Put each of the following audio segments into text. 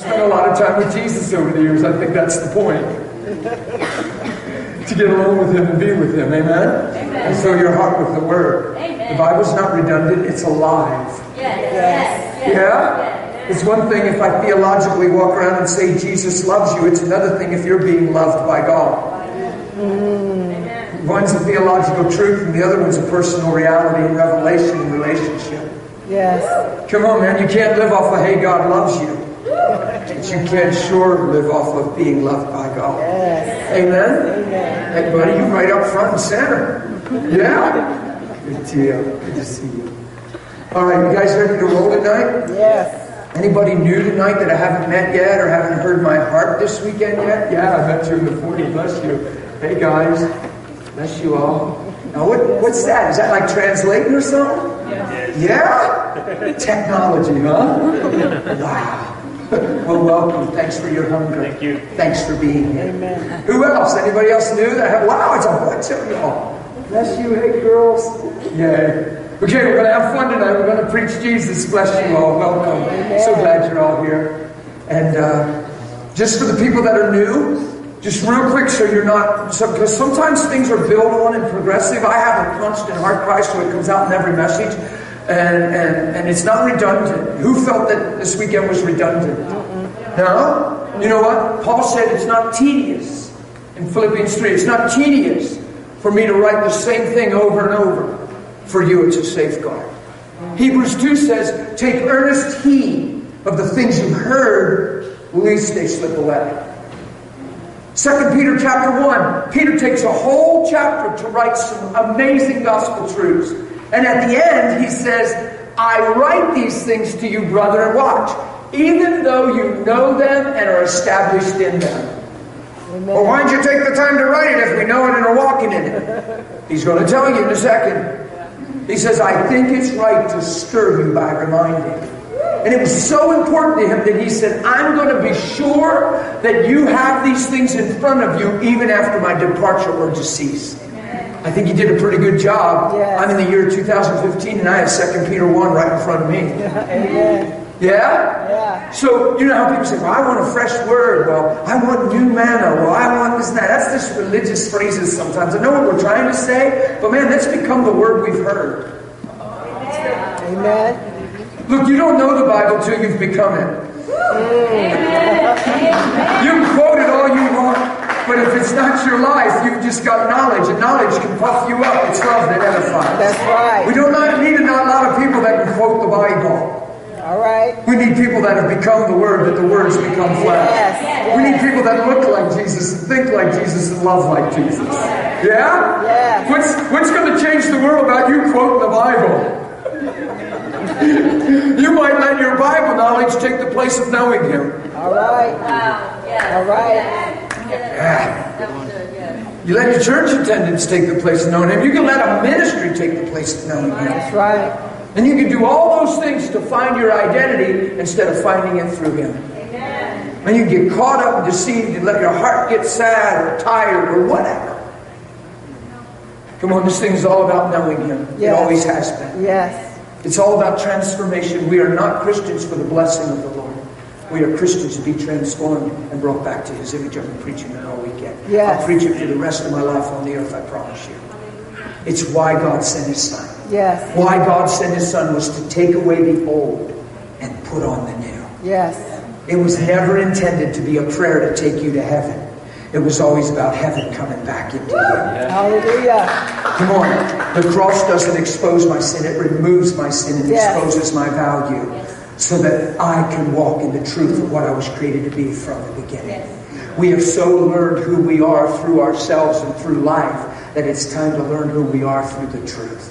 Spent a lot of time with Jesus over the years. I think that's the point. To get along with Him and be with Him. Amen? Amen. And fill your heart with the Word. Amen. The Bible's not redundant, it's alive. Yes. Yeah? It's one thing if I theologically walk around and say Jesus loves you. It's another thing if you're being loved by God. One's a theological truth and the other one's a personal reality and revelation and relationship. Yes. Come on, man. You can't live off of, hey, God loves you. But you can sure live off of being loved by God. Yes. Amen? Amen. Hey, buddy, you right up front and center. Yeah? Good deal. Good to see you. All right, you guys ready to roll tonight? Yes. Anybody new tonight that I haven't met yet or haven't heard my heart this weekend yet? Yeah, I met you in the 40. Bless you. Hey, guys. Bless you all. Now, what's that? Is that like translating or something? Yes. Yeah? Technology, huh? Wow. Well, welcome. Thanks for your hunger. Thank you. Thanks for being here. Amen. Who else? Anybody else new? Wow, it's a bunch of y'all. Bless you, hey girls. Yay. Okay, we're going to have fun tonight. We're going to preach Jesus. Bless you all. Welcome. Amen. So glad you're all here. And just for the people that are new, just real quick so you're not... because sometimes things are built on and progressive. I have a constant heart cry so it comes out in every message. And it's not redundant. Who felt that this weekend was redundant? No? You know what? Paul said it's not tedious. In Philippians 3, it's not tedious for me to write the same thing over and over. For you, it's a safeguard. Hebrews 2 says, take earnest heed of the things you've heard, lest they slip away. 2 Peter chapter 1, Peter takes a whole chapter to write some amazing gospel truths. And at the end, he says, I write these things to you, brother, and watch, even though you know them and are established in them. Amen. Well, why didn't you take the time to write it if we know it and are walking in it? He's going to tell you in a second. He says, I think it's right to stir you by reminding. And it was so important to him that he said, I'm going to be sure that you have these things in front of you even after my departure or decease. I think he did a pretty good job. Yes. I'm in the year 2015 and I have 2 Peter 1 right in front of me. Amen. Yeah? Yeah. So, you know how people say, well, I want a fresh word. Well, I want new manna. Well, I want this and that. That's just religious phrases sometimes. I know what we're trying to say, but man, that's become the word we've heard. Amen. Look, you don't know the Bible till you've become it. You can quote it all you want, but if it's not your life, you've just got knowledge, and knowledge can puff you up. It's love that edifies. That's right. We don't need a lot of people that can quote the Bible. All right. We need people that have become the Word, that the Word's become flesh. Yes. We need people that look like Jesus and think like Jesus and love like Jesus. Yeah? Yes. What's going to change the world about you quoting the Bible? You might let your Bible knowledge take the place of knowing Him. All right. Wow. Yeah. All right. Yeah. You let your church attendance take the place of knowing Him. You can let a ministry take the place of knowing Him. That's right. And you can do all those things to find your identity instead of finding it through Him. Amen. And you get caught up and deceived and let your heart get sad or tired or whatever. Come on, this thing's all about knowing Him. Yes. It always has been. Yes. It's all about transformation. We are not Christians for the blessing of the Lord. We are Christians to be transformed and brought back to His image. I've been preaching it all weekend. Yes. I'll preach it for the rest of my life on the earth, I promise you. It's why God sent His Son. Yes. Why God sent His Son was to take away the old and put on the new. Yes. It was never intended to be a prayer to take you to heaven. It was always about heaven coming back into you. Hallelujah. Come on. The cross doesn't expose my sin. It removes my sin and Yes. exposes my value so that I can walk in the truth of what I was created to be from the beginning. We have so learned who we are through ourselves and through life that it's time to learn who we are through the truth.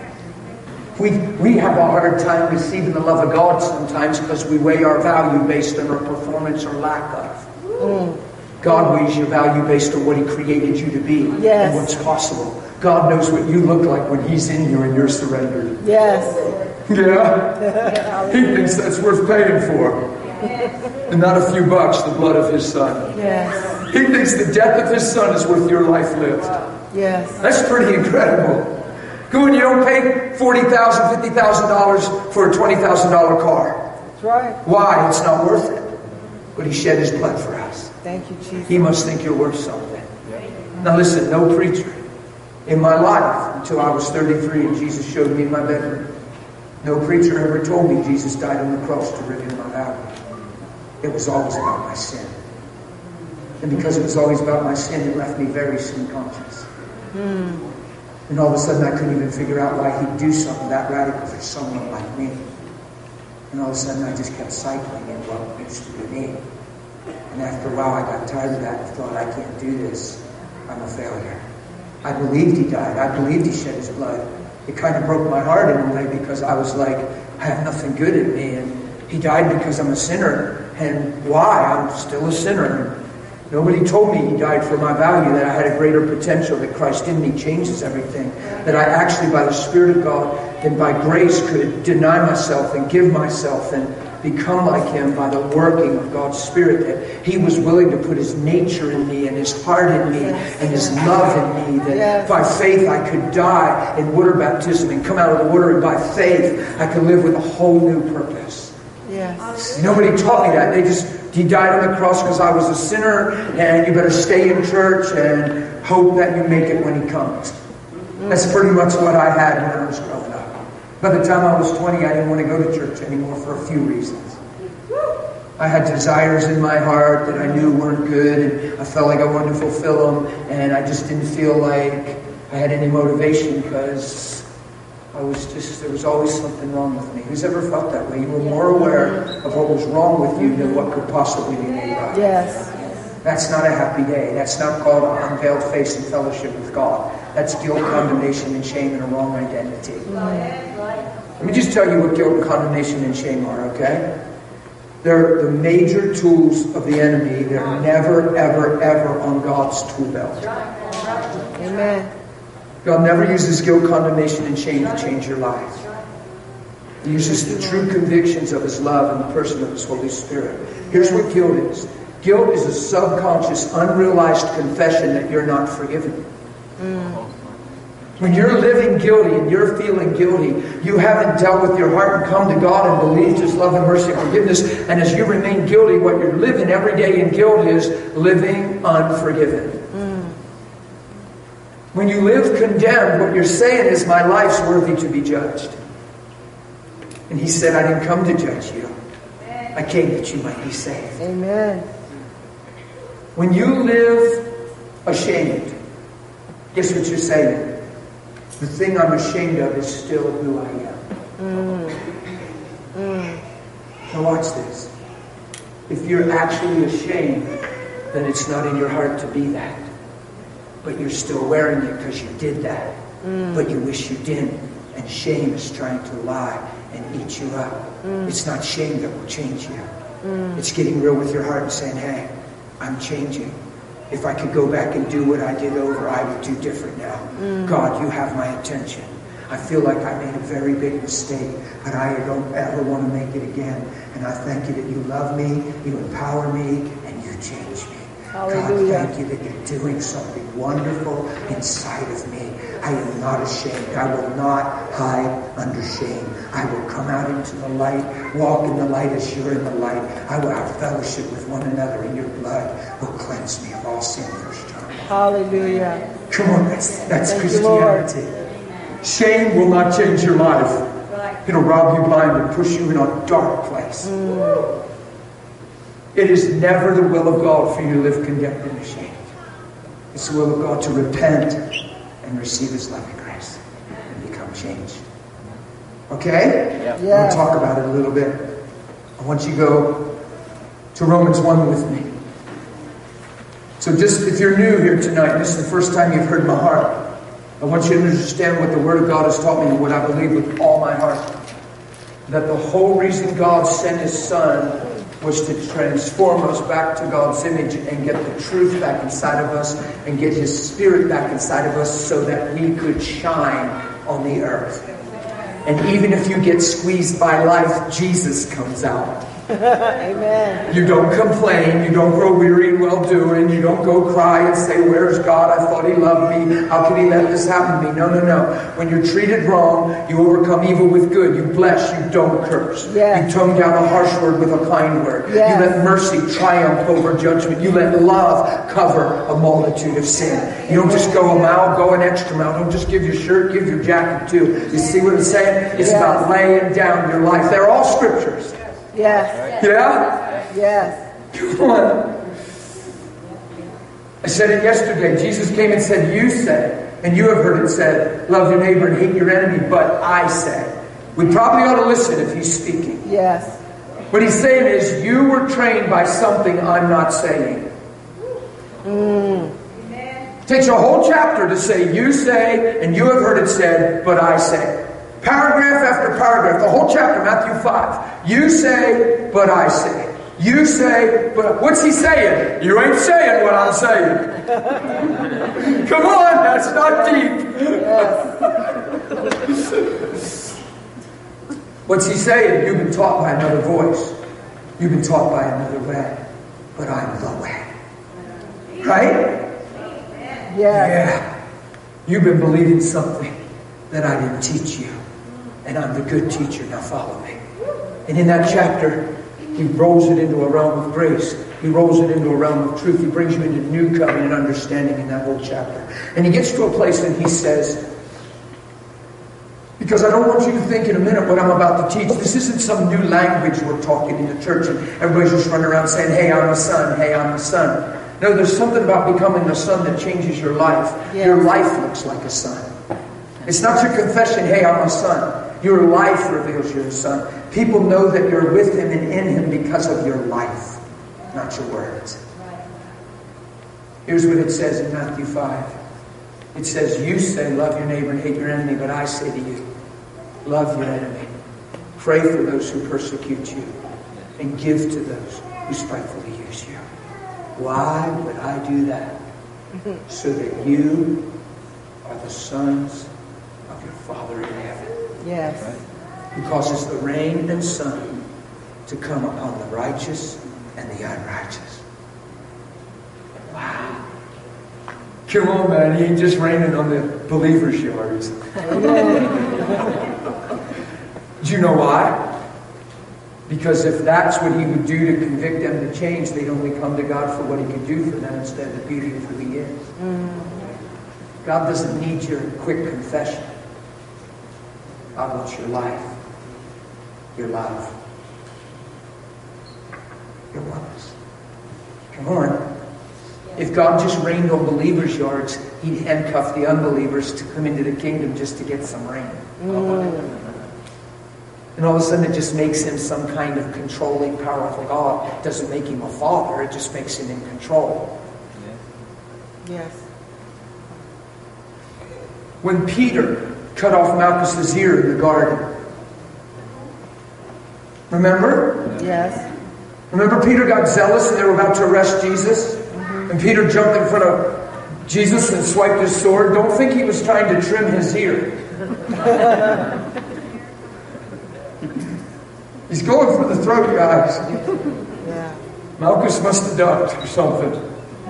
We have a hard time receiving the love of God sometimes because we weigh our value based on our performance or lack of. God weighs your value based on what He created you to be Yes. and what's possible. God knows what you look like when He's in you and you're surrendered. Yes. Yeah? He thinks that's worth paying for. And not a few bucks, the blood of His Son. Yes. He thinks the death of His Son is worth your life lived. Yes. That's pretty incredible. Go and you don't pay $40,000, $50,000 for a $20,000 car. That's right. Why? It's not worth it. but He shed His blood for us. Thank you, Jesus. He must think you're worth something. Now listen, no preacher in my life until I was 33 and Jesus showed me in my bedroom. No preacher ever told me Jesus died on the cross to redeem my value. It was always about my sin. And because it was always about my sin, it left me very sin conscious. And all of a sudden I couldn't even figure out why He'd do something that radical for someone like me. And all of a sudden I just kept cycling in what used to be me. And after a while I got tired of that and thought, I can't do this. I'm a failure. I believed He died. I believed He shed His blood. It kind of broke my heart in a way because I was like, I have nothing good in me. And He died because I'm a sinner. And why? I'm still a sinner. Nobody told me He died for my value, that I had a greater potential, that Christ in me changes everything. That I actually, by the Spirit of God and by grace, could deny myself and give myself and become like Him by the working of God's Spirit. That He was willing to put His nature in me and His heart in me and His love in me. That by faith I could die in water baptism and come out of the water, and by faith I could live with a whole new purpose. Yes. Nobody taught me that. He died on the cross because I was a sinner, and you better stay in church and hope that you make it when He comes. That's pretty much what I had when I was growing up. By the time I was 20, I didn't want to go to church anymore for a few reasons. I had desires in my heart that I knew weren't good, and I felt like I wanted to fulfill them, and I just didn't feel like I had any motivation because there was always something wrong with me. Who's ever felt that way? You were more aware of what was wrong with you than what could possibly be made right. Yes. That's not a happy day. That's not called an unveiled face and fellowship with God. That's guilt, condemnation, and shame, and a wrong identity. Let me just tell you what guilt, condemnation, and shame are, okay? They're the major tools of the enemy. They're never, ever, ever on God's tool belt. Amen. God never uses guilt, condemnation, and shame to change your life. He uses the true convictions of His love in the person of His Holy Spirit. Here's what guilt is. Guilt is a subconscious, unrealized confession that you're not forgiven. When you're living guilty and you're feeling guilty, you haven't dealt with your heart and come to God and believed His love and mercy and forgiveness. And as you remain guilty, what you're living every day in guilt is living unforgiven. When you live condemned, what you're saying is, my life's worthy to be judged. And He said, I didn't come to judge you. I came that you might be saved. Amen. When you live ashamed, guess what you're saying? The thing I'm ashamed of is still who I am. Now watch this. If you're actually ashamed, then it's not in your heart to be that. But you're still wearing it because you did that. But you wish you didn't. And shame is trying to lie and eat you up. It's not shame that will change you. It's getting real with your heart and saying, hey, I'm changing. If I could go back and do what I did over, I would do different now. God, you have my attention. I feel like I made a very big mistake, but I don't ever want to make it again. And I thank you that you love me, you empower me, and you change me. Hallelujah. God, thank you that you're doing something wonderful inside of me. I am not ashamed. I will not hide under shame. I will come out into the light, walk in the light as you're in the light. I will have fellowship with one another, and your blood will cleanse me of all sin. 1 John. Hallelujah. Come on, that's Thank Christianity. Shame will not change your life. It'll rob you blind and push you in a dark place. It is never the will of God for you to live condemned and ashamed. It's the will of God to repent and receive His loving grace and become changed. Okay? Yeah. I'm going to talk about it a little bit. I want you to go to Romans 1 with me. So just if you're new here tonight, and this is the first time you've heard my heart, I want you to understand what the Word of God has taught me and what I believe with all my heart. That the whole reason God sent His Son was to transform us back to God's image and get the truth back inside of us and get His Spirit back inside of us so that we could shine on the earth. And even if you get squeezed by life, Jesus comes out. Amen. You don't complain. You don't grow weary in well-doing. You don't go cry and say, where's God? I thought He loved me. How could He let this happen to me? No, no, no. When you're treated wrong, you overcome evil with good. You bless. You don't curse. Yes. You tone down a harsh word with a kind word. Yes. You let mercy triumph over judgment. You let love cover a multitude of sin. You don't just go a mile, go an extra mile. Don't just give your shirt, give your jacket too. You see what I'm saying? It's about laying down your life. They're all scriptures. Yes. Yeah? Yes. Come on. I said it yesterday. Jesus came and said, you say, and you have heard it said, love your neighbor and hate your enemy, but I say. We probably ought to listen if He's speaking. Yes. What He's saying is, you were trained by something I'm not saying. It takes a whole chapter to say, you say, and you have heard it said, but I say. Paragraph after paragraph, the whole chapter, Matthew 5. You say, but I say. You say, but what's He saying? You ain't saying what I'm saying. Come on, that's not deep. Yes. What's He saying? You've been taught by another voice. You've been taught by another way. But I'm the way. Right? Yes. Yeah. You've been believing something that I didn't teach you. And I'm the good teacher. Now follow me. And in that chapter, He rolls it into a realm of grace. He rolls it into a realm of truth. He brings you into new covenant understanding in that whole chapter. And He gets to a place and He says, because I don't want you to think in a minute what I'm about to teach. This isn't some new language we're talking in the church and everybody's just running around saying, hey, I'm a son. Hey, I'm a son. No, there's something about becoming a son that changes your life. Yes. Your life looks like a son. It's not your confession, hey, I'm a son. Your life reveals you're a son. People know that you're with Him and in Him because of your life, not your words. Here's what it says in Matthew 5. It says, you say, love your neighbor and hate your enemy, but I say to you, love your enemy. Pray for those who persecute you, and give to those who spitefully use you. Why would I do that? So that you are the sons of your Father in heaven. Yes. Who causes the rain and sun to come upon the righteous and the unrighteous. Wow. Come on, man. He ain't just raining on the believers' yards. Do you know why? Because if that's what He would do to convict them to change, they'd only come to God for what He could do for them instead of the beauty of who He is. God doesn't need your quick confession. God wants your life, your love, your oneness. Come on. If God just rained on believers' yards, He'd handcuff the unbelievers to come into the kingdom just to get some rain. And all of a sudden it just makes Him some kind of controlling, powerful God. It doesn't make Him a father, it just makes Him in control. Yes. When Peter cut off Malchus's ear in the garden, remember? Yes. Remember Peter got zealous and they were about to arrest Jesus? And Peter jumped in front of Jesus and swiped his sword. Don't think he was trying to trim his ear. He's going for the throat, guys. Yeah. Malchus must have ducked or something.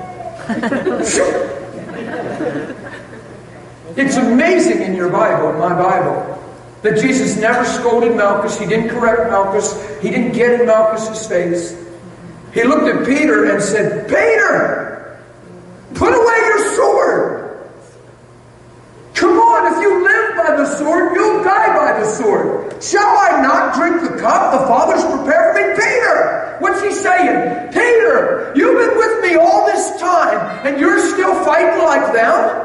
It's amazing in your Bible, in my Bible, that Jesus never scolded Malchus. He didn't correct Malchus. He didn't get in Malchus's face. He looked at Peter and said, Peter, put away your sword. Come on, if you live by the sword, you'll die by the sword. Shall I not drink the cup the Father's prepared for me? Peter, what's he saying? Peter, you've been with me all this time, and you're still fighting like them?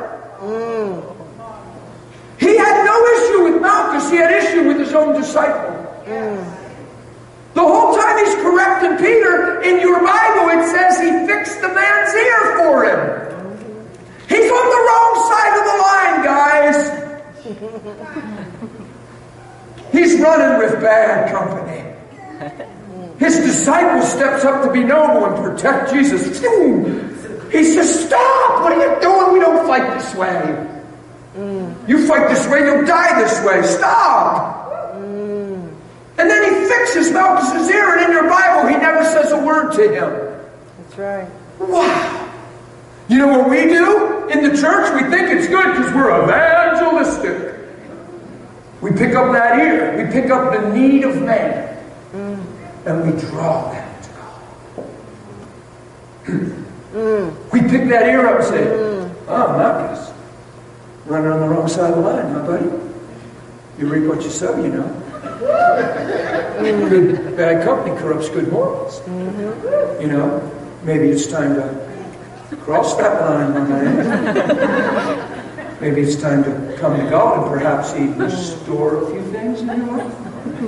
He had no issue with Malchus. He had issue with his own disciple. The whole time he's correcting Peter, in your Bible it says he fixed the man's ear for him. He's on the wrong side of the line, guys. He's running with bad company. His disciple steps up to be noble and protect Jesus. He says, stop! What are you doing? We don't fight this way. You fight this way, you'll die this way. Stop! And then he fixes Malchus's ear, and in your Bible, he never says a word to him. That's right. Wow. You know what we do in the church? We think it's good because we're evangelistic. We pick up that ear. We pick up the need of man. And we draw them to God. We pick that ear up and say, oh, Malchus, running on the wrong side of the line, huh, buddy? You reap what you sow, you know. Good, bad company corrupts good morals. You know, maybe it's time to cross that line, my man. Maybe it's time to come to God and perhaps He restore a few things in your life.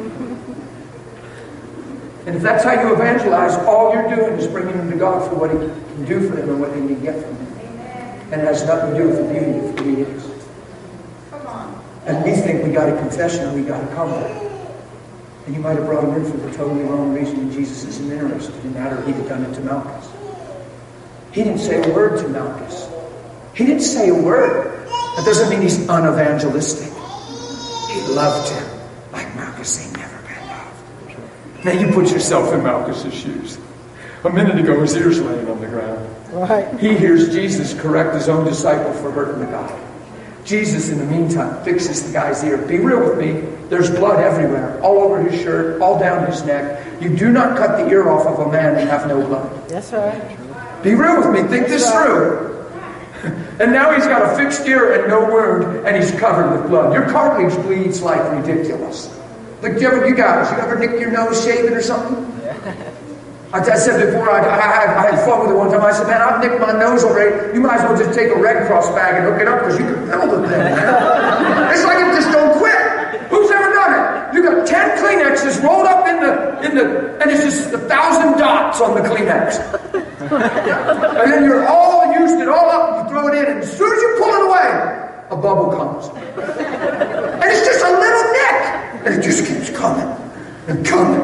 And if that's how you evangelize, all you're doing is bringing them to God for what He can do for them and what they can get from Him. And it has nothing to do with the beauty of who He is. And we think we got a confession and we got a comfort. And you might have brought him in for the totally wrong reason, and Jesus isn't interested in that, or he'd have done it to Malchus. He didn't say a word to Malchus. He didn't say a word. That doesn't mean he's unevangelistic. He loved him like Malchus ain't never been loved. Now you put yourself in Malchus's shoes. A minute ago his ear's laying on the ground. Right. He hears Jesus correct his own disciple for hurting the guy. Jesus, in the meantime, fixes the guy's ear. Be real with me. There's blood everywhere. All over his shirt, all down his neck. You do not cut the ear off of a man and have no blood. That's right. Be real with me. Think this through. And now he's got a fixed ear and no wound, and he's covered with blood. Your cartilage bleeds like ridiculous. Like, you ever nick your nose shaving or something? I said before, I had fun with it one time. I said, man, I've nicked my nose already. You might as well just take a Red Cross bag and hook it up because you can feel the thing. It's like it just don't quit. Who's ever done it? You got 10 Kleenexes rolled up in the, and it's just 1,000 dots on the Kleenex. And then you're all used it all up, you throw it in, and as soon as you pull it away, a bubble comes. And it's just a little nick. And it just keeps coming and coming.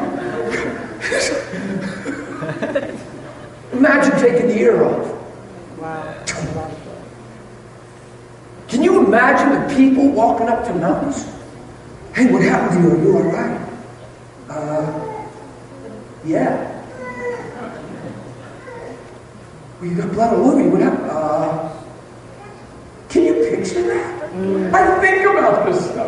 Imagine taking the ear off. Wow. Can you imagine the people walking up to mountains? Hey, what happened to you? Are you all right? Yeah. Well, you got blood all over you. What happened? Can you picture that? I think about this stuff.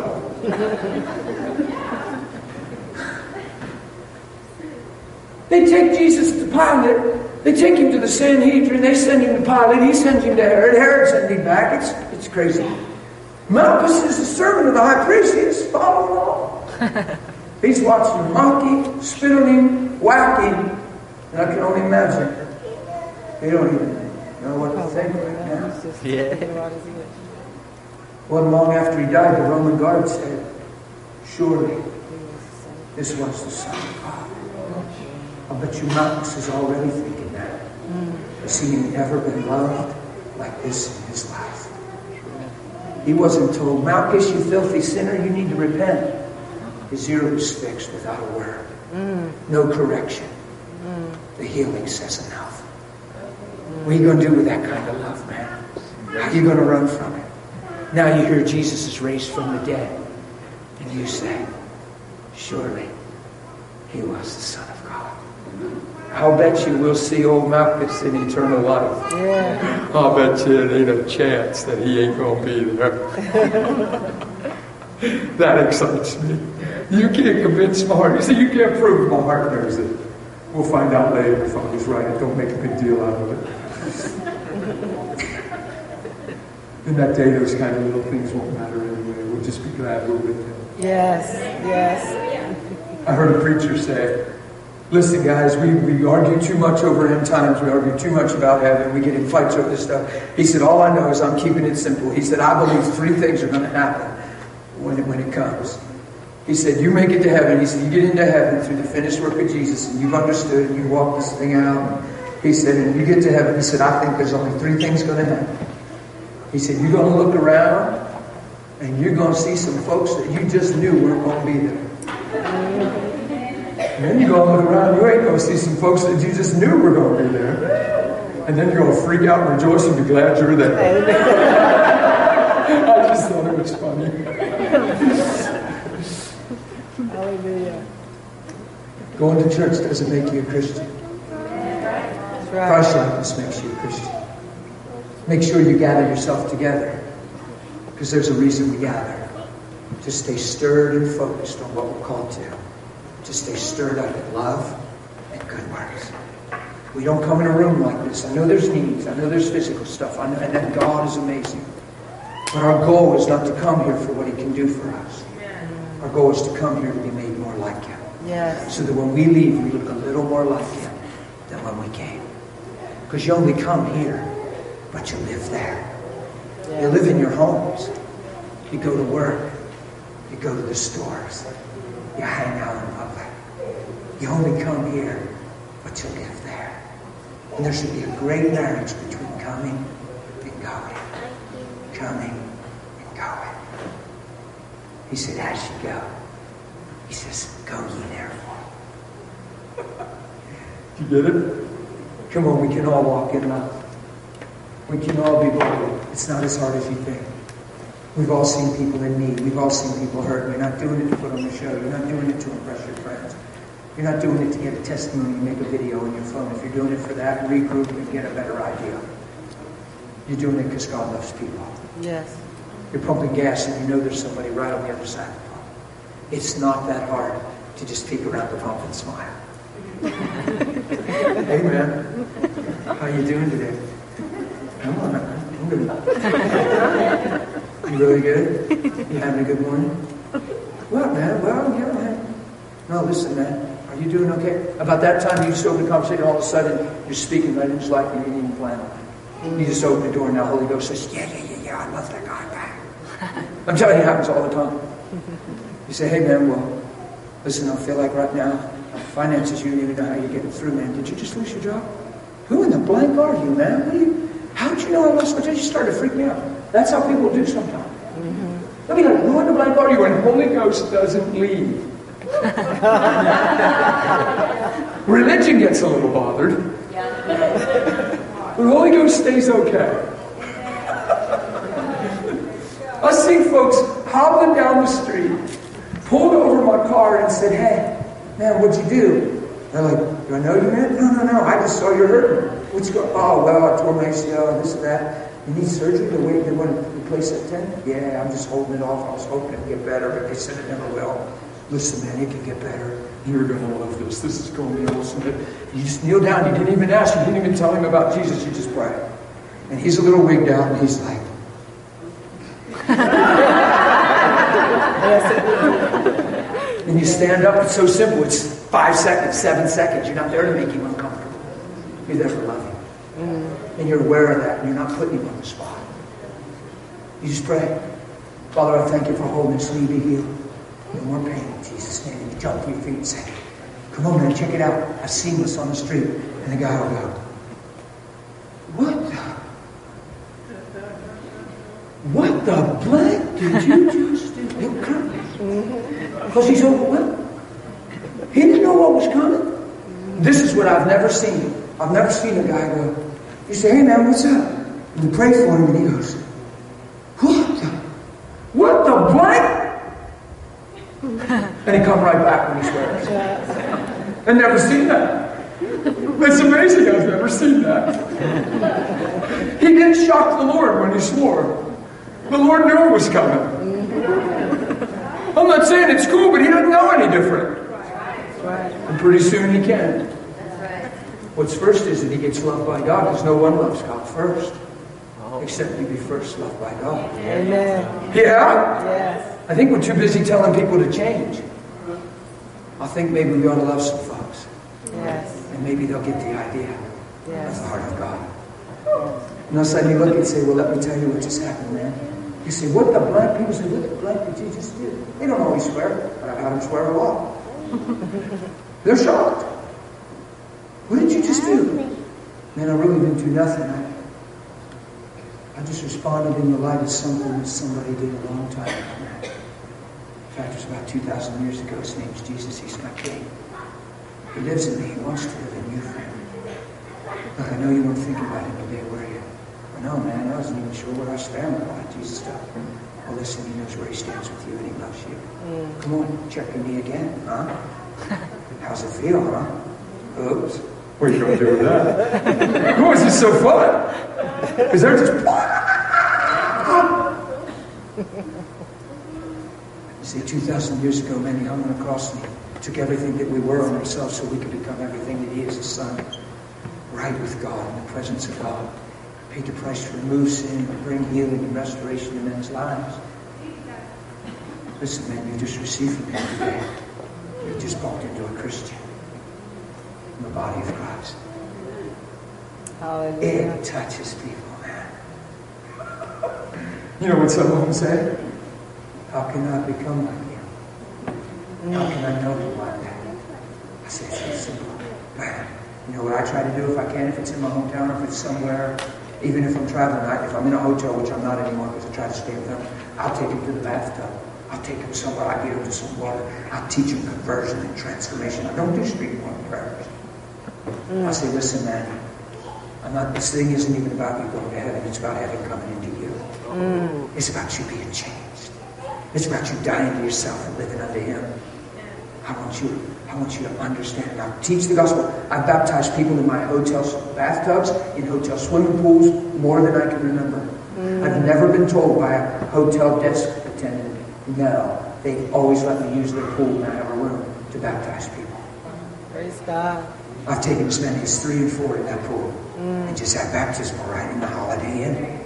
They take Jesus to Pilate. They take him to the Sanhedrin. They send him to Pilate. He sends him to Herod. Herod sends him back. It's crazy. Malchus is the servant of the high priest. He is following along. He's watching him mock him, spit on him, whack him. And I can only imagine. They don't even know what to think right now. Wasn't long after he died, the Roman guard said, surely this was the Son of God. I'll bet you Malchus is already thinking that. Has he never been loved like this in his life? He wasn't told, Malchus, you filthy sinner, you need to repent. His ear was fixed without a word. No correction. The healing says enough. What are you going to do with that kind of love, man? How are you going to run from it? Now you hear Jesus is raised from the dead. And you say, surely he was the Son of God. I'll bet you we'll see old Malchus in eternal life. Yeah. I'll bet you it ain't a chance that he ain't going to be there. That excites me. You can't convince my heart. You see, you can't prove my heart knows it. We'll find out later if I was right. Don't make a big deal out of it. In that day, those kind of little things won't matter anyway. We'll just be glad we're with him. Yes, yes. I heard a preacher say, listen, guys, we argue too much over end times. We argue too much about heaven. We get in fights over this stuff. He said, all I know is I'm keeping it simple. He said, I believe 3 things are going to happen when it comes. He said, you make it to heaven. He said, you get into heaven through the finished work of Jesus, and you've understood, and you walk this thing out. He said, and you get to heaven. He said, I think there's only 3 things going to happen. He said, you're going to look around, and you're going to see some folks that you just knew weren't going to be there. And then you're going to look around, you ain't going to see some folks that you just knew were going to be there. And then you're going to freak out and rejoice and be glad you're there. I just thought it was funny. Hallelujah. Going to church doesn't make you a Christian. That's right. Christ likeness makes you a Christian. Make sure you gather yourself together, because there's a reason we gather. To stay stirred and focused on what we're called to stay stirred up in love and good works. We don't come in a room like this. I know there's needs. I know there's physical stuff. I know, and that God is amazing. But our goal is not to come here for what He can do for us. Our goal is to come here to be made more like Him. Yes. So that when we leave, we look a little more like Him than when we came. Because you only come here, but you live there. Yes. You live in your homes. You go to work. You go to the stores. You hang out in public. You only come here, but you live there. And there should be a great marriage between coming and going. Coming and going. He said, as you go. He says, go ye therefore. You get it? Come on, we can all walk in love. We can all be bold. It's not as hard as you think. We've all seen people in need. We've all seen people hurt. You're not doing it to put on the show. You're not doing it to impress your friends. You're not doing it to get a testimony and make a video on your phone. If you're doing it for that, regroup and get a better idea. You're doing it because God loves people. Yes. You're pumping gas and you know there's somebody right on the other side of the pump. It's not that hard to just peek around the pump and smile. Hey man, how you doing today? Come on, I'm good. You really good? You having a good morning? What, man? Well, yeah, man. No, listen, man. Are you doing okay? About that time you just open the conversation, all of a sudden you're speaking right just like you didn't even plan on it. You just open the door and now the Holy Ghost says, yeah, I love that guy back. I'm telling you, it happens all the time. You say, hey, man, well, listen, I feel like right now, finances, you don't even know how you're getting through, man. Did you just lose your job? Who in the blank are you, man? How'd you know I lost my job? You started to freak me out. That's how people do sometimes. They'll be like, who in the blank are you? And the Holy Ghost doesn't leave. Religion gets a little bothered. The Holy Ghost stays okay. I've seen folks hobbling down the street, pulled over my car and said, hey, man, what'd you do? They're like, do I know you, man? No, I just saw you're hurting. What's going on? Oh, well, I tore my ACL and this and that. You need surgery? They want to replace that tendon? Yeah, I'm just holding it off. I was hoping it'd get better, but they said it never will. Listen, man, it can get better. You're going to love this. This is going to be awesome. You just kneel down. You didn't even ask. You didn't even tell him about Jesus. You just pray. And he's a little wigged out, and he's like... And you stand up. It's so simple. It's 5 seconds, 7 seconds. You're not there to make him uncomfortable. You're there for love him. And you're aware of that, and you're not putting him on the spot. You just pray. Father, I thank you for holding this knee to heal. No more pain in Jesus' name. And you jump to your feet and say, come on, man, check it out. I've seen this on the street. And the guy will go, what the blank did you just do? He'll come. Because he's overwhelmed. He didn't know what was coming. This is what I've never seen. I've never seen a guy go, you say, hey man, what's up? And you pray for him and he goes, what the blank? And he come right back when he swears. I've never seen that. It's amazing. I've never seen that. He didn't shock the Lord when he swore. The Lord knew it was coming. I'm not saying it's cool, but he doesn't know any different. And pretty soon he can. What's first is that he gets loved by God, because no one loves God first. Except you be first loved by God. Amen. Yeah? Yes. I think we're too busy telling people to change. I think maybe we ought to love some folks. Yes. And maybe they'll get the idea of Yes. the heart of God. And all of a sudden you look and say, well, let me tell you what just happened, man. You say, what the blank? People say, what the blank did you just do? They don't always swear, but I've had them swear a lot. They're shocked. What did you just do? Man, I really didn't do nothing. I just responded in the light of something that somebody did a long time ago. In fact, it was about 2,000 years ago. His name's Jesus. He's my king. He lives in me. He wants to live in you, friend. Look, I know you weren't thinking about him today, were you? No, man, I wasn't even sure where I stand with all that Jesus stuff. Well, listen, he knows where he stands with you and he loves you. Come on, check your knee again, huh? How's it feel, huh? Oops. What are you going to do with that? Oh, it's just so fun. Because they're just... You see, 2,000 years ago, man, he hung on a cross and he took everything that we were on himself so we could become everything that he is, his son. Right with God, in the presence of God. Paid the price to remove sin, to bring healing and restoration in men's lives. Listen, man, you just received from him today. You just walked into a Christian in the body of Christ. Hallelujah. It touches people, man. You know what some of them say? How can I become like you? How can I know you like that? I say, it's so simple. Man, you know what I try to do if I can, if it's in my hometown, if it's somewhere, even if I'm traveling, if I'm in a hotel, which I'm not anymore because I try to stay with them, I'll take them to the bathtub. I'll take them somewhere. I get them to some water. I'll teach them conversion and transformation. I don't do street corner prayers. I say, listen, man, this thing isn't even about you going to heaven. It's about heaven coming into you. It's about you being changed. It's about you dying to yourself and living unto him. I want you to understand. And I'll teach the gospel. I've baptized people in my hotel bathtubs, in hotel swimming pools, more than I can remember. I've never been told by a hotel desk attendant, no. They've always let me use their pool when I have a room to baptize people. Praise God. I've taken as many as 3 and 4 in that pool. And just had baptismal right in the Holiday Inn.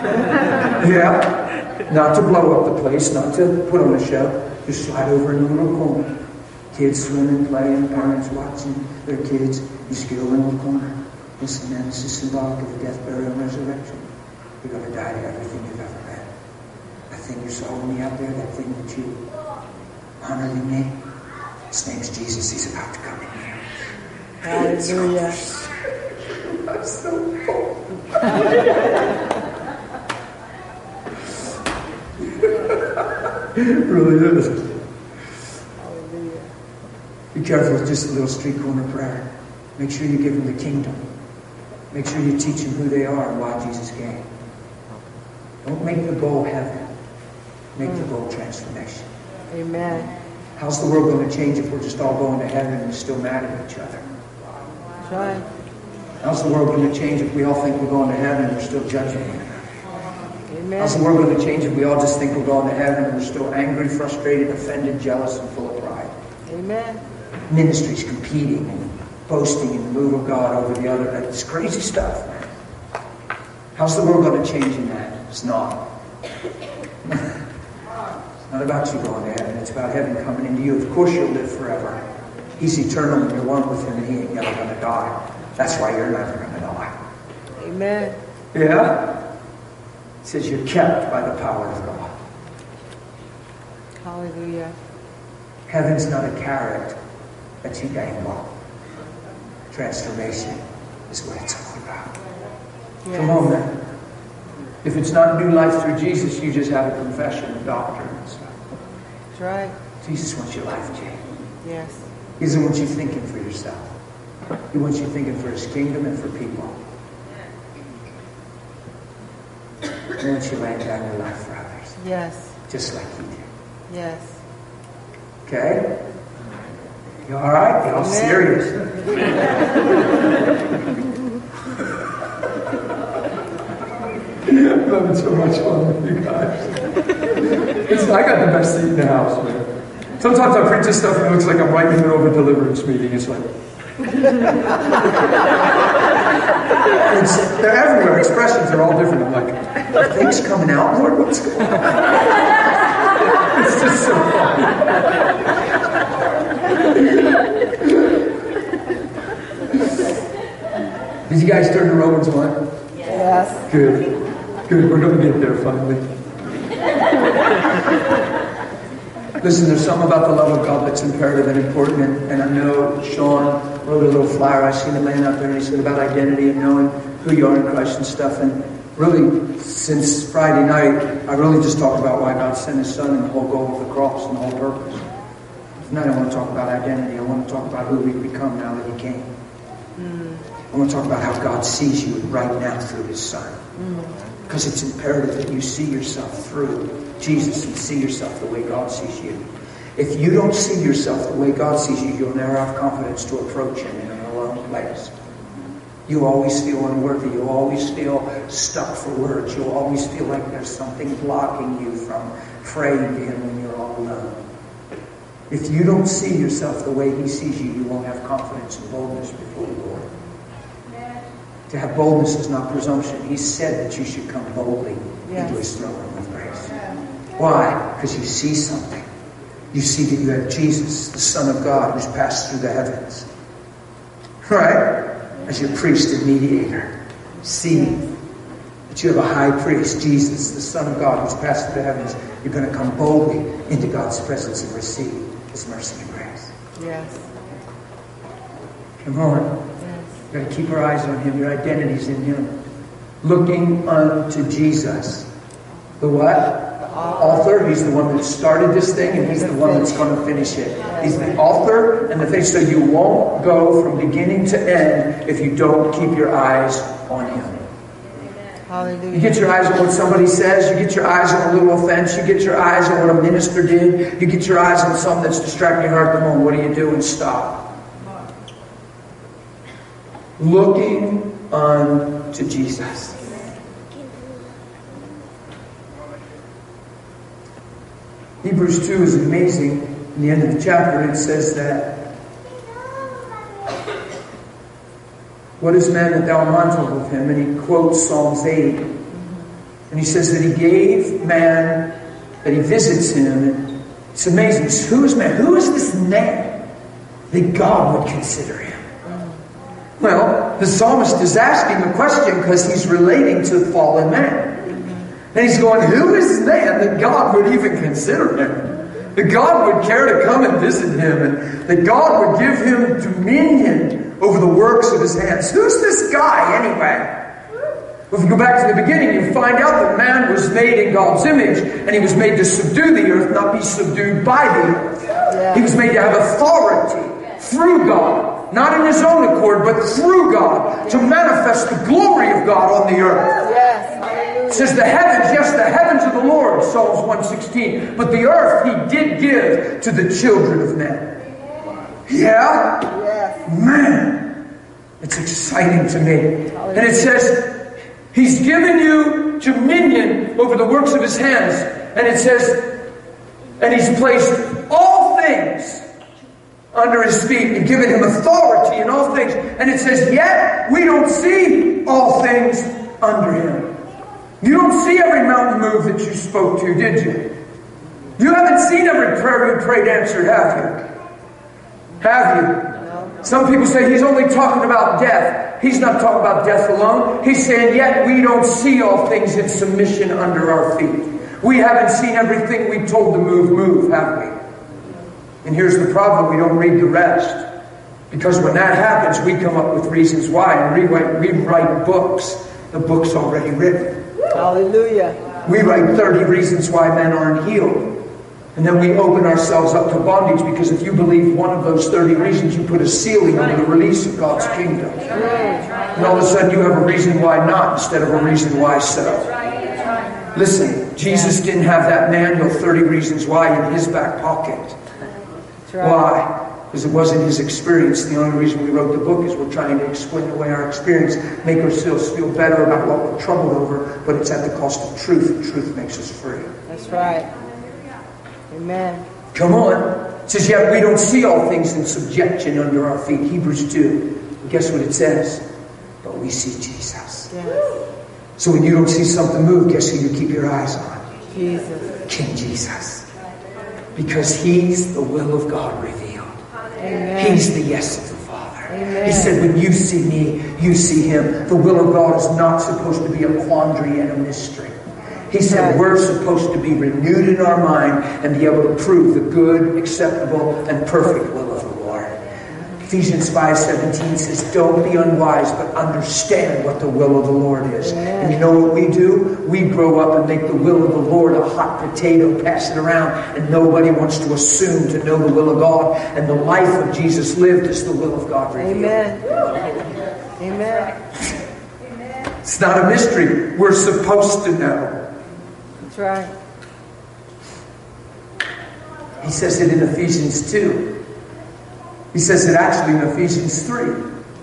Yeah. Not to blow up the place, not to put on a show. Just slide over in a little corner. Kids swimming, playing, parents watching their kids. You just get over in a little corner. Listen, man, this is symbolic of the death, burial, and resurrection. You're going to die to everything you've ever been. That thing you saw with me out there, that thing that you honored in me, his name's Jesus. He's about to come in here. Hallelujah. I'm so full. It really is. Hallelujah. Be careful with just a little street corner prayer. Make sure you give them the kingdom. Make sure you teach them who they are and why Jesus came. Don't make the goal heaven. Make the goal transformation. Amen. How's the world going to change if we're just all going to heaven and we're still mad at each other? That's right. How's the world going to change if we all think we're going to heaven and we're still judging one another? Amen. How's the world going to change if we all just think we're going to heaven and we're still angry, frustrated, offended, jealous, and full of pride? Amen. Ministries competing and boasting in the move of God over the other. It's crazy stuff, man. How's the world going to change in that? It's not. It's not about you going to heaven. It's about heaven coming into you. Of course you'll live forever. He's eternal and you're one with him and he ain't never going to die. That's why you're never going to die. Amen. Yeah? It says you're kept by the power of God. Hallelujah. Heaven's not a carrot that you dangle. Transformation is what it's all about. Yes. Come on, man. If it's not new life through Jesus, you just have a confession of doctrine and stuff. That's right. Jesus wants your life changed. Yes. He doesn't want you thinking for yourself. He wants you thinking for his kingdom and for people. He wants you laying down your life for others. Yes. Just like he did. Yes. Okay? You all right? You're all serious. I'm having so much fun with you guys. I got the best seat in the house, man. Sometimes I preach this stuff and it looks like I'm right in the middle of a deliverance meeting. It's like... they're everywhere. Expressions are all different. I'm like, are things coming out, Lord? What's going on? It's just so funny. Did you guys turn to Romans 1? Yes. Good. Good. We're going to get there finally. Listen, there's something about the love of God that's imperative and important. And I know Sean wrote a little flyer. I seen a man out there and he said about identity and knowing who you are in Christ and stuff. And really, since Friday night, I really just talked about why God sent his son and the whole goal of the cross and the whole purpose. Tonight I want to talk about identity. I want to talk about who we've become now that he came. I want to talk about how God sees you right now through his son. Because it's imperative that you see yourself through Jesus and see yourself the way God sees you. If you don't see yourself the way God sees you, you'll never have confidence to approach Him in an alone place. You always feel unworthy. You'll always feel stuck for words. You'll always feel like there's something blocking you from praying to Him when you're all alone. If you don't see yourself the way He sees you, you won't have confidence and boldness before the Lord. To have boldness is not presumption. He said that you should come boldly into His throne room of grace. Why? Because you see something. You see that you have Jesus, the Son of God, who's passed through the heavens. Right? As your priest and mediator. See that you have a high priest, Jesus, the Son of God, who's passed through the heavens. You're going to come boldly into God's presence and receive His mercy and grace. Yes. Come on. You've got to keep our eyes on Him. Your identity's in Him. Looking unto Jesus. The what? Author. He's the one that started this thing, and He's the one that's going to finish it. He's the author and the thing. So you won't go from beginning to end if you don't keep your eyes on Him. Hallelujah. You get your eyes on what somebody says. You get your eyes on a little offense. You get your eyes on what a minister did. You get your eyes on something that's distracting your heart. Come on, what do you do? And stop. Looking unto Jesus. Hebrews 2 is amazing. In the end of the chapter, it says that, what is man that thou art mindful of him? And he quotes Psalms 8. And he says that He gave man, that He visits him. And it's amazing. Who is man? Who is this man that God would consider him? Well, the psalmist is asking a question because he's relating to fallen man. And he's going, who is man that God would even consider him? That God would care to come and visit him, and that God would give him dominion over the works of His hands. Who's this guy anyway? Well, if you go back to the beginning, you find out that man was made in God's image, and he was made to subdue the earth, not be subdued by the earth. Yeah. He was made to have authority through God, not in his own accord, but through God, to manifest the glory of God on the earth. Yes. It says the heavens, yes, the heavens of the Lord, Psalms 116. But the earth He did give to the children of men. Yeah? Yes. Man, it's exciting to me. And it says, He's given you dominion over the works of His hands. And it says, and He's placed all things under His feet and given Him authority in all things. And it says, yet we don't see all things under Him. You don't see every mountain move that you spoke to, did you? You haven't seen every prayer you prayed answered, have you? Have you? No. Some people say He's only talking about death. He's not talking about death alone. He's saying, yet we don't see all things in submission under our feet. We haven't seen everything we told to move, have we? And here's the problem. We don't read the rest. Because when that happens, we come up with reasons why. And we write books. The book's already written. Hallelujah. We write 30 reasons why men aren't healed. And then we open ourselves up to bondage, because if you believe one of those 30 reasons, you put a ceiling on the release of God's kingdom. And all of a sudden you have a reason why not instead of a reason why so. Listen, Jesus didn't have that manual, 30 reasons why, in His back pocket. Why? Because it wasn't His experience. The only reason we wrote the book is we're trying to explain away our experience, make ourselves feel better about what we're troubled over, but it's at the cost of truth, and truth makes us free. That's right. Amen. Come on. It says, yet we don't see all things in subjection under our feet. Hebrews 2. And guess what it says? But we see Jesus. Yes. So when you don't see something move, guess who you keep your eyes on? Jesus. King Jesus. Because He's the will of God revealed. Amen. He's the yes of the Father. Amen. He said, when you see me, you see Him. The will of God is not supposed to be a quandary and a mystery. He said we're supposed to be renewed in our mind and be able to prove the good, acceptable, and perfect will of the Lord. Ephesians 5:17 says, don't be unwise, but understand what the will of the Lord is. Amen. And you know what we do? We grow up and make the will of the Lord a hot potato, pass it around, and nobody wants to assume to know the will of God. And the life of Jesus lived is the will of God revealed. Amen. Amen. It's not a mystery. We're supposed to know. That's right. He says it in Ephesians 2. He says it actually in Ephesians 3.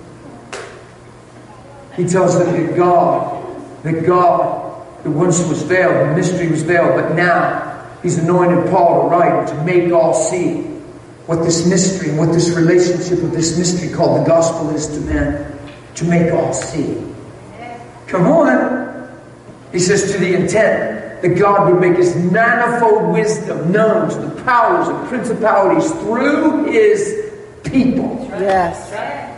He tells them that God, that once was veiled, the mystery was veiled, but now He's anointed Paul to write and to make all see what this mystery and what this relationship of this mystery called the gospel is to men, to make all see. Come on. He says to the intent that God would make His manifold wisdom known to the powers and principalities through His people. Yes.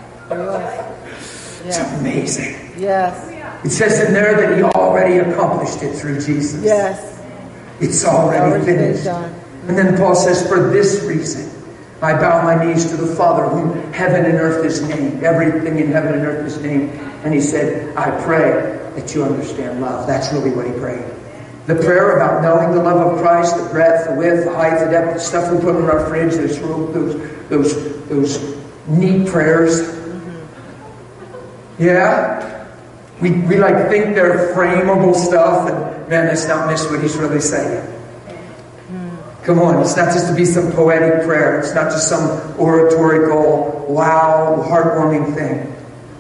It's amazing. Yes. It says in there that He already accomplished it through Jesus. Yes. It's already finished. And then Paul says, for this reason, I bow my knees to the Father, whom heaven and earth is named. Everything in heaven and earth is named. And he said, I pray that you understand love. That's really what he prayed. The prayer about knowing the love of Christ, the breadth, the width, the height, the depth, the stuff we put in our fridge, those neat prayers. Yeah? We like think they're frameable stuff, and man, let's not miss what he's really saying. Come on, it's not just to be some poetic prayer. It's not just some oratorical, wow, heartwarming thing.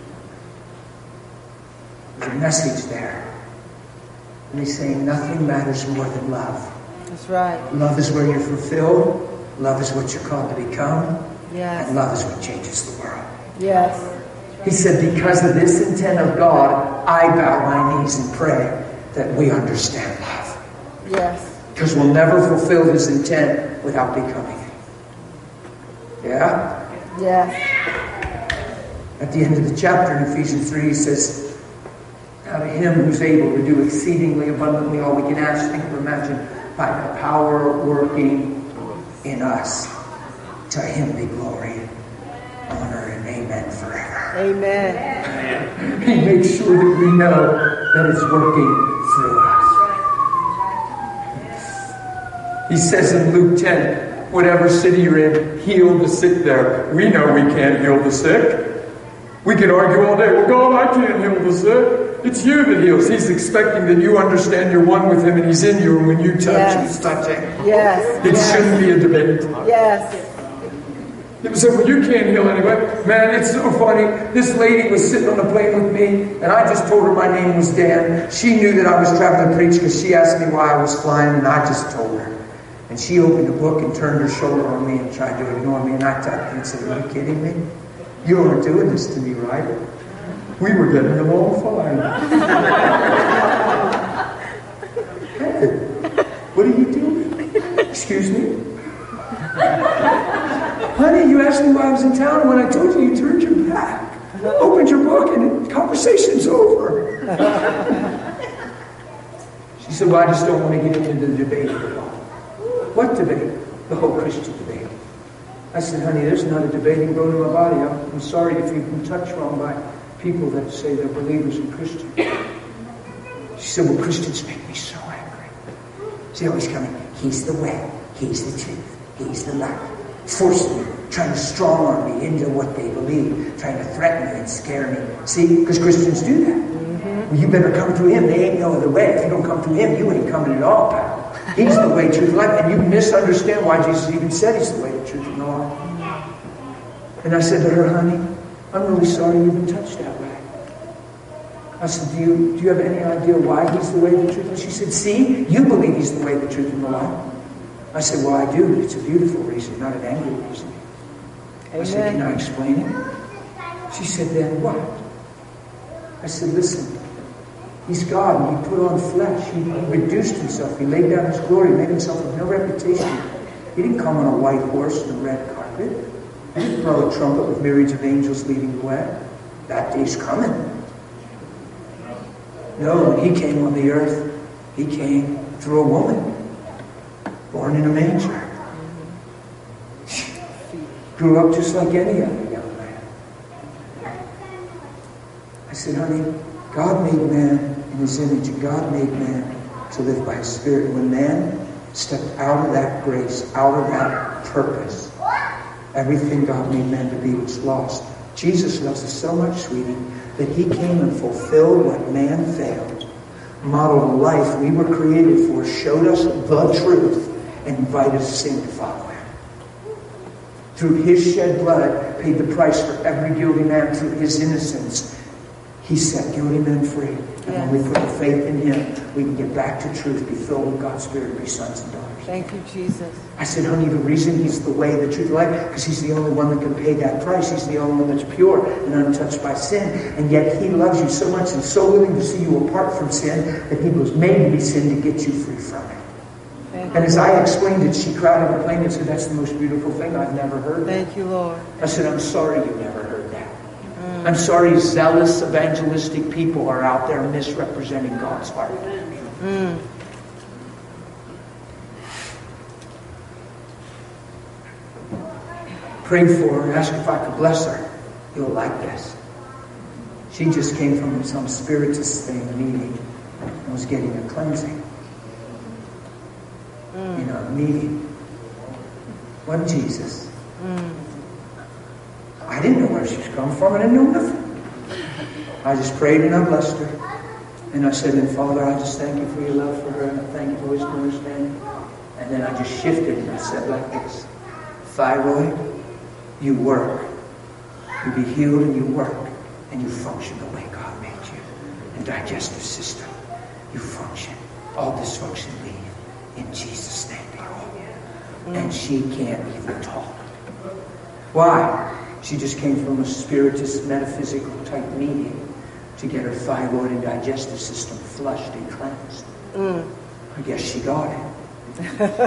There's a message there. And he's saying nothing matters more than love. That's right. Love is where you're fulfilled. Love is what you're called to become. Yes. And love is what changes the world. Yes. He said, because of this intent of God, I bow my knees and pray that we understand love. Yes. Because we'll never fulfill His intent without becoming it. Yeah? Yes. At the end of the chapter in Ephesians 3, he says, now to Him who's able to do exceedingly abundantly all we can ask, think, or imagine, by the power working in us. To Him be glory, honor, and amen forever. Amen. He makes sure that we know that it's working through us. He says in Luke 10, whatever city you're in, heal the sick there. We know we can't heal the sick. We can argue all day, well, God, I can't heal the sick. It's you that heals. He's expecting that you understand you're one with Him and He's in you, and when you touch, He's touching. Yes. It shouldn't be a debate. Yes. People say, well, you can't heal anybody. Man, it's so funny. This lady was sitting on the plane with me, and I just told her my name was Dan. She knew that I was traveling to preach because she asked me why I was flying, and I just told her. And she opened a book and turned her shoulder on me and tried to ignore me. And I tapped her and said, are you kidding me? You aren't doing this to me, right? We were getting along fine. Hey, what are you doing? Excuse me? Honey, you asked me why I was in town, and when I told you, you turned your back. Opened your book, and the conversation's over. She said, well, I just don't want to get into the debate at all. What debate? The whole Christian debate. I said, honey, there's not a debating going in my body. I'm sorry if you've been touched wrong by people that say they're believers in Christians. She said, well, Christians make me so angry. See how he's coming? He's the way. He's the truth. He's the light. Forcing me, trying to strong-arm me into what they believe, trying to threaten me and scare me. See, because Christians do that. Well, you better come through Him. There ain't no other way. If you don't come through Him, you ain't coming at all, pal. He's the way, truth, and life. And you misunderstand why Jesus even said He's the way, the truth, and the life. And I said to her, honey, I'm really sorry you've been touched that way. I said, do you have any idea why He's the way, the truth? And she said, see, you believe He's the way, the truth, and the life. I said, well, I do. It's a beautiful reason, not an angry reason. Amen. I said, can I explain it? She said, then what? I said, listen, He's God, and He put on flesh. He reduced Himself. He laid down His glory, made Himself of no reputation. He didn't come on a white horse and a red carpet. He didn't blow a trumpet with myriads of angels leading the way. That day's coming. No, when He came on the earth, He came through a woman, born in a manger. Grew up just like any other young man. I said, honey, God made man in His image, and God made man to live by His Spirit. And when man stepped out of that grace, out of that purpose, everything God made man to be was lost. Jesus loves us so much, sweetie, that He came and fulfilled what man failed. Modeled a life we were created for, showed us the truth, and invited us to sing to follow Him. through his shed blood, paid the price for every guilty man through his innocence. He set guilty men free. And when we put the faith in him, we can get back to truth, be filled with God's Spirit, be sons and daughters. Thank you, Jesus. I said, honey, the reason he's the way, the truth, the life, because he's the only one that can pay that price. He's the only one that's pure and untouched by sin. And yet he loves you so much and so willing to see you apart from sin that he was made to be sin to get you free from it. And as I explained it, she cried on the plane and said, that's the most beautiful thing I've never heard. Thank you, Lord. I said, I'm sorry you never heard that. I'm sorry zealous evangelistic people are out there misrepresenting God's heart. Prayed for her, asked if I could bless her. You'll like this. She just came from some spiritist thing meeting and was getting a cleansing. Meeting. Wasn't Jesus. I didn't know where she was coming from. I didn't know nothing. I just prayed and I blessed her. And I said, and Father, I just thank you for your love for her. And I thank you for wisdom and understanding. And then I just shifted and I said like this. Thyroid, you work. You be healed and you work. And you function the way God made you. And digestive system, you function. All dysfunction leave. In Jesus' name, be whole. And she can't even talk. Why? She just came from a spiritist, metaphysical type meeting to get her thyroid and digestive system flushed and cleansed. I guess she got it.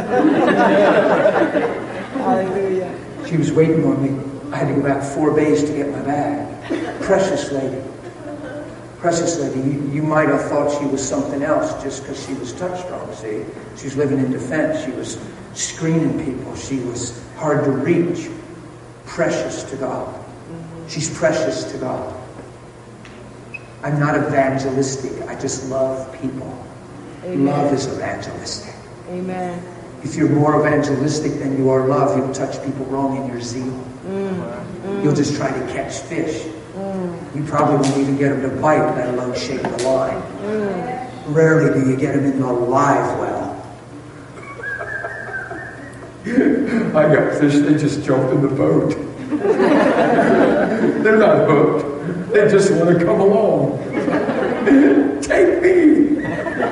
Hallelujah. She was waiting on me. I had to go back 4 bays to get my bag. Precious lady. Precious lady, you might have thought she was something else just because she was touch strong, see? She was living in defense. She was screening people. She was hard to reach. Precious to God. She's precious to God. I'm not evangelistic. I just love people. Amen. Love is evangelistic. Amen. If you're more evangelistic than you are love, you'll touch people wrong in your zeal. You'll just try to catch fish. You probably won't even get them to bite, let alone shake the line. Rarely do you get them in the live well. I got fish, they just jumped in the boat. They're not hooked. They just want to come along. Take me.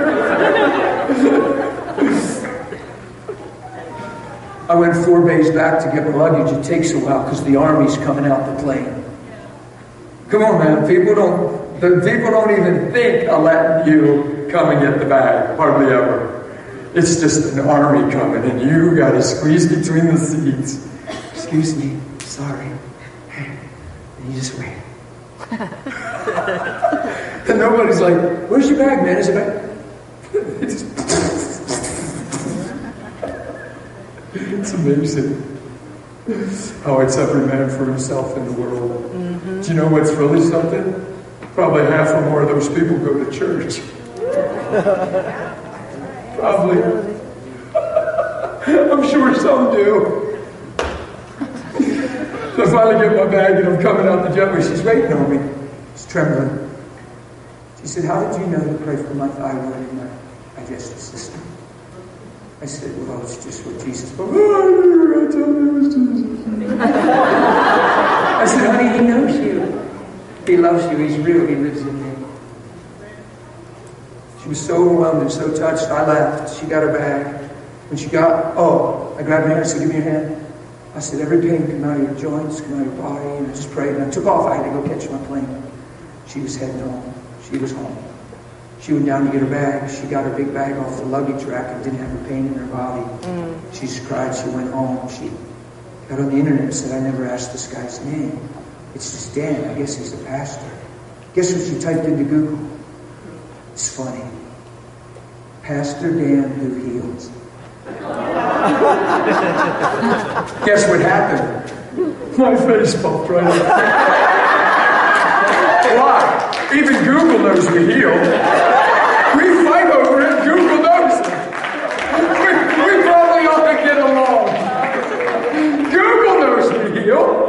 I went 4 bays back to get my luggage. It takes a while because the army's coming out the plane. Come on, man. People don't even think of letting you come and get the bag. Hardly ever. It's just an army coming, and you got to squeeze between the seats. Excuse me. Sorry. And you just wait. And nobody's like, where's your bag, man? Is it back? It's amazing how it's every man for himself in the world. Do you know what's really something? Probably half or more of those people go to church. Probably. I'm sure some do. So I finally get my bag and I'm coming out the jetway. She's waiting on me. She's trembling. She said, how did you know to pray for my thyroid and my digestive system? I said, well, it's just what Jesus spoke. I told you it was Jesus. I said, honey, he knows you. He loves you. He's real. He lives in me. She was so overwhelmed and so touched. I left. She got her bag. When she got, I grabbed her hand. I said, give me your hand. I said, every pain come out of your joints, come out of your body. And I just prayed. And I took off. I had to go catch my plane. She was heading home. She was home. She went down to get her bag. She got her big bag off the luggage rack and didn't have her pain in her body. She just cried. She went home. She got on the internet and said, I never asked this guy's name. It's just Dan. I guess he's a pastor. Guess what she typed into Google? It's funny. Pastor Dan who heals. Guess what happened? My face popped right up. Why? Even Google knows we heal. We fight over it. Google knows it. We probably ought to get along. Google knows we heal.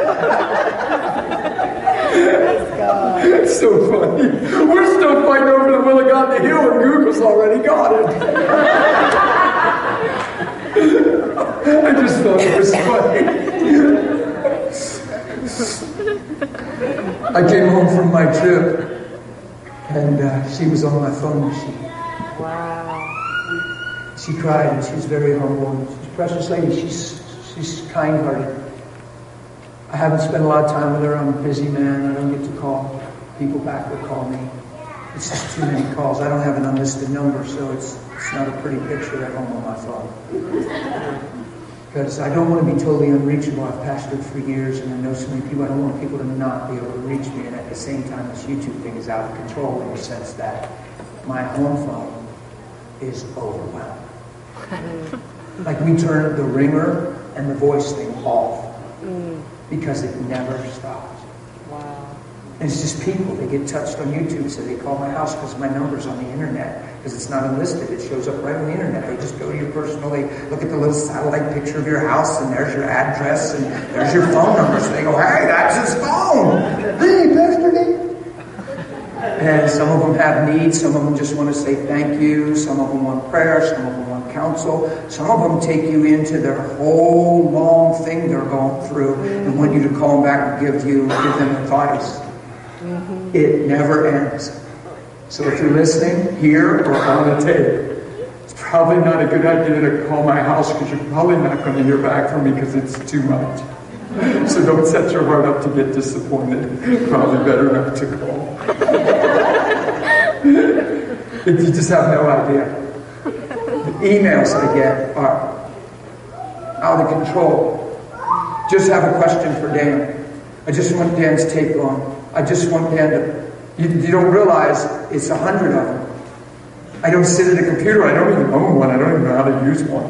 It's so funny. We're still fighting over the will of God to heal, and Google's already got it. I just thought it was funny. I came home from my trip, and she was on my phone. Wow. She cried, and she's very humble. She's a precious lady. She's kind-hearted. I haven't spent a lot of time with her. I'm a busy man. I don't get to call people back that call me. It's just too many calls. I don't have an unlisted number, so it's not a pretty picture at home on my phone. Because I don't want to be totally unreachable. I've pastored for years, and I know so many people. I don't want people to not be able to reach me. And at the same time, this YouTube thing is out of control in the sense that my home phone is overwhelmed. Like we turn the ringer and the voice thing off because it never stops. Wow. And it's just people. They get touched on YouTube, so they call my house because my number's on the internet. Because it's not unlisted. It shows up right on the internet. They just go to your personal, they look at the little satellite picture of your house, and there's your address, and there's your phone number. So they go, hey, that's his phone. Hey, Pastor Dave. And some of them have needs. Some of them just want to say thank you. Some of them want prayer. Some of them want counsel. Some of them take you into their whole long thing they're going through and want you to call them back and give them advice. It never ends. So if you're listening here or on the tape, it's probably not a good idea to call my house because you're probably not going to hear back from me because it's too much. So don't set your heart up to get disappointed. Probably better not to call. If you just have no idea. The emails I get are out of control. Just have a question for Dan. I just want Dan's take on. I just want Dan to... You don't realize it's 100 of them. I don't sit at a computer. I don't even own one. I don't even know how to use one.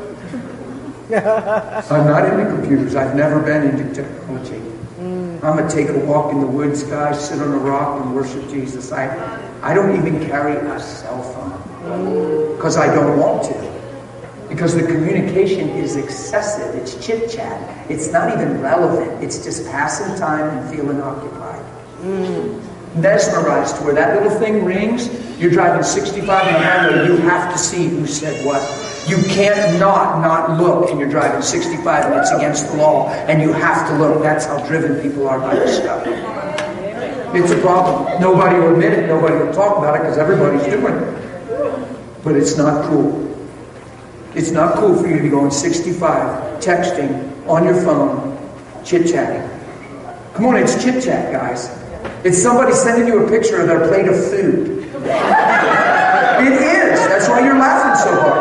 I'm not into computers. I've never been into technology. I'm going to take a walk in the woods, guys, sit on a rock and worship Jesus. I don't even carry a cell phone because I don't want to. Because the communication is excessive. It's chit-chat. It's not even relevant. It's just passing time and feeling occupied. Mesmerized to where that little thing rings, you're driving 65 on the highway, you have to see who said what. You can't not look, and you're driving 65 and it's against the law, and you have to look. That's how driven people are by this stuff. It's a problem. Nobody will admit it, nobody will talk about it because everybody's doing it. But it's not cool. It's not cool for you to be going 65, texting, on your phone, chit-chatting. Come on, it's chit-chat, guys. It's somebody sending you a picture of their plate of food. It is. That's why you're laughing so hard.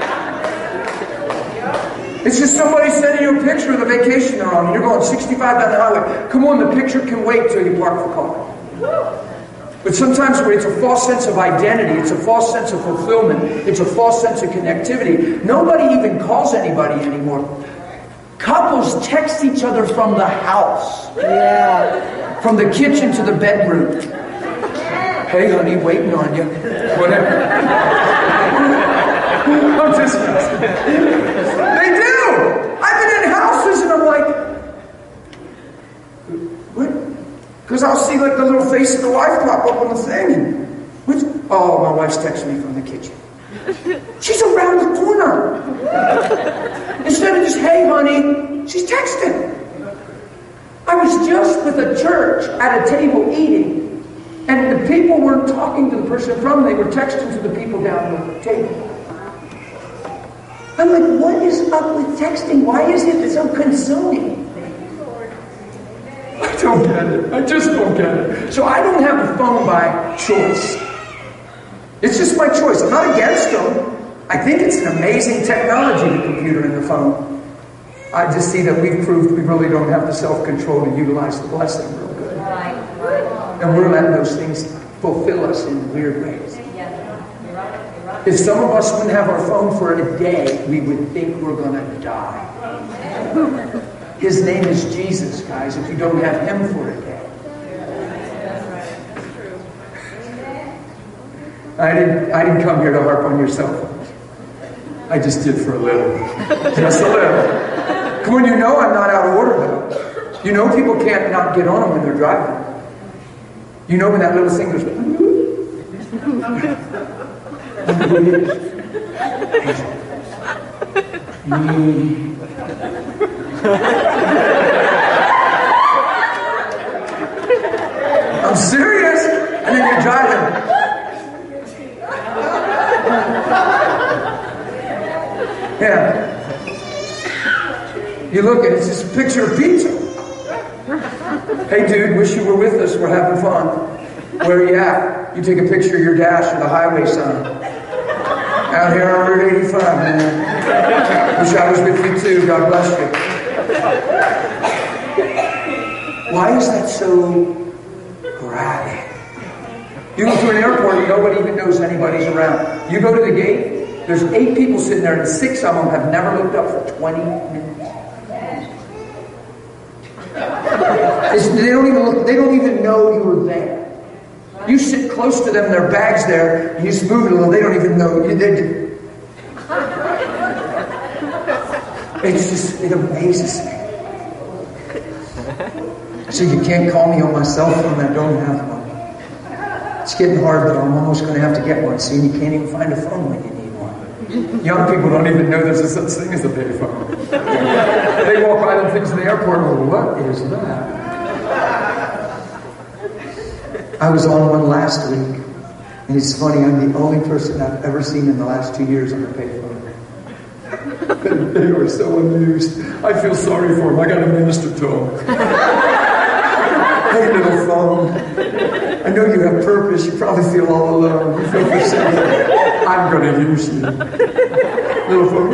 It's just somebody sending you a picture of the vacation they're on, and you're going 65 down the highway. Come on, the picture can wait till you park the car. But sometimes it's a false sense of identity. It's a false sense of fulfillment. It's a false sense of connectivity. Nobody even calls anybody anymore. Couples text each other from the house. Yeah. From the kitchen to the bedroom. Hey, honey, waiting on you. Whatever. I'm just messing. They do! I've been in houses and I'm like, what? Because I'll see like the little face of the wife pop up on the thing. And, oh, my wife's texting me from the kitchen. She's around the corner. Instead of just, hey, honey, she's texting. I was just with a church at a table eating, and the people weren't talking to the person in front of them, they were texting to the people down the table. I'm like, what is up with texting? Why is it so consuming? I don't get it. I just don't get it. So I don't have a phone by choice. It's just my choice. I'm not against them. I think it's an amazing technology, the computer and the phone. I just see that we've proved we really don't have the self-control to utilize the blessing real good. And we're letting those things fulfill us in weird ways. If some of us wouldn't have our phone for a day, we would think we're going to die. His name is Jesus, guys, if you don't have him for a day. I didn't come here to harp on your cell phones. I just did for a little. Just a little. Come on, you know I'm not out of order, though. You know people can't not get on them when they're driving. You know when that little thing goes... I'm serious. And then you're driving. Yeah. You look at it, it's just a picture of pizza. Hey dude, wish you were with us. We're having fun. Where are you at? You take a picture of your dash or the highway sign. Out here on Route 85, man. Wish I was with you too. God bless you. Why is that so graphic? You go to an airport and nobody even knows anybody's around. You go to the gate, there's 8 people sitting there and 6 of them have never looked up for 20 minutes. They don't even know you were there. You sit close to them, their bag's there, and you just move it a little, they don't even know you did. It amazes me. So you can't call me on my cell phone, I don't have one. It's getting hard though, I'm almost going to have to get one. See, you can't even find a phone when you need one. Young people don't even know there's a such thing as a payphone. They walk by them things in the airport and go, what is that? I was on one last week, and it's funny, I'm the only person I've ever seen in the last 2 years on the payphone. They were so amused. I feel sorry for them. I got to minister to them. Hey, little phone. I know you have purpose. You probably feel all alone. You feel forsaken. I'm going to use you. Little phone.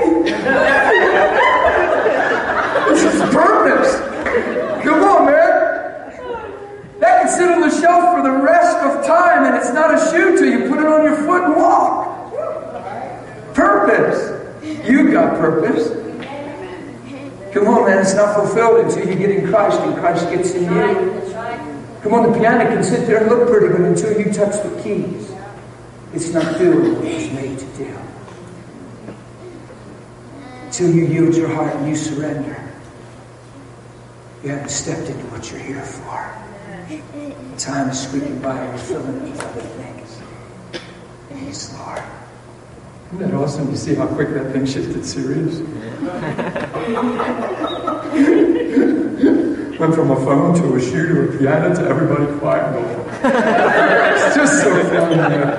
This is purpose. Come on, man. That can sit on the shelf for the rest of time, and it's not a shoe till you put it on your foot and walk. Purpose. You got purpose. Come on, man. It's not fulfilled until you get in Christ, and Christ gets in you. Come on, the piano can sit there and look pretty, but until you touch the keys, it's not doing what it's made to do. Until you yield your heart and you surrender, you haven't stepped into what you're here for. Time is sweeping by and we're filling it with other things. And He's Lord. Isn't that awesome to see how quick that thing shifted serious? Went from a phone to a shoe to a piano to everybody quiet and going. It's just so funny, man.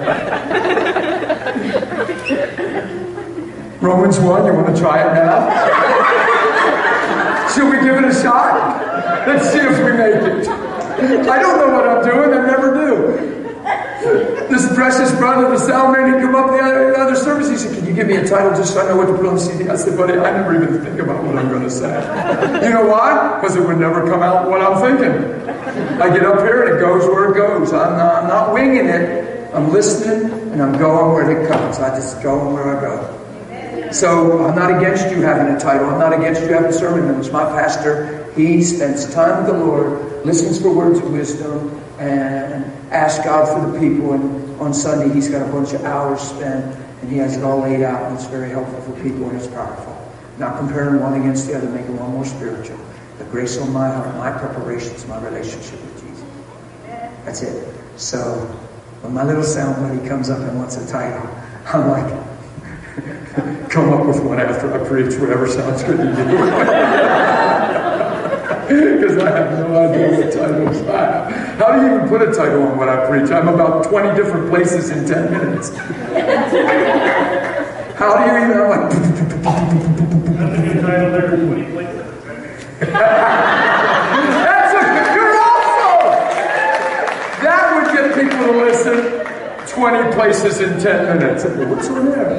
Romans 1, you want to try it now? Should we give it a shot? Let's see if we make it. I don't know what I'm doing, I never do. This precious brother, the sound man, he'd come up the other service. He said, can you give me a title just so I know what to put on the CD? I said, buddy, I never even think about what I'm going to say. You know why? Because it would never come out what I'm thinking. I get up here and it goes where it goes. I'm not winging it. I'm listening and I'm going where it comes. I just go where I go. So I'm not against you having a title. I'm not against you having sermon notes. My pastor, he spends time with the Lord, listens for words of wisdom, and asks God for the people. And on Sunday, he's got a bunch of hours spent, and he has it all laid out, and it's very helpful for people, and it's powerful. Not comparing one against the other, making one more spiritual. The grace on my heart, my preparations, my relationship with Jesus. That's it. So when my little sound buddy comes up and wants a title, I'm like, come up with one after I preach, whatever sounds good to you. Because I have no idea what titles I have. How do you even put a title on what I preach? I'm about 20 different places in 10 minutes. How do you even, I'm like... You're awesome! That would get people to listen. 20 places in 10 minutes. What's on there?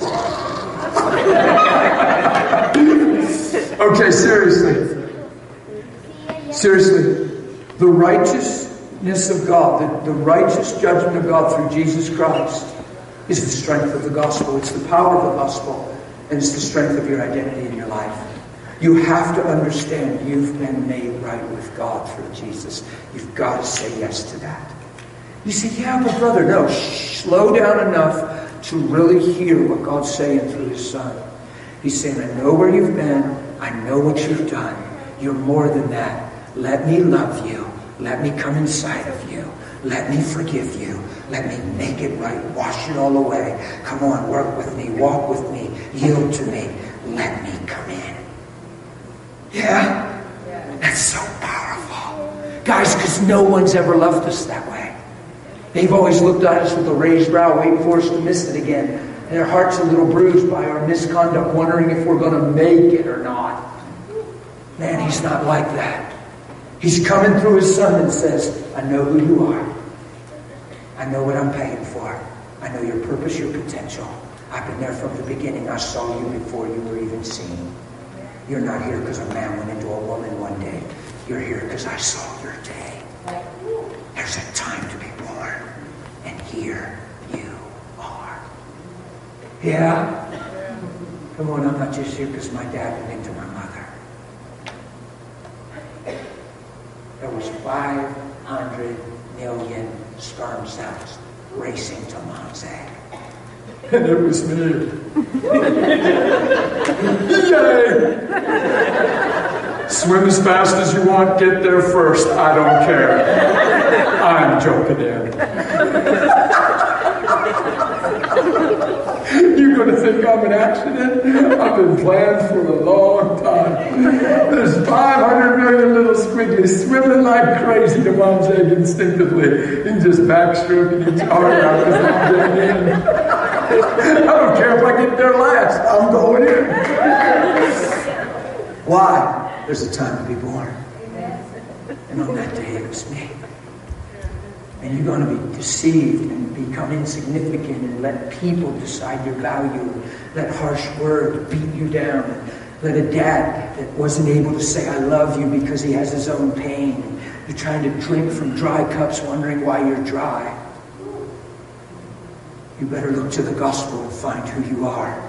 Okay, seriously. Seriously, the righteousness of God, the righteous judgment of God through Jesus Christ is the strength of the gospel. It's the power of the gospel, and it's the strength of your identity in your life. You have to understand you've been made right with God through Jesus. You've got to say yes to that. You say, yeah, but brother, no. Slow down enough to really hear what God's saying through His Son. He's saying, I know where you've been. I know what you've done. You're more than that. Let me love you. Let me come inside of you. Let me forgive you. Let me make it right. Wash it all away. Come on, work with me. Walk with me. Yield to me. Let me come in. Yeah? That's so powerful. Guys, because no one's ever loved us that way. They've always looked at us with a raised brow, waiting for us to miss it again. And their hearts a little bruised by our misconduct, wondering if we're going to make it or not. Man, He's not like that. He's coming through His Son and says, I know who you are. I know what I'm paying for. I know your purpose, your potential. I've been there from the beginning. I saw you before you were even seen. You're not here because a man went into a woman one day. You're here because I saw your day. There's a time to be born. And here you are. Yeah? Come on, I'm not just here because my dad went into my mother. There was 500 million sperm cells racing to mom's egg. And it was me. Yay! Swim as fast as you want, get there first. I don't care. I'm joking in. You're going to think I'm an accident? I've been planned for a long time. There's 500 million little squigglies swimming like crazy to mom's egg instinctively and just backstroking each heart out as I'm getting in. I don't care if I get there last. I'm going in. Why? There's a time to be born. And on that day, it was me. And you're going to be deceived and become insignificant and let people decide your value. Let harsh words beat you down. Let a dad that wasn't able to say, I love you because he has his own pain. You're trying to drink from dry cups wondering why you're dry. You better look to the gospel and find who you are.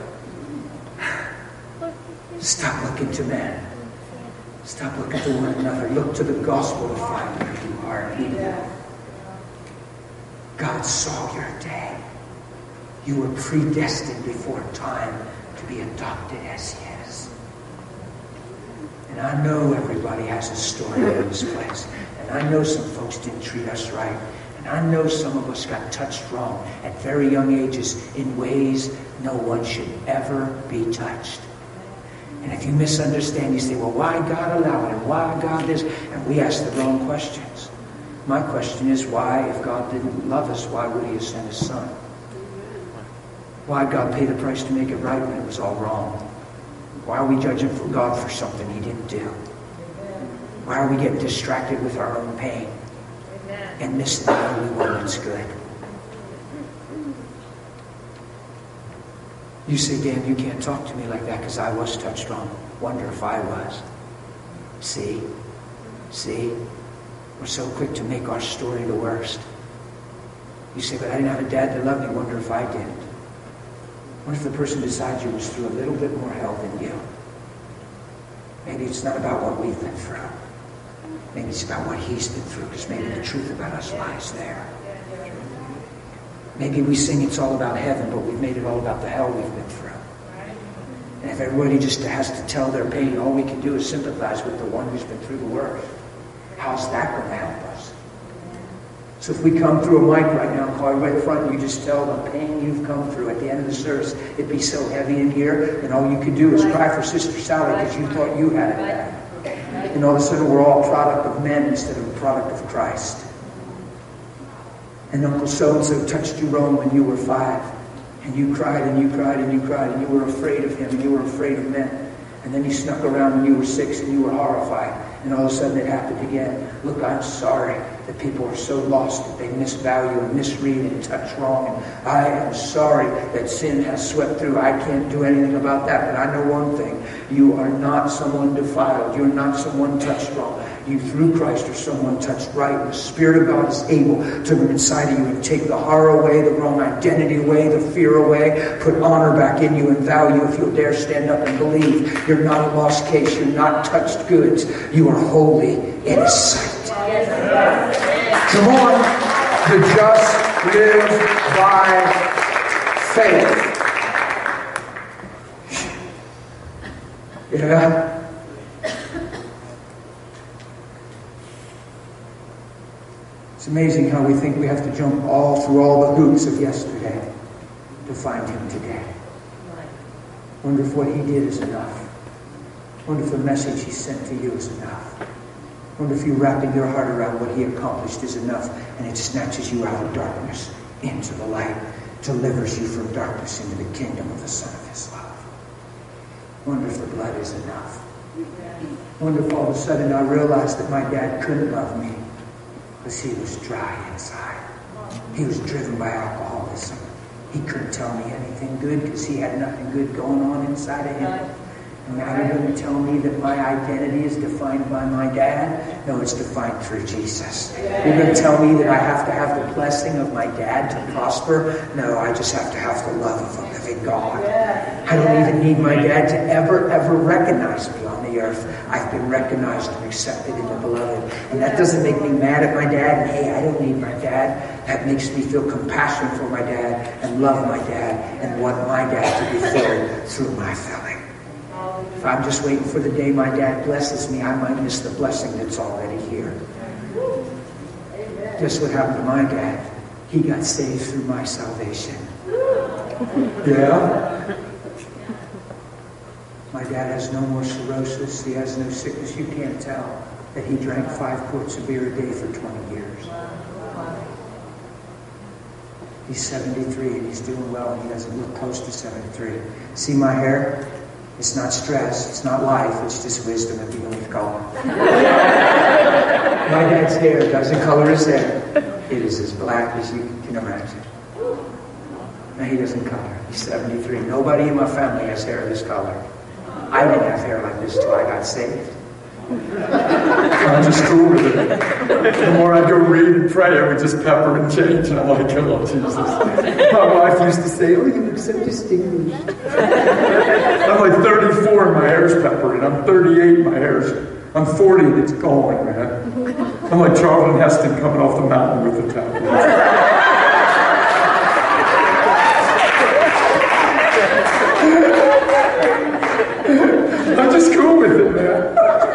Stop looking to men. Stop looking to one another. Look to the gospel to find who you are and who you are. God saw your day. You were predestined before time to be adopted as His. And I know everybody has a story in this place. And I know some folks didn't treat us right. And I know some of us got touched wrong at very young ages in ways no one should ever be touched. And if you misunderstand, you say, well, why God allow it? And why God this? And we ask the wrong questions. My question is, why, if God didn't love us, why would He have sent His Son? Why God paid a price to make it right when it was all wrong? Why are we judging God for something He didn't do? Why are we getting distracted with our own pain and miss the only one that's good? You say, Dan, you can't talk to me like that because I was touched wrong. Wonder if I was. See? We're so quick to make our story the worst. You say, but I didn't have a dad that loved me. Wonder if I did. What if the person beside you was through a little bit more hell than you? Maybe it's not about what we've been through. Maybe it's about what he's been through, because maybe the truth about us lies there. Maybe we sing it's all about heaven, but we've made it all about the hell we've been through. And if everybody just has to tell their pain, all we can do is sympathize with the one who's been through the worst. How's that going to help us? So if we come through a mic right now, call you right front, and you just tell the pain you've come through at the end of the service, it'd be so heavy in here, and all you could do is cry for Sister Sally because you thought you had it bad. And all of a sudden we're all a product of men instead of a product of Christ. And Uncle so-and-so touched you wrong when you were 5. And you cried and you cried and you cried and you were afraid of him and you were afraid of men. And then he snuck around when you were 6 and you were horrified. And all of a sudden it happened again. Look, I'm sorry that people are so lost that they misvalue and misread and touch wrong. And I am sorry that sin has swept through. I can't do anything about that. But I know one thing. You are not someone defiled. You're not someone touched wrong. You, through Christ, are someone touched right. The Spirit of God is able to come inside of you and take the horror away, the wrong identity away, the fear away, put honor back in you and value if you'll dare stand up and believe. You're not a lost case. You're not touched goods. You are holy in His sight. Come on. The just live by faith. Yeah. It's amazing how we think we have to jump all through all the hoops of yesterday to find Him today. Wonder if what He did is enough. Wonder if the message He sent to you is enough. Wonder if you wrapping your heart around what He accomplished is enough, and it snatches you out of darkness into the light, delivers you from darkness into the kingdom of the Son of His love. Wonder if the blood is enough. Wonder if all of a sudden I realized that my dad couldn't love me because he was dry inside. He was driven by alcoholism. He couldn't tell me anything good because he had nothing good going on inside of him. And now you're going to tell me that my identity is defined by my dad? No, it's defined through Jesus. You're going to tell me that I have to have the blessing of my dad to prosper? No, I just have to have the love of a living God. I don't even need my dad to ever recognize me on the earth. I've been recognized and accepted in the beloved. And that doesn't make me mad at my dad. And hey, I don't need my dad. That makes me feel compassion for my dad and love my dad and want my dad to be filled through my filling. If I'm just waiting for the day my dad blesses me, I might miss the blessing that's already here. Guess what happened to my dad? He got saved through my salvation. Yeah? My dad has no more cirrhosis. He has no sickness. You can't tell that he drank 5 quarts of beer a day for 20 years. He's 73 and he's doing well, and he doesn't look close to 73. See my hair? It's not stress, it's not life, it's just wisdom if you don't color. My dad's hair doesn't color his hair. It is as black as you can imagine. Now he doesn't color. He's 73. Nobody in my family has hair this color. I didn't have hair like this till I got saved. I'm just cool with it. The more I go read and pray, I would just pepper and change, and I'm like, oh, Jesus. My wife used to say, oh, you look so distinguished. I'm like 34 and my hair's peppered, and I'm 38 and my hair's... I'm 40 and it's going, man. I'm like Charlton Heston coming off the mountain with the tablet. I'm just cool with it, man.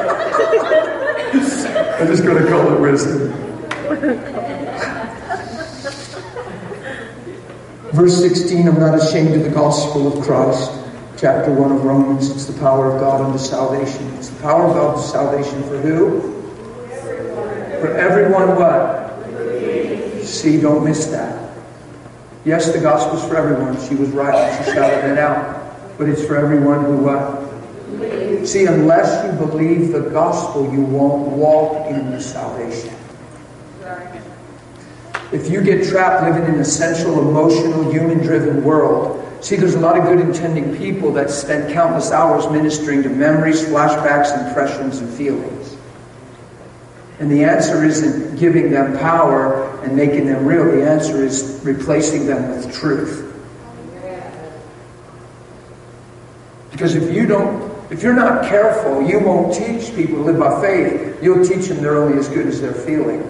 I'm just going to call it wisdom. Verse 16, I'm not ashamed of the gospel of Christ. Chapter 1 of Romans, it's the power of God unto salvation. It's the power of God unto salvation for who? For everyone what? See, don't miss that. Yes, the gospel's for everyone. She was right when she shouted it out. But it's for everyone who what? See, unless you believe the gospel, you won't walk in the salvation. If you get trapped living in a sensual, emotional, human-driven world, see, there's a lot of good intending people that spend countless hours ministering to memories, flashbacks, impressions, and feelings. And the answer isn't giving them power and making them real. The answer is replacing them with truth. Because if you're not careful, you won't teach people to live by faith. You'll teach them they're only as good as they're feeling.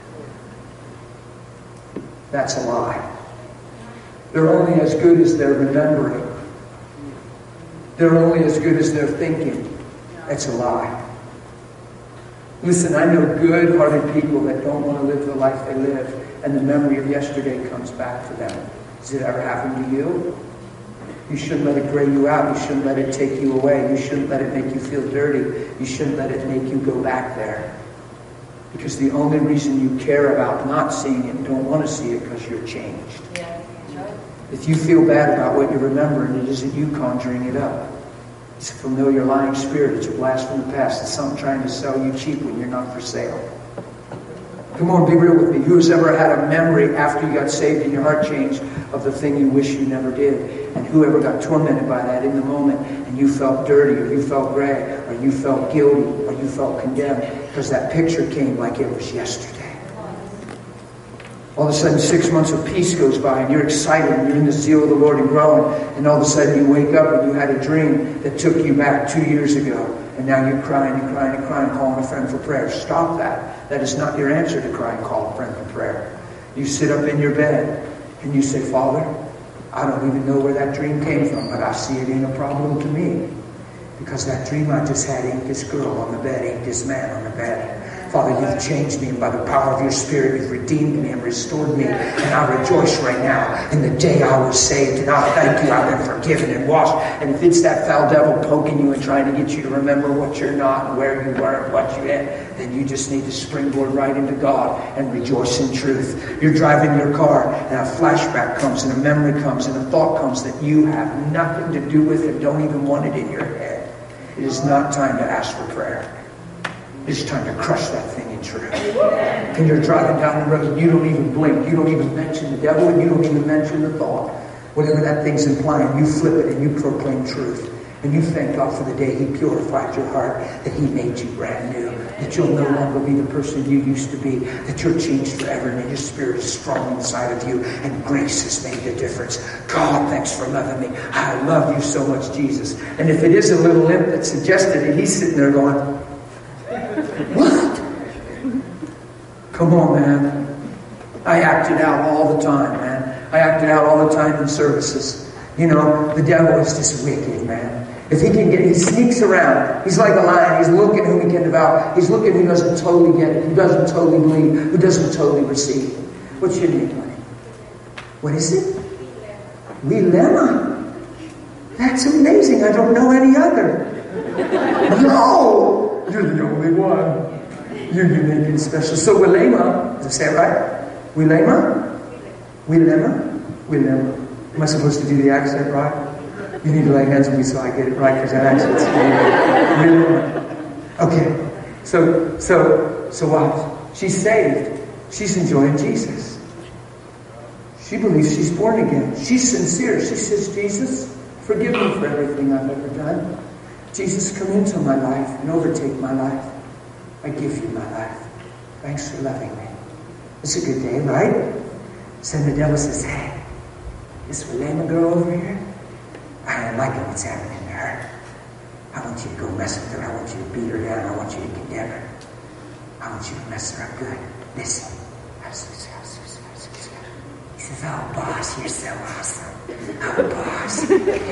That's a lie. They're only as good as they're remembering. They're only as good as they're thinking. That's a lie. Listen, I know good-hearted people that don't want to live the life they live, and the memory of yesterday comes back to them. Has it ever happened to you? You shouldn't let it gray you out. You shouldn't let it take you away. You shouldn't let it make you feel dirty. You shouldn't let it make you go back there. Because the only reason you care about not seeing it and don't want to see it because you're changed. Yeah. If you feel bad about what you're remembering, it isn't you conjuring it up. It's a familiar lying spirit. It's a blast from the past. It's something trying to sell you cheap when you're not for sale. Come on, be real with me. Who's ever had a memory after you got saved and your heart changed of the thing you wish you never did? And whoever got tormented by that in the moment and you felt dirty or you felt gray or you felt guilty or you felt condemned because that picture came like it was yesterday. All of a sudden 6 months of peace goes by and you're excited and you're in the zeal of the Lord and growing, and all of a sudden you wake up and you had a dream that took you back 2 years ago, and now you're crying and crying and crying, calling a friend for prayer. Stop that. That is not your answer to cry and call a friend for prayer. You sit up in your bed and you say, Father, I don't even know where that dream came from, but I see it ain't a problem to me. Because that dream I just had ain't this girl on the bed, ain't this man on the bed. Father, you've changed me, and by the power of your Spirit, you've redeemed me and restored me. And I rejoice right now in the day I was saved. And I thank you, I've been forgiven and washed. And if it's that foul devil poking you and trying to get you to remember what you're not and where you were and what you had, then you just need to springboard right into God and rejoice in truth. You're driving your car, and a flashback comes, and a memory comes, and a thought comes that you have nothing to do with and don't even want it in your head. It is not time to ask for prayer. It's time to crush that thing in truth. And you're driving down the road, you don't even blink, you don't even mention the devil, and you don't even mention the thought. Whatever that thing's implying, you flip it and you proclaim truth. And you thank God for the day He purified your heart, that He made you brand new, that you'll no longer be the person you used to be, that you're changed forever, and your spirit is strong inside of you, and grace has made a difference. God, thanks for loving me. I love you so much, Jesus. And if it is a little imp that suggested it, he's sitting there going, what? Come on, man. I acted out all the time, man. I acted out all the time in services. You know, the devil is just wicked, man. If he can he sneaks around. He's like a lion. He's looking who he can devour. He's looking who doesn't totally get it, who doesn't totally believe, who doesn't totally receive. What's your name, honey? What is it? Wilema. That's amazing. I don't know any other. No! You're the only one. You're unique and special. So Wilema, did I say it right? Wilema? Wilema? Wilema. Am I supposed to do the accent right? You need to lay hands on me so I get it right, because that accent's Wilema. Okay. So what? She's saved. She's enjoying Jesus. She believes she's born again. She's sincere. She says, Jesus, forgive me for everything I've ever done. Jesus, come into my life and overtake my life. I give you my life. Thanks for loving me. It's a good day, right? So then the devil says, hey, this Wilema girl over here, I don't like what's happening to her. I want you to go mess with her. I want you to beat her down. I want you to condemn her. I want you to mess her up good. Listen. He says, oh, boss, you're so awesome. Oh, boss.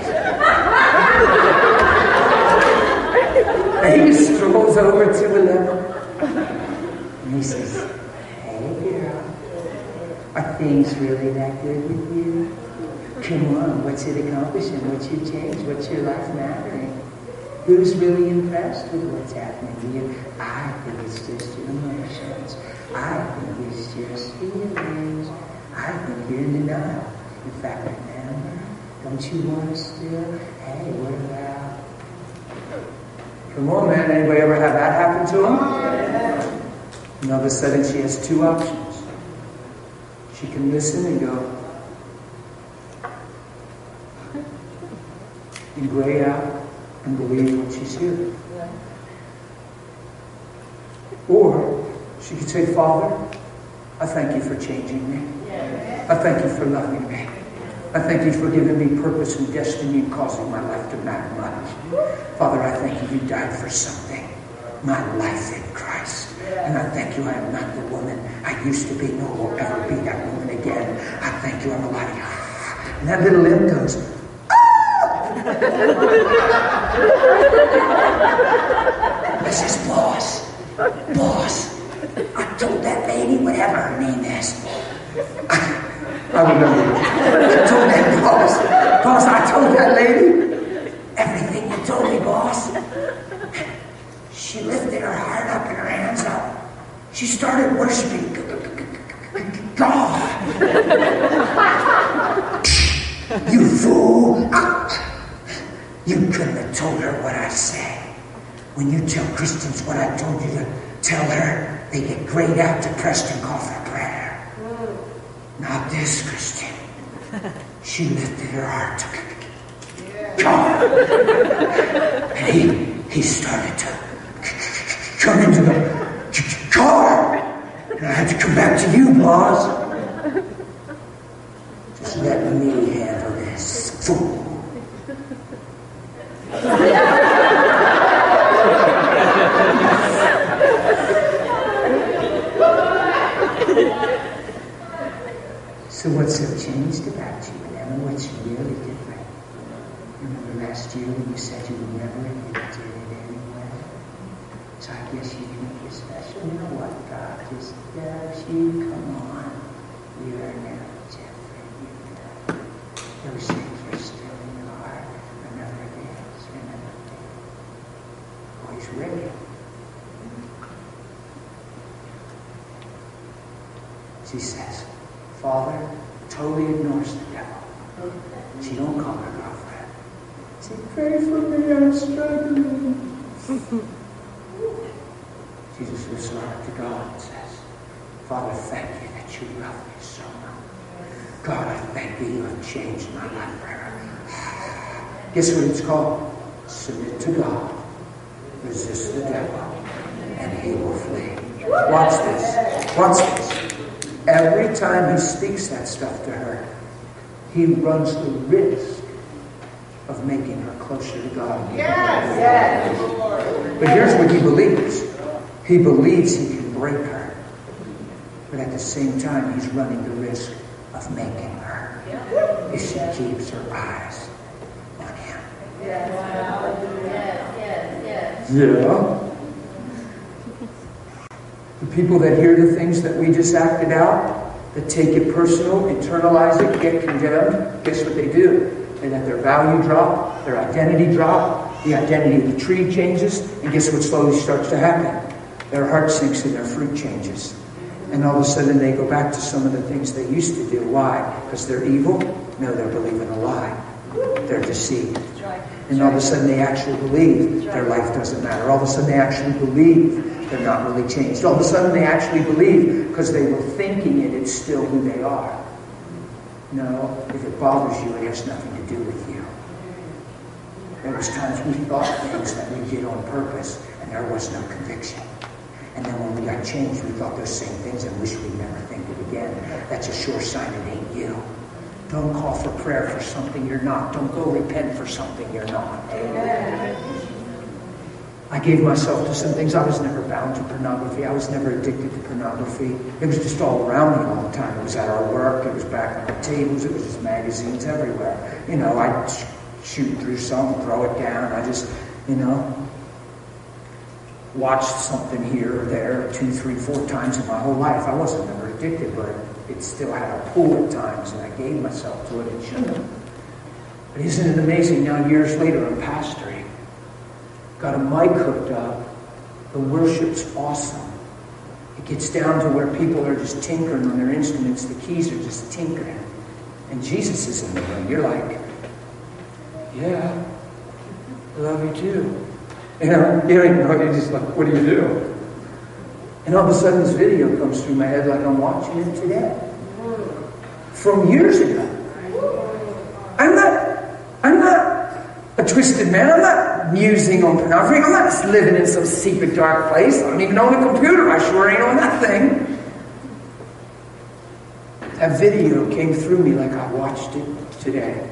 And he strolls over to Wilema. And he says, hey, girl, are things really that good with you? Come on, what's it accomplishing? What's your change? What's your life mattering? Who's really impressed with what's happening to you? I think it's just your emotions. I think it's just feelings. I think you're in denial. In fact, remember, don't you want to still? Hey, what about? Come on, man. Anybody ever have that happen to them? And all of a sudden she has two options. She can listen and go, and gray out and believe what she's hearing. Or she could say, Father, I thank you for changing me. I thank you for loving me. I thank you for giving me purpose and destiny and causing my life to matter much. Father, I thank you died for something. My life in Christ. And I thank you I am not the woman I used to be, nor will ever be that woman again. I thank you I'm alive. And that little limb goes, I says, boss, I told that lady, whatever her name is. I remember. I told that boss, I told that lady everything you told me, boss. She lifted her heart up and her hands up. She started worshiping God. You fool. You couldn't have told her what I said. When you tell Christians what I told you to tell her, they get grayed out, depressed, and call for prayer. Not this Christian. She lifted her heart to God. And he started to come into the car. And I had to come back to you, boss. Just let me handle this fool. So what's so changed about you, Emma? What's really different? Remember last year when you said you would never admit to it anyway? So I Yes, you can make you special. You know what? God just loves you. Come on. You're now Jeffrey. Those things are still in your heart. Remember this. Remember this. Oh, he's ready. She says, Father totally ignores the devil. She don't call her girlfriend. She pray for me, I'm struggling. Jesus lifts her up to God and says, Father, thank you that you love me so much. God, I thank you have changed my life forever. Guess what it's called? Submit to God. Resist the devil. And he will flee. Watch this. Watch this. Every time he speaks that stuff to her, he runs the risk of making her closer to God. Yes. But here's what he believes. He believes he can break her. But at the same time, he's running the risk of making her if she keeps her eyes on him. Yeah. The people that hear the things that we just acted out, that take it personal, internalize it, get condemned, guess what they do? They let their value drop, their identity drop, the identity of the tree changes, and guess what slowly starts to happen? Their heart sinks and their fruit changes. And all of a sudden they go back to some of the things they used to do. Why? Because they're evil? No, they're believing a lie. They're deceived. And all of a sudden they actually believe their life doesn't matter. All of a sudden they actually believe they're not really changed. All of a sudden they actually believe because they were thinking it, it's still who they are. No, if it bothers you, it has nothing to do with you. There was times we thought things that we did on purpose and there was no conviction. And then when we got changed, we thought those same things and wish we'd never think it again. That's a sure sign it ain't you. Don't call for prayer for something you're not. Don't go repent for something you're not. Amen. I gave myself to some things. I was never bound to pornography. I was never addicted to pornography. It was just all around me all the time. It was at our work. It was back on the tables. It was just magazines everywhere. You know, I'd shoot through some, throw it down. I just, watched something here or there 2, 3, 4 times in my whole life. I wasn't never addicted, but it still had a pull at times, and I gave myself to it and shouldn't have. But isn't it amazing? Now, years later, I'm pastoring. Got a mic hooked up. The worship's awesome. It gets down to where people are just tinkering on their instruments. The keys are just tinkering. And Jesus is in the room. You're like, yeah, I love you too. You don't even know. You're just like, what do you do? And all of a sudden this video comes through my head like I'm watching it today. From years ago. I'm not a twisted man. I'm not musing on pornography. I'm not just living in some secret dark place. I don't even own a computer. I sure ain't on that thing. That video came through me like I watched it today.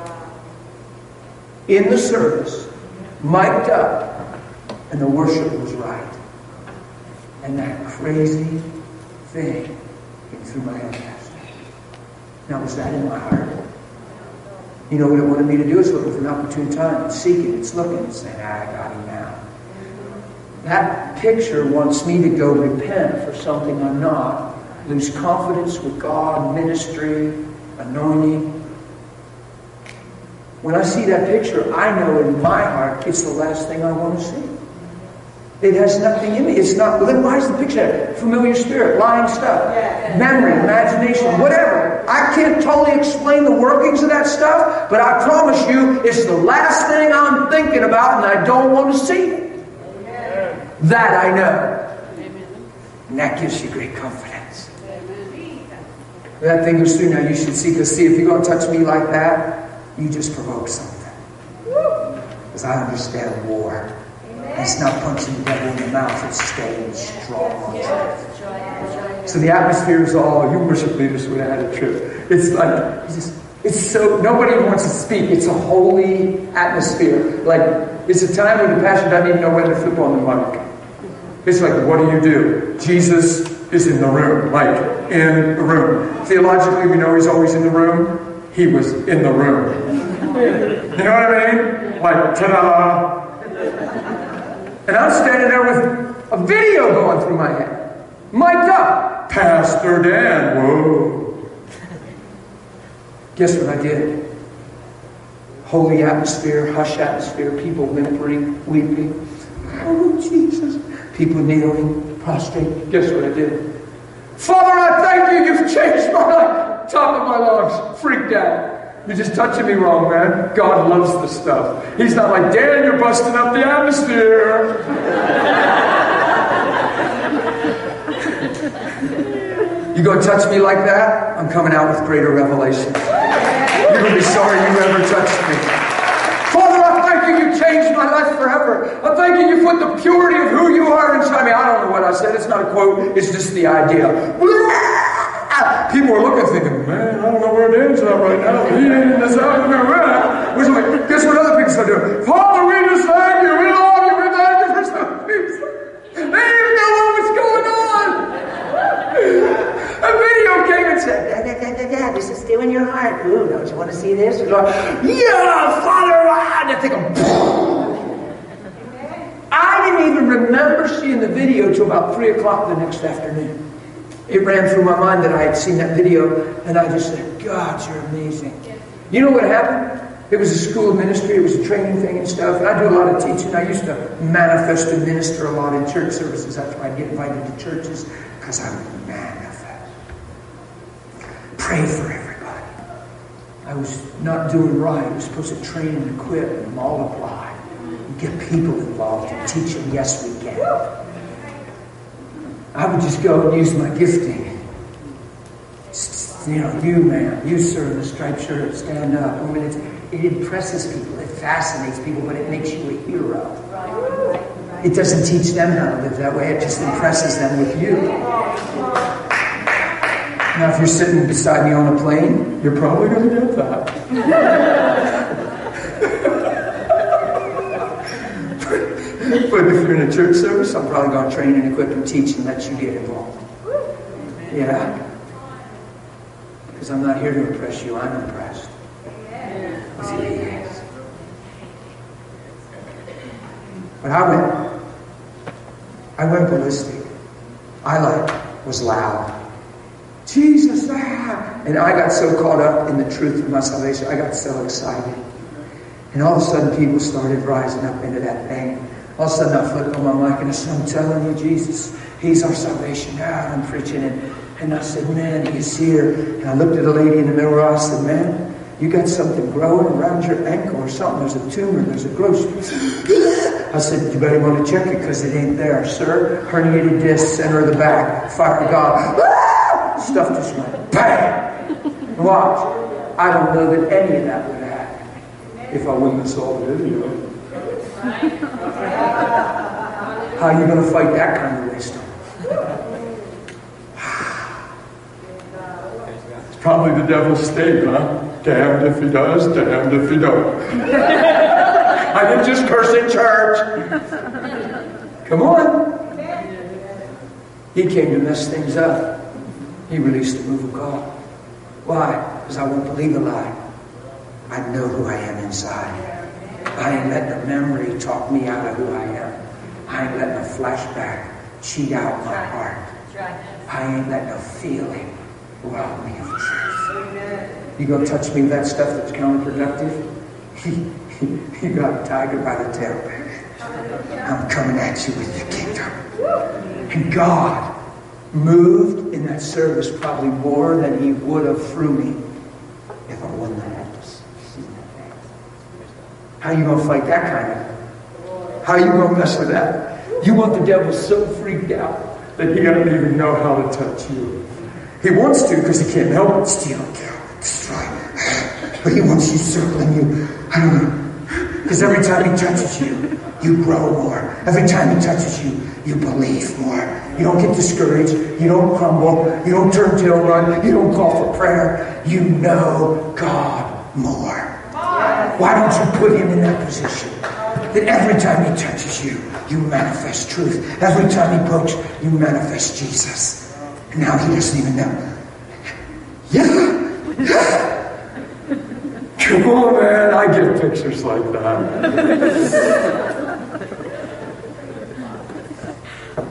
In the service, mic'd up, and the worship was right. And that crazy thing came through my head, Pastor. Now, was that in my heart? You know what it wanted me to do is look for an opportune time. It's seeking, it's looking, it's saying, I got him now. That picture wants me to go repent for something I'm not, lose confidence with God, ministry, anointing. When I see that picture, I know in my heart it's the last thing I want to see. It has nothing in me. It's not. Why is the picture? Familiar spirit, lying stuff, memory, imagination, whatever. I can't totally explain the workings of that stuff, but I promise you, it's the last thing I'm thinking about, and I don't want to see it. Amen. That I know. Amen. And that gives you great confidence. Amen. That thing goes through. Now you should see, because see, if you're going to touch me like that, you just provoke something. Because I understand war. It's not punching the devil in the mouth, it's staying strong. So the atmosphere is all, you worship leaders would have had a trip. It's like, it's so, nobody wants to speak. It's a holy atmosphere. Like, it's a time when the pastor doesn't even know when to flip on the mic. It's like, what do? Jesus is in the room. Like, in the room. Theologically, we know he's always in the room. He was in the room. You know what I mean? Like, ta-da! And I'm standing there with a video going through my head. Mic'd up. Pastor Dan, whoa. Guess what I did? Holy atmosphere, hush atmosphere, people whimpering, weeping. Oh, Jesus. People kneeling, prostrate. Guess what I did? Father, I thank you. You've changed my life. Top of my lungs. Freaked out. You're just touching me wrong, man. God loves this stuff. He's not like, Dan, you're busting up the atmosphere. You gonna touch me like that? I'm coming out with greater revelation. You're gonna be sorry you ever touched me. Father, I thank you. You changed my life forever. I thank you. You put the purity of who you are inside me. I don't know what I said. It's not a quote. It's just the idea. People are looking thinking, man, I don't know where Dan's at right now. He ain't in this house. Guess what other people start doing? Father, we just thank you. We love you. We thank you for some peace. They didn't even know what was going on. A video came and said, this is still in your heart. Ooh, don't you want to see this? We're like, yeah, Father, and they think, I didn't even remember seeing the video till about 3 o'clock the next afternoon. It ran through my mind that I had seen that video, and I just said, God, you're amazing. You know what happened? It was a school of ministry. It was a training thing and stuff. And I do a lot of teaching. I used to manifest and minister a lot in church services. That's why I get invited to churches, because I would manifest. Pray for everybody. I was not doing right. I was supposed to train and equip and multiply and get people involved and teach them, yes, we can. I would just go and use my gifting. You know, you man, you sir in the striped shirt, stand up. I mean, it impresses people, it fascinates people, but it makes you a hero. It doesn't teach them how to live that way, it just impresses them with you. Now, if you're sitting beside me on a plane, you're probably going to get that. But if you're in a church service, I'm probably going to train and equip and teach and let you get involved. Yeah. Because I'm not here to impress you, I'm impressed. With who He is. But I went ballistic. I was loud. Jesus, And I got so caught up in the truth of my salvation, I got so excited. And all of a sudden people started rising up into that thing. All of a sudden I flipped on my mic and I said, I'm telling you, Jesus, He's our salvation. God, I'm preaching and I said, man, He's here. And I looked at a lady in the mirror. I said, man, you got something growing around your ankle or something. There's a tumor. There's a growth. I said, you better want to check it because it ain't there, sir. Herniated disc, center of the back. Fire to God. Stuff just went bang. Watch. I don't know that any of that would have happened if I wouldn't have saw the video. How are you going to fight that kind of wisdom? It's probably the devil's state, huh? Damned if he does, damned if he don't. I can just curse in church. Come on. He came to mess things up. He released the move of God. Why? Because I won't believe a lie. I know who I am inside. I ain't letting a memory talk me out of who I am. I ain't letting a flashback cheat out my heart. I ain't letting a feeling rob me of truth. You gonna touch me with that stuff that's counterproductive? You got a tiger by the tail, baby. I'm coming at you with the kingdom. And God moved in that service probably more than He would have through me if I wouldn't have had to see that thing. How you gonna fight that kind of? How you gonna mess with that? You want the devil so freaked out that he doesn't even know how to touch you. He wants to because he can't help but steal, kill, destroy. But he wants you circling you. I don't know. Because every time he touches you, you grow more. Every time he touches you, you believe more. You don't get discouraged. You don't crumble. You don't turn tail run. You don't call for prayer. You know God more. Why don't you put Him in that position? That every time He touches you, you manifest truth. Every time He pokes, you manifest Jesus. And now He doesn't even know. Yeah. Come on, man. I get pictures like that.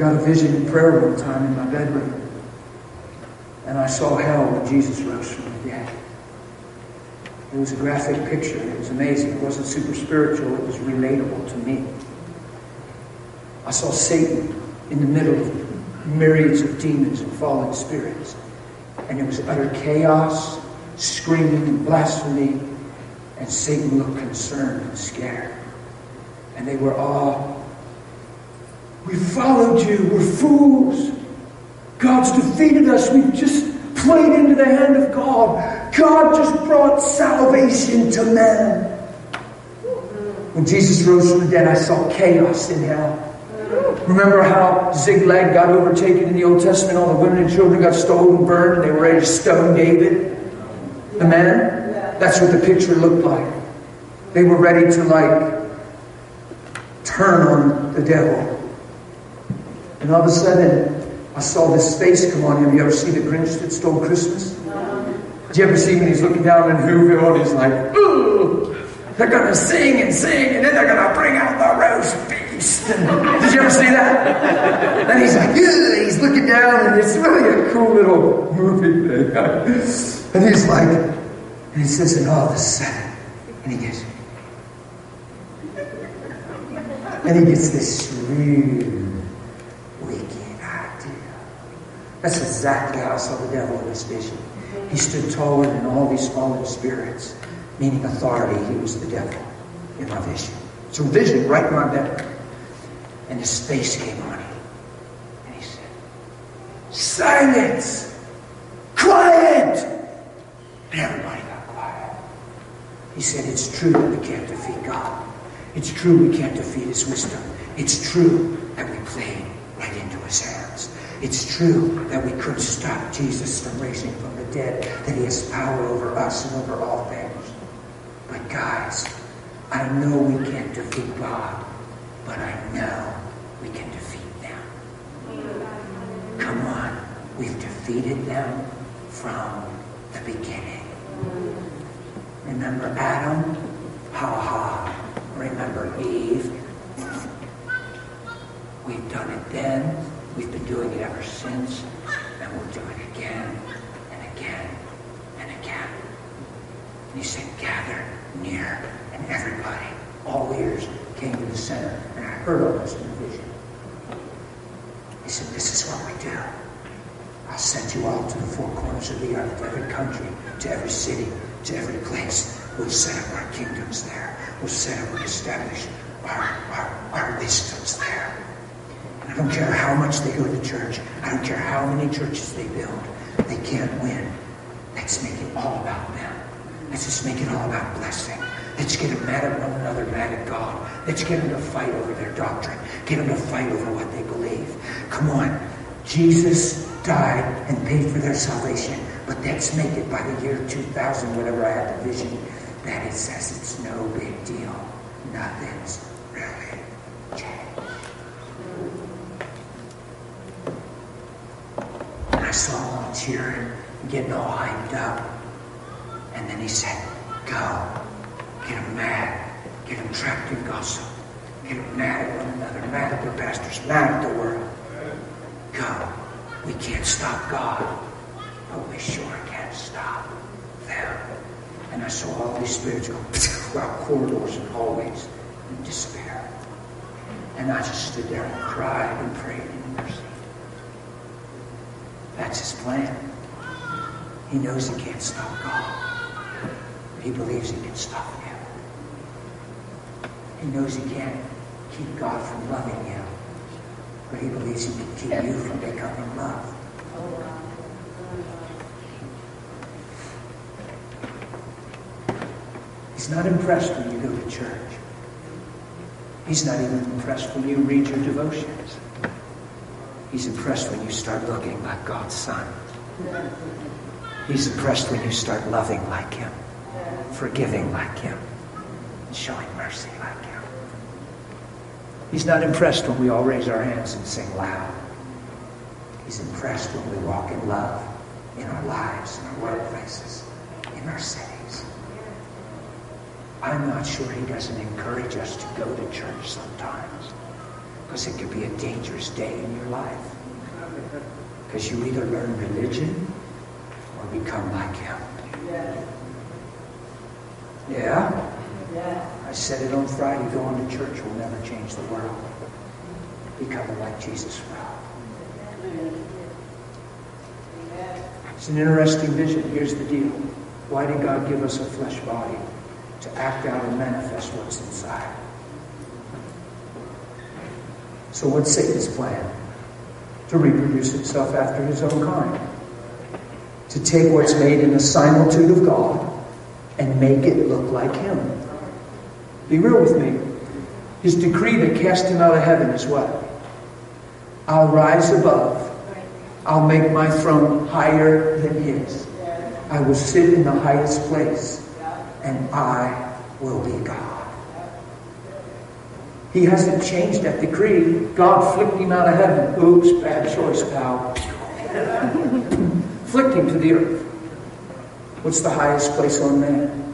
got a vision in prayer one time in my bedroom. And I saw hell when Jesus rose from the dead. It was a graphic picture. It was amazing. It wasn't super spiritual. It was relatable to me. I saw Satan in the middle of myriads of demons and fallen spirits. And it was utter chaos, screaming and blasphemy. And Satan looked concerned and scared. And they were all, "We followed you. We're fools. God's defeated us. We've just played into the hand of God. God just brought salvation to man." When Jesus rose from the dead, I saw chaos in hell. Remember how Ziklag got overtaken in the Old Testament? All the women and children got stolen and burned, and they were ready to stone David, the man? That's what the picture looked like. They were ready to turn on the devil. And all of a sudden, I saw this face come on him. You ever see The Grinch That Stole Christmas? Did you ever see when he's looking down in Whoville and he's like, "Ooh, they're going to sing, and then they're going to bring out the roast beast." Did you ever see that? And he's like, "Ugh," he's looking down, and it's really a cool little movie thing. And he's like, and he says, and all of a sudden, and he gets this real wicked idea. That's exactly how I saw the devil in this vision. He stood taller than all these fallen spirits, meaning authority. He was the devil in my vision. So vision right in my bedroom. And his face came on him. And he said, "Silence! Quiet!" And everybody got quiet. He said, "It's true that we can't defeat God. It's true we can't defeat His wisdom. It's true that we played right into His hands. It's true that we couldn't stop Jesus from raising from the dead, that He has power over us and over all things. But guys, I know we can't defeat God, but I know we can defeat them. Come on, we've defeated them from the beginning. Remember Adam? Ha. Remember Eve? We've done it then. We've been doing it ever since. And we'll do it again and again and again. And He said, "Gather near." And everybody, all ears, came to the center. And I heard all this in the vision. He said, "This is what we do. I'll send you all to the four corners of the earth, to every country, to every city, to every place. We'll set up our kingdoms there. We'll set up and establish our wisdoms there. And I don't care how much they go to church. I don't care how many churches they build. They can't win. Let's make it all about them. Let's just make it all about blessing. Let's get them mad at one another, mad at God. Let's get them to fight over their doctrine. Get them to fight over what they believe. Come on. Jesus died and paid for their salvation. But let's make it by the year 2000, whenever I had the vision, that it says it's no big deal. Nothing's really changed. And I saw him all cheering, getting all hyped up. And then he said, "Go. Get them mad. Get them trapped in gossip. Get them mad at one another, mad at their pastors, mad at the world. Go. We can't stop God, but we sure can stop them." And I saw all these spirits go out corridors and hallways and disappear. And I just stood there and cried and prayed in mercy. That's His plan. He knows He can't stop God. He believes He can stop Him. He knows He can't keep God from loving Him, but He believes He can keep you from becoming love. He's not impressed when you go to church. He's not even impressed when you read your devotions. He's impressed when you start looking like God's Son. He's impressed when you start loving like Him, forgiving like Him, and showing mercy like Him. He's not impressed when we all raise our hands and sing loud. He's impressed when we walk in love in our lives, in our workplaces, in our cities. I'm not sure He doesn't encourage us to go to church sometimes. Because it could be a dangerous day in your life. Because you either learn religion or become like him. Yeah? I said it on Friday. Going to church will never change the world. Becoming like Jesus will. It's an interesting vision. Here's the deal. Why did God give us a flesh body? To act out and manifest what's inside. So what's Satan's plan? To reproduce himself after his own kind. To take what's made in the similitude of God and make it look like him. Be real with me. His decree that cast him out of heaven is what? I'll rise above. I'll make my throne higher than his. I will sit in the highest place. And I will be God. He hasn't changed that decree. God flicked him out of heaven. Oops, bad choice, pal. Flicked him to the earth. What's the highest place on man?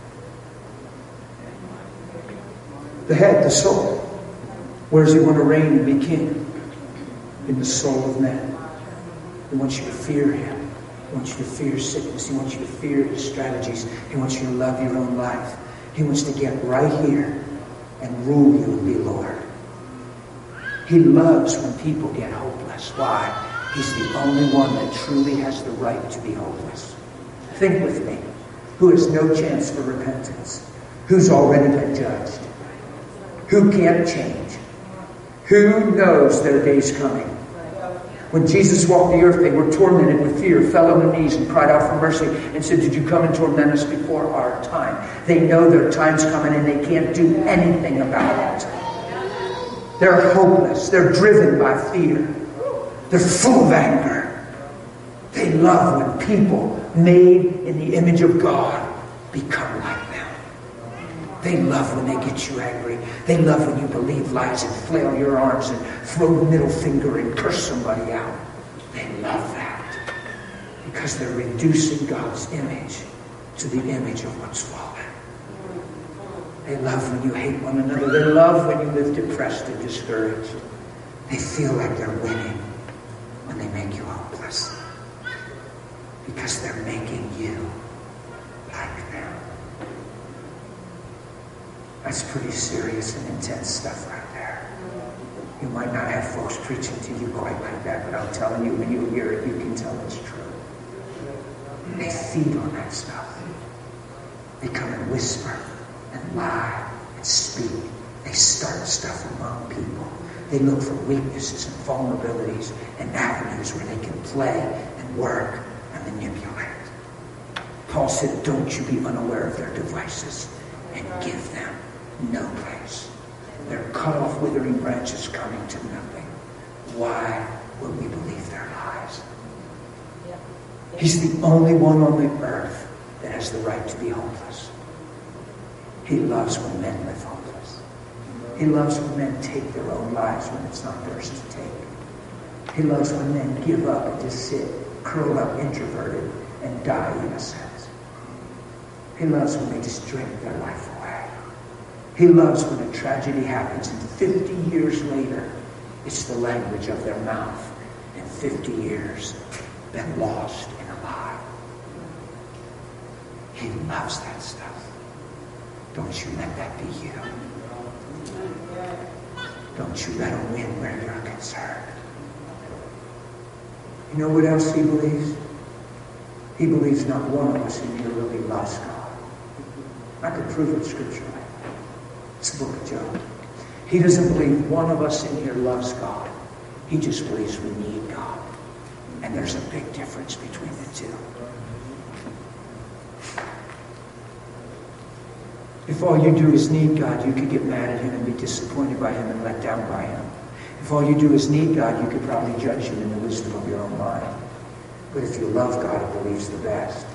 The head, the soul. Where does he want to reign and be king? In the soul of man. He wants you to fear him. He wants you to fear sickness. He wants you to fear his strategies. He wants you to love your own life. He wants to get right here and rule you and be Lord. He loves when people get hopeless. Why? He's the only one that truly has the right to be hopeless. Think with me. Who has no chance for repentance? Who's already been judged? Who can't change? Who knows their day's coming? When Jesus walked the earth, they were tormented with fear, fell on their knees and cried out for mercy and said, did you come and torment us before our time? They know their time's coming and they can't do anything about it. They're hopeless. They're driven by fear. They're full of anger. They love when people made in the image of God become like them. They love when they get you angry. They love when you believe lies and flail your arms and throw the middle finger and curse somebody out. They love that because they're reducing God's image to the image of what's fallen. They love when you hate one another. They love when you live depressed and discouraged. They feel like they're winning when they make you hopeless because they're making you like them. That's pretty serious and intense stuff right there. You might not have folks preaching to you quite like that, but I'm telling you, when you hear it, you can tell it's true. They feed on that stuff. They come and whisper and lie and speak. They start stuff among people. They look for weaknesses and vulnerabilities and avenues where they can play and work and manipulate. Paul said, don't you be unaware of their devices and give them no place. They're cut off withering branches coming to nothing. Why would we believe their lies? He's the only one on the earth that has the right to be hopeless. He loves when men live hopeless. He loves when men take their own lives when it's not theirs to take. He loves when men give up and just sit, curled up, introverted, and die in a sense. He loves when they just drink their life away. He loves when a tragedy happens and 50 years later, it's the language of their mouth. And 50 years been lost in a lie. He loves that stuff. Don't you let that be you. Don't you let him win where you're concerned. You know what else he believes? He believes not one of us in here really loves God. I could prove it scripturally. It's the book of Job. He doesn't believe one of us in here loves God. He just believes we need God. And there's a big difference between the two. If all you do is need God, you could get mad at him and be disappointed by him and let down by him. If all you do is need God, you could probably judge him in the wisdom of your own mind. But if you love God, it believes the best.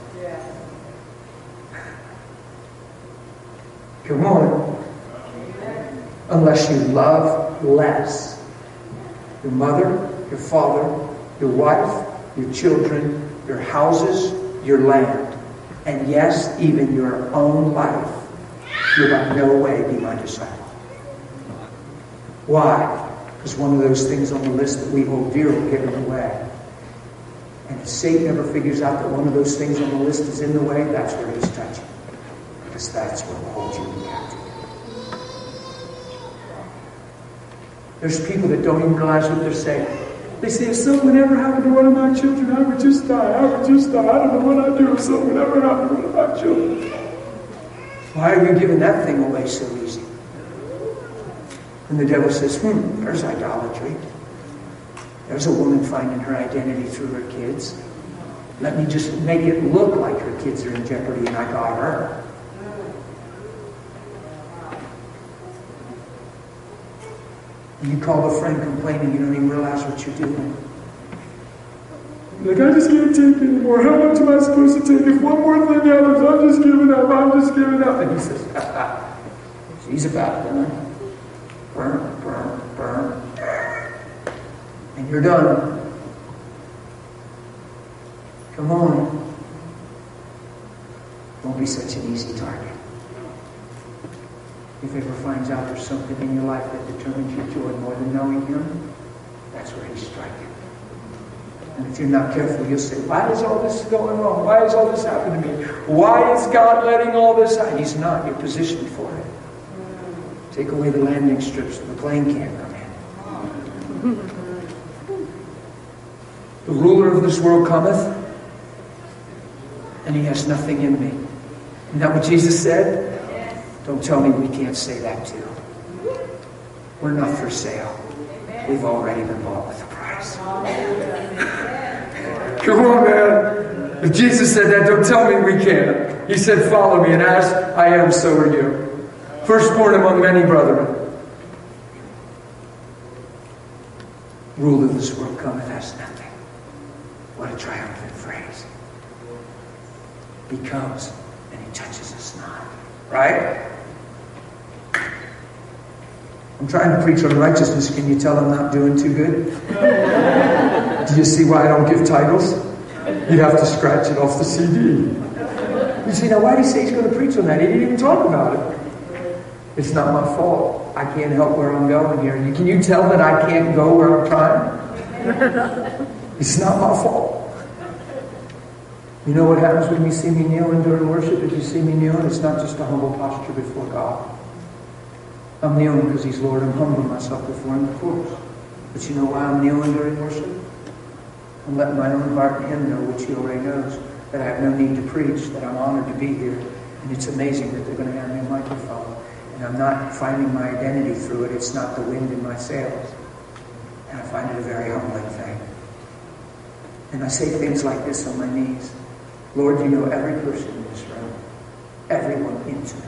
Come on. Unless you love less your mother, your father, your wife, your children, your houses, your land, and yes, even your own life, you'll by no way be my disciple. Why? Because one of those things on the list that we hold dear will get in the way. And if Satan ever figures out that one of those things on the list is in the way, that's where he's touching. Because that's what will hold you captive. There's people that don't even realize what they're saying. They say, if something ever happened to one of my children, I would just die. I would just die. I don't know what I'd do if something ever happened to one of my children. Why are you giving that thing away so easy? And the devil says, there's idolatry. There's a woman finding her identity through her kids. Let me just make it look like her kids are in jeopardy and I got her. You call a friend complaining, you don't even realize what you're doing. Like, I just can't take anymore. How much am I supposed to take? If one more thing happens, I'm just giving up. I'm just giving up. And he says, she's about done. Burn, burn, burn. And you're done. Come on. Don't be such an easy target. If he ever finds out there's something in your life that determines your joy more than knowing Him, that's where He's striking. And if you're not careful, you'll say, why is all this going wrong? Why is all this happening to me? Why is God letting all this happen? He's not. You're positioned for it. Take away the landing strips and the plane can't come in. The ruler of this world cometh, and he has nothing in me. Isn't that what Jesus said? Don't tell me we can't say that too. We're not for sale. We've already been bought with a price. Come on, man. If Jesus said that, don't tell me we can't. He said, follow me, and as I am, so are you. Firstborn among many brethren. Rule of this world cometh as nothing. What a triumphant phrase. He comes and he touches us not. Right? I'm trying to preach on righteousness. Can you tell I'm not doing too good? Do you see why I don't give titles? You'd have to scratch it off the CD. You see, now why did he say he's going to preach on that? He didn't even talk about it. It's not my fault. I can't help where I'm going here. Can you tell that I can't go where I'm trying? It's not my fault. You know what happens when you see me kneeling during worship? If you see me kneeling, it's not just a humble posture before God. I'm kneeling because He's Lord. I'm humbling myself before Him, of course. But you know why I'm kneeling during worship? I'm letting my own heart and Him know, which He already knows, that I have no need to preach, that I'm honored to be here. And it's amazing that they're going to hand me a microphone. And I'm not finding my identity through it. It's not the wind in my sails. And I find it a very humbling thing. And I say things like this on my knees. Lord, you know every person in this room. Everyone intimately.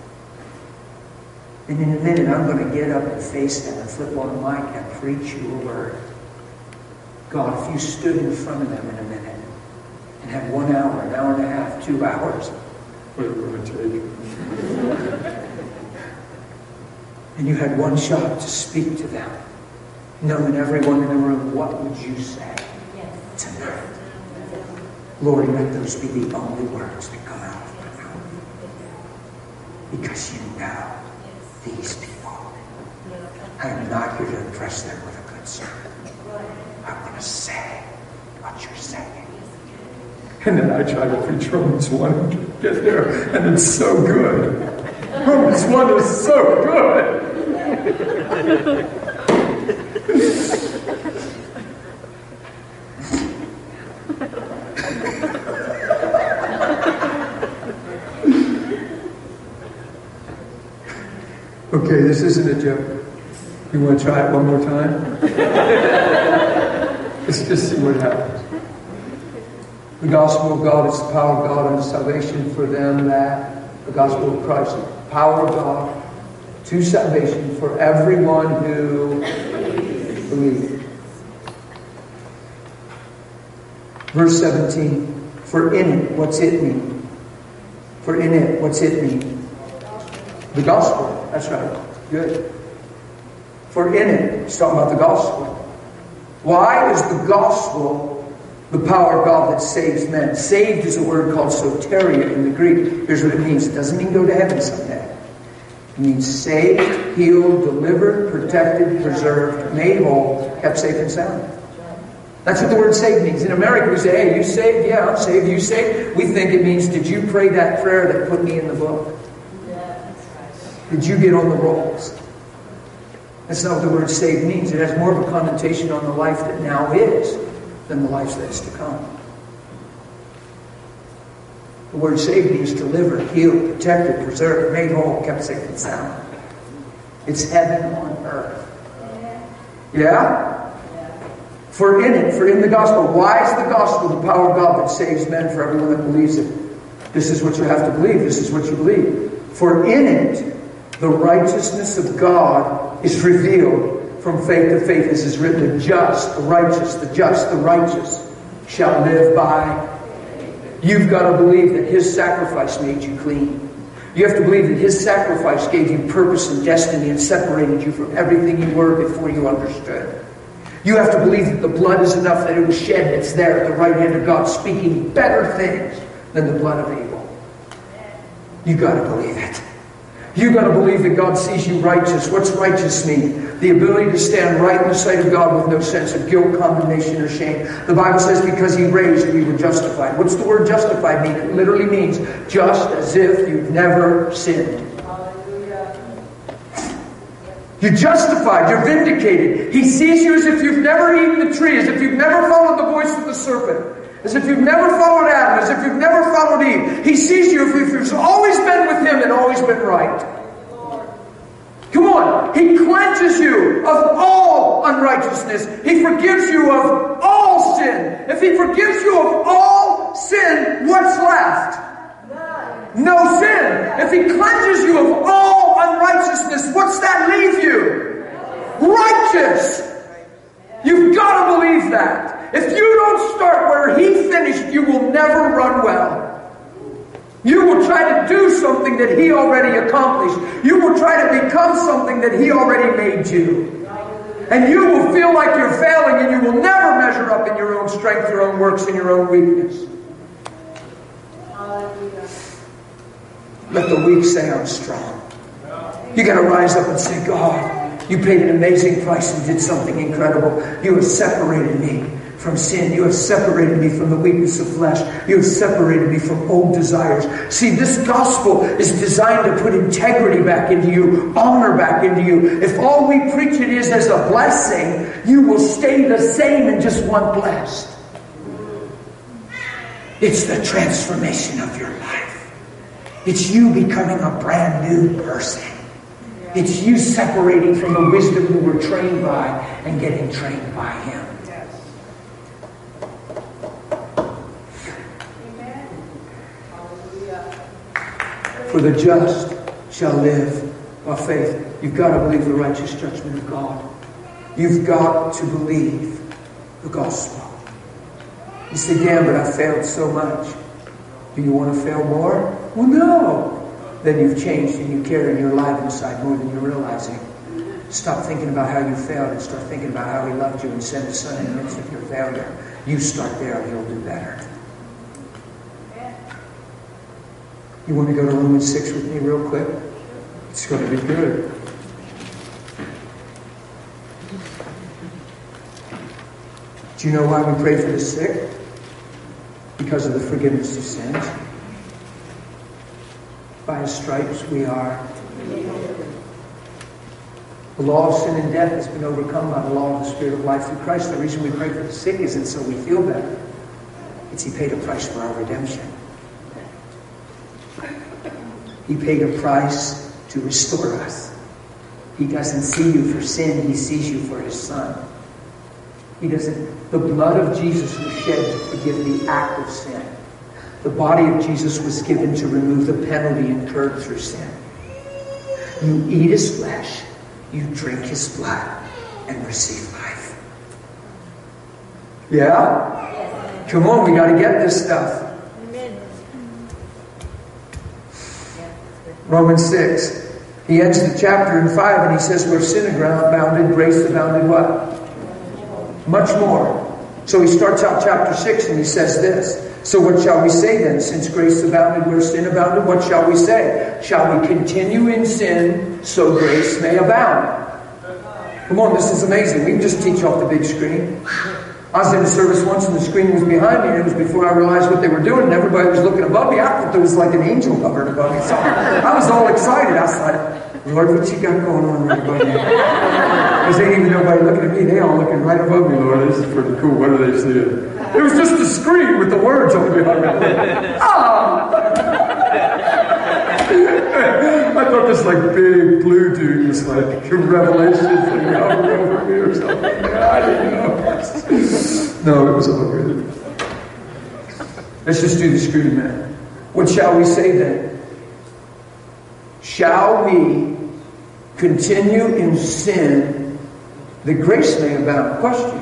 And in a minute, I'm going to get up and face them and flip on the mic and preach you a word. God, if you stood in front of them in a minute and had 1 hour, an hour and a half, 2 hours, what are we going to take? And you had one shot to speak to them, knowing everyone in the room, what would you say tonight? Lord, let those be the only words that come out of my mouth. Because you know these people. I am not here to impress them with a good sermon. I want to say what you're saying. And then I try to preach Romans 1 and get there, and it's so good. Romans 1 is so good. Okay, this isn't a joke. You want to try it one more time? Let's just see what happens. The gospel of God is the power of God unto salvation for them that, the gospel of Christ, the power of God to salvation for everyone who believes. Verse 17, for in it, what's it mean? For in it, what's it mean? The gospel. That's right. Good. For in it, it's talking about the gospel. Why is the gospel the power of God that saves men? Saved is a word called soteria in the Greek. Here's what it means. It doesn't mean go to heaven someday. It means saved, healed, delivered, protected, preserved, made whole, kept safe and sound. That's what the word saved means. In America, we say, hey, you saved? Yeah, I'm saved. You saved? We think it means, did you pray that prayer that put me in the book? Did you get on the rolls? That's not what the word saved means. It has more of a connotation on the life that now is than the life that's to come. The word saved means delivered, healed, protected, preserved, made whole, kept safe and sound. It's heaven on earth. Yeah? For in the gospel. Why is the gospel the power of God that saves men for everyone that believes it? This is what you have to believe. This is what you believe. For in it, the righteousness of God is revealed from faith to faith. This is written, the just, the righteous, the just, the righteous shall live by. You've got to believe that His sacrifice made you clean. You have to believe that His sacrifice gave you purpose and destiny and separated you from everything you were before you understood. You have to believe that the blood is enough, that it was shed, and it's there at the right hand of God, speaking better things than the blood of Abel. You've got to believe it. You've got to believe that God sees you righteous. What's righteous mean? The ability to stand right in the sight of God with no sense of guilt, condemnation, or shame. The Bible says because He raised, we were justified. What's the word justified mean? It literally means just as if you've never sinned. You're justified. You're vindicated. He sees you as if you've never eaten the tree, as if you've never followed the voice of the serpent, as if you've never followed Adam, as if you've never followed Eve. He sees you as if you've always been with Him and always been right. Come on. He cleanses you of all unrighteousness. He forgives you of all sin. If He forgives you of all sin, what's left? No sin. If He cleanses you of all unrighteousness, what's that leave you? Righteous. You've got to believe that. If you don't start where He finished, you will never run well. You will try to do something that He already accomplished. You will try to become something that He already made you. And you will feel like you're failing, and you will never measure up in your own strength, your own works, and your own weakness. Let the weak say, I'm strong. You got to rise up and say, God, you paid an amazing price and did something incredible. You have separated me from sin. You have separated me from the weakness of flesh. You have separated me from old desires. See, this gospel is designed to put integrity back into you, honor back into you. If all we preach it is as a blessing, you will stay the same and just want blessed. It's the transformation of your life. It's you becoming a brand new person. It's you separating from the wisdom you were trained by and getting trained by Him. For the just shall live by faith. You've got to believe the righteous judgment of God. You've got to believe the gospel. You say, Dan, but I failed so much. Do you want to fail more? Well, no. Then you've changed and you carry and you're alive inside more than you're realizing. Stop thinking about how you failed and start thinking about how He loved you and sent His Son in the midst of your failure. You start there and He'll do better. You want to go to Romans 6 with me real quick? It's going to be good. Do you know why we pray for the sick? Because of the forgiveness of sins. By His stripes we are. The law of sin and death has been overcome by the law of the Spirit of life through Christ. The reason we pray for the sick isn't so we feel better. It's He paid a price for our redemption. He paid a price to restore us. He doesn't see you for sin. He sees you for His Son. He doesn't. The blood of Jesus was shed to forgive the act of sin. The body of Jesus was given to remove the penalty incurred through sin. You eat His flesh, you drink His blood, and receive life. Yeah? Come on, we got to get this stuff. Romans 6. He ends the chapter in 5 and he says, where sin abounded, grace abounded what? Much more. So he starts out chapter 6 and he says this. So what shall we say then? Since grace abounded where sin abounded, what shall we say? Shall we continue in sin so grace may abound? Come on, this is amazing. We can just teach off the big screen. I was in a service once and the screen was behind me, and it was before I realized what they were doing, and everybody was looking above me. I thought there was like an angel hovering above me. So I was all excited. I was like, Lord, what you got going on there, buddy? Because ain't even nobody looking at me. They all looking right above me. Lord, this is pretty cool. What are they seeing? It was just a screen with the words on behind me. I thought this like big blue dude was like a revelation thing hovering over me or something. I didn't know. No, it was all good. Let's just do the screen, man. What shall we say then? Shall we continue in sin that grace may abound? Question.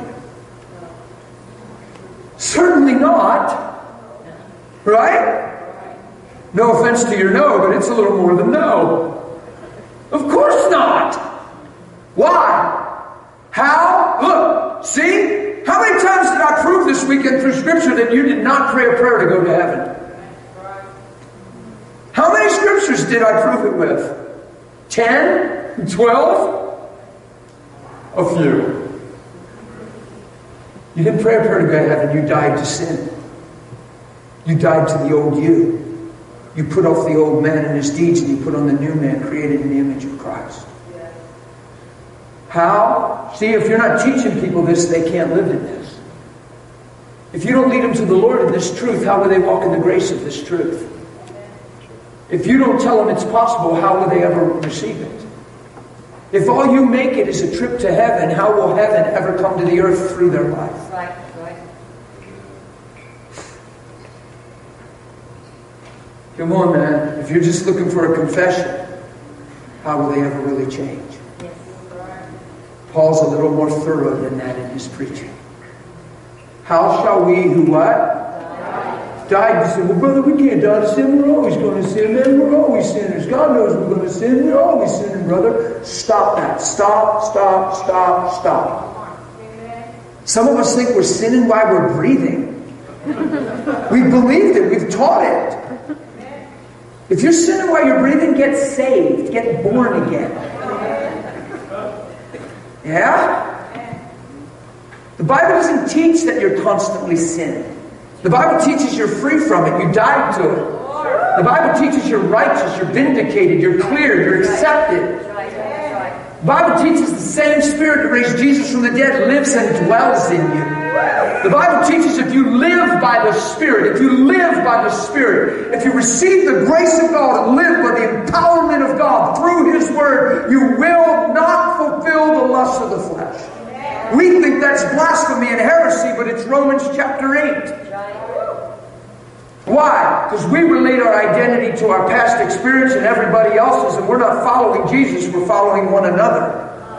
Certainly not. Right? No offense to your no, but it's a little more than no. Of course not. Why? How? Look, see? How many times did I prove this weekend through Scripture that you did not pray a prayer to go to heaven? How many Scriptures did I prove it with? 10? 12? A few. You didn't pray a prayer to go to heaven. You died to sin. You died to the old you. You put off the old man and his deeds, and you put on the new man created in the image of Christ. How? See, if you're not teaching people this, they can't live in this. If you don't lead them to the Lord in this truth, how will they walk in the grace of this truth? If you don't tell them it's possible, how will they ever receive it? If all you make it is a trip to heaven, how will heaven ever come to the earth through their life? Right. Come on, man. If you're just looking for a confession, how will they ever really change? Paul's a little more thorough than that in his preaching. How shall we who what? Died to sin. Well, brother, we can't die to sin. We're always going to sin, man. We're always sinners. God knows we're going to sin. We're always sinning, brother. Stop that. Stop. Some of us think we're sinning while we're breathing. We've believed it. We've taught it. If you're sinning while you're breathing, get saved. Get born again. Yeah? The Bible doesn't teach that you're constantly sinning. The Bible teaches you're free from it. You died to it. The Bible teaches you're righteous, you're vindicated, you're cleared, you're accepted. The Bible teaches the same Spirit that raised Jesus from the dead lives and dwells in you. The Bible teaches if you live by the Spirit, if you receive the grace of God and live by the empowerment of God through His Word, you will not fulfill the lusts of the flesh. We think that's blasphemy and heresy, but it's Romans chapter 8. Why? Because we relate our identity to our past experience and everybody else's, and we're not following Jesus, we're following one another.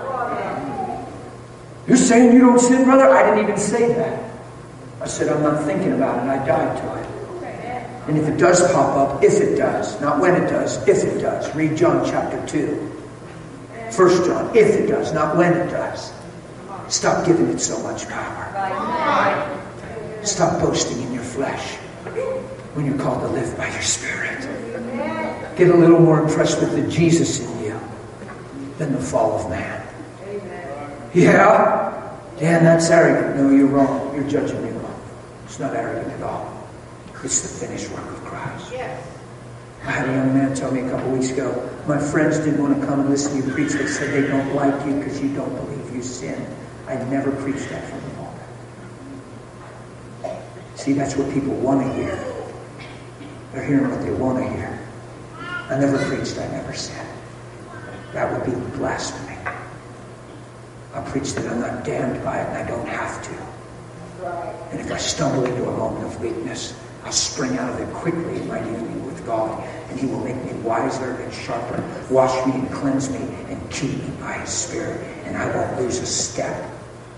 You're saying you don't sin, brother? I didn't even say that. I said I'm not thinking about it, I died to it. And if it does pop up, if it does, not when it does, if it does, read John chapter 2. 1 John, if it does, not when it does. Stop giving it so much power. Stop boasting in your flesh when you're called to live by your Spirit. Get a little more impressed with the Jesus in you than the fall of man. Yeah? Dan, that's arrogant. No, you're wrong. You're judging me wrong. It's not arrogant at all. It's the finished work of Christ. I had a young man tell me a couple weeks ago, my friends didn't want to come and listen to you preach. They said they don't like you because you don't believe you sin. I never preached that from the moment. See, that's what people want to hear. They're hearing what they want to hear. I never preached, I never said. That would be blasphemy. I preach that I'm not damned by it and I don't have to. And if I stumble into a moment of weakness, I'll spring out of it quickly in my union with God, and He will make me wiser and sharper, wash me and cleanse me, and keep me by His Spirit, and I won't lose a step.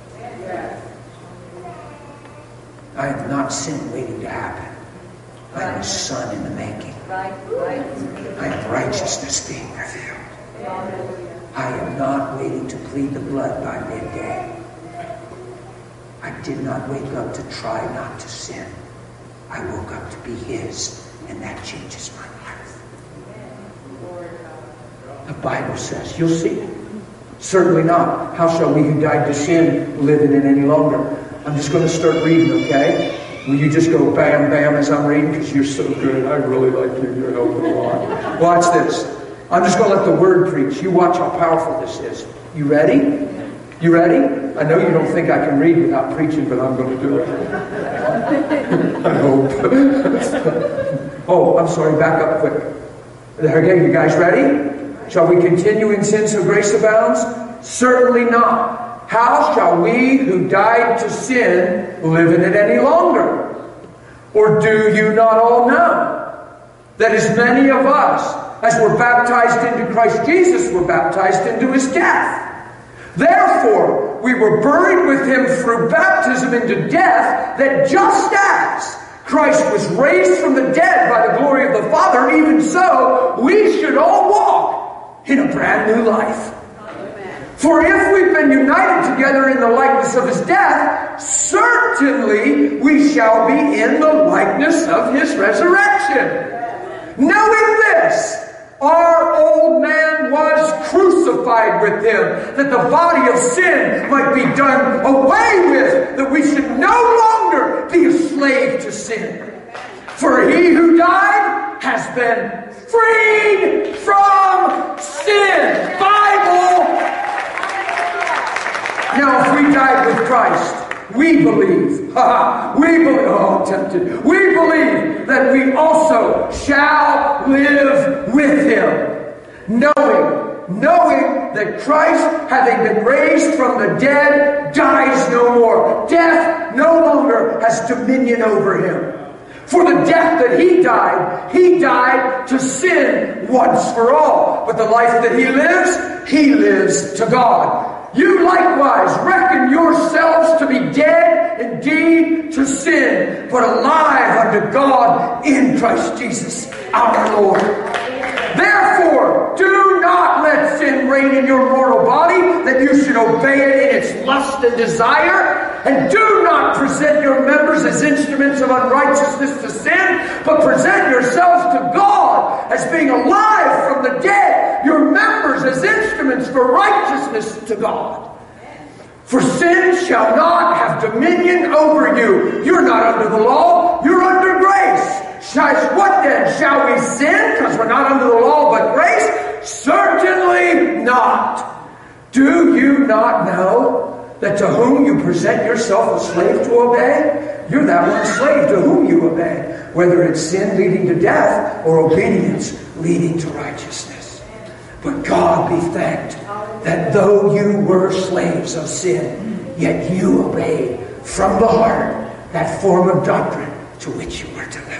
I am not sin waiting to happen. I am a son in the making. I am righteousness being revealed. I am not waiting to plead the blood by midday. I did not wake up to try not to sin. I woke up to be His, and that changes my life. The Bible says, you'll see it. Certainly not. How shall we who died to sin live in it any longer? I'm just going to start reading, okay? Will you just go bam, bam as I'm reading? Because you're so good. I really like you. You're helping a lot. Watch this. I'm just going to let the Word preach. You watch how powerful this is. You ready? You ready? I know you don't think I can read without preaching, but I'm going to do it. I hope. Oh, I'm sorry. Back up quick. Okay, you guys ready? Shall we continue in sin so grace abounds? Certainly not. How shall we who died to sin live in it any longer? Or do you not all know that as many of us as were baptized into Christ Jesus were baptized into His death? Therefore, we were buried with Him through baptism into death, that just as Christ was raised from the dead by the glory of the Father, even so we should all walk in a brand new life. For if we've been united together in the likeness of His death, certainly we shall be in the likeness of His resurrection. Knowing this, our old man was crucified with Him, that the body of sin might be done away with, that we should no longer be a slave to sin. For He who died has been freed from sin. Bible. Now, if we died with Christ, we believe. We believe. Oh, I'm tempted. We believe that we also shall live with Him, knowing that Christ, having been raised from the dead, dies no more. Death no longer has dominion over Him. For the death that He died to sin once for all. But the life that He lives to God. You likewise reckon yourselves to be dead indeed to sin, but alive unto God in Christ Jesus our Lord. Therefore, do not let sin reign in your mortal body, that you should obey it in its lust and desire. And do not present your members as instruments of unrighteousness to sin, but present yourselves to God as being alive from the dead, your members as instruments for righteousness to God. For sin shall not have dominion over you. You're not under the law, you're under grace. What then? Shall we sin because we're not under the law but grace? Certainly not. Do you not know that to whom you present yourself a slave to obey, you're that one slave to whom you obey, whether it's sin leading to death or obedience leading to righteousness. But God be thanked that though you were slaves of sin, yet you obeyed from the heart that form of doctrine to which you were delivered.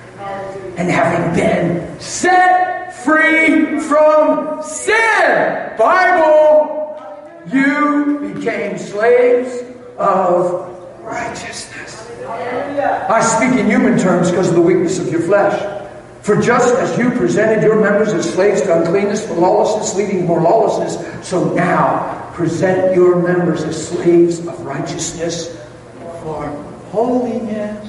And having been set free from sin, Bible, you became slaves of righteousness. I speak in human terms because of the weakness of your flesh. For just as you presented your members as slaves to uncleanness for lawlessness, leading to more lawlessness, so now present your members as slaves of righteousness for holiness.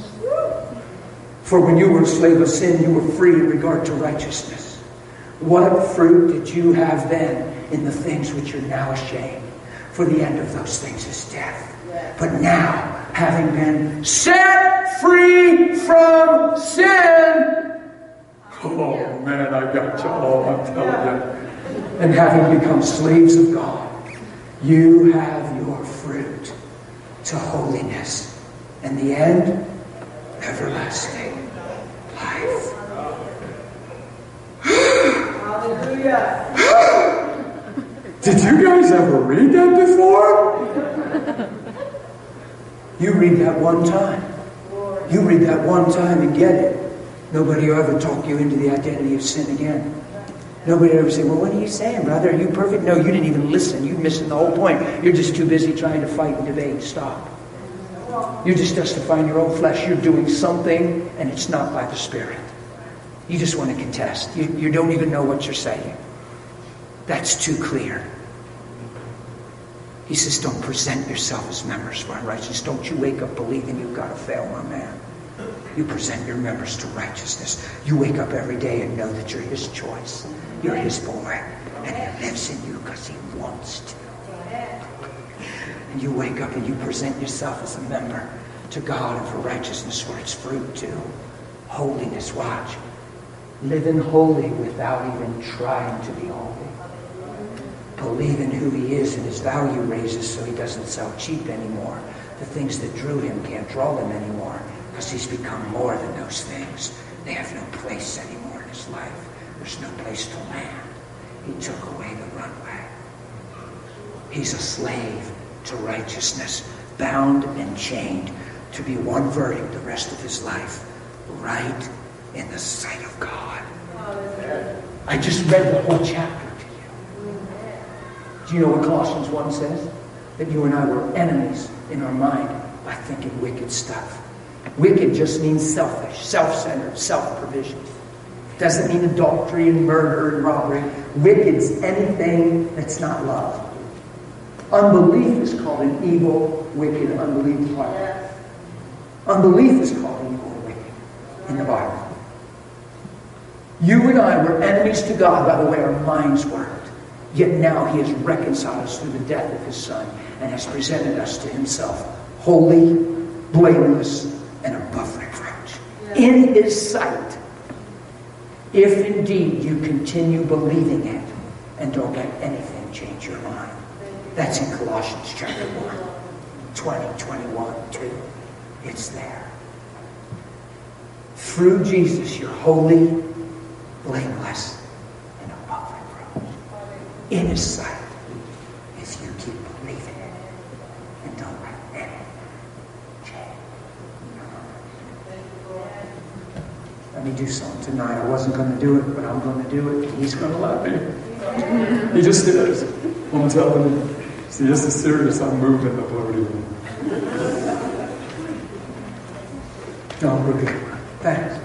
For when you were a slave of sin, you were free in regard to righteousness. What fruit did you have then in the things which are now ashamed? For the end of those things is death. But now, having been set free from sin, oh man, I got you all, I'm telling you. And having become slaves of God, you have your fruit to holiness. And the end, everlasting life. Hallelujah. Did you guys ever read that before? You read that one time. You read that one time and get it. Nobody will ever talk you into the identity of sin again. Nobody will ever say, well, what are you saying, brother? Are you perfect? No, you didn't even listen. You're missing the whole point. You're just too busy trying to fight and debate. Stop. You're just justifying your own flesh. You're doing something, and it's not by the Spirit. You just want to contest. You don't even know what you're saying. That's too clear. He says, don't present yourself as members for unrighteousness. Don't you wake up believing you've got to fail, my man. You present your members to righteousness. You wake up every day and know that you're His choice. You're His boy. And He lives in you because He wants to. And you wake up and you present yourself as a member to God and for righteousness for its fruit too. Holiness, watch. Living holy without even trying to be holy. Believe in who He is and His value raises so He doesn't sell cheap anymore. The things that drew Him can't draw Him anymore because He's become more than those things. They have no place anymore in His life. There's no place to land. He took away the runway. He's a slave to righteousness, bound and chained to be one verdict the rest of his life, right in the sight of God. I just read the whole chapter to you. Do you know what Colossians 1 says? That you and I were enemies in our mind by thinking wicked stuff. Wicked just means selfish, self-centered, self-provision. Doesn't mean adultery and murder and robbery. Wicked's anything that's not love. Unbelief is called an evil, wicked, unbelief heart. Unbelief is called evil and wicked in the Bible. You and I were enemies to God by the way our minds worked. Yet now He has reconciled us through the death of His Son and has presented us to Himself holy, blameless, and above reproach. In His sight, if indeed you continue believing it and don't let anything change your mind. That's in Colossians chapter 1, 20, 21, 2. It's there. Through Jesus, you're holy, blameless, and above reproach. In His sight, if you keep believing it and don't let anything change. Let me do something tonight. I wasn't going to do it, but I'm going to do it. And He's going to love me. He just is. I'm telling you. See, this is serious. I'm moving the podium. No, we're good. Thanks.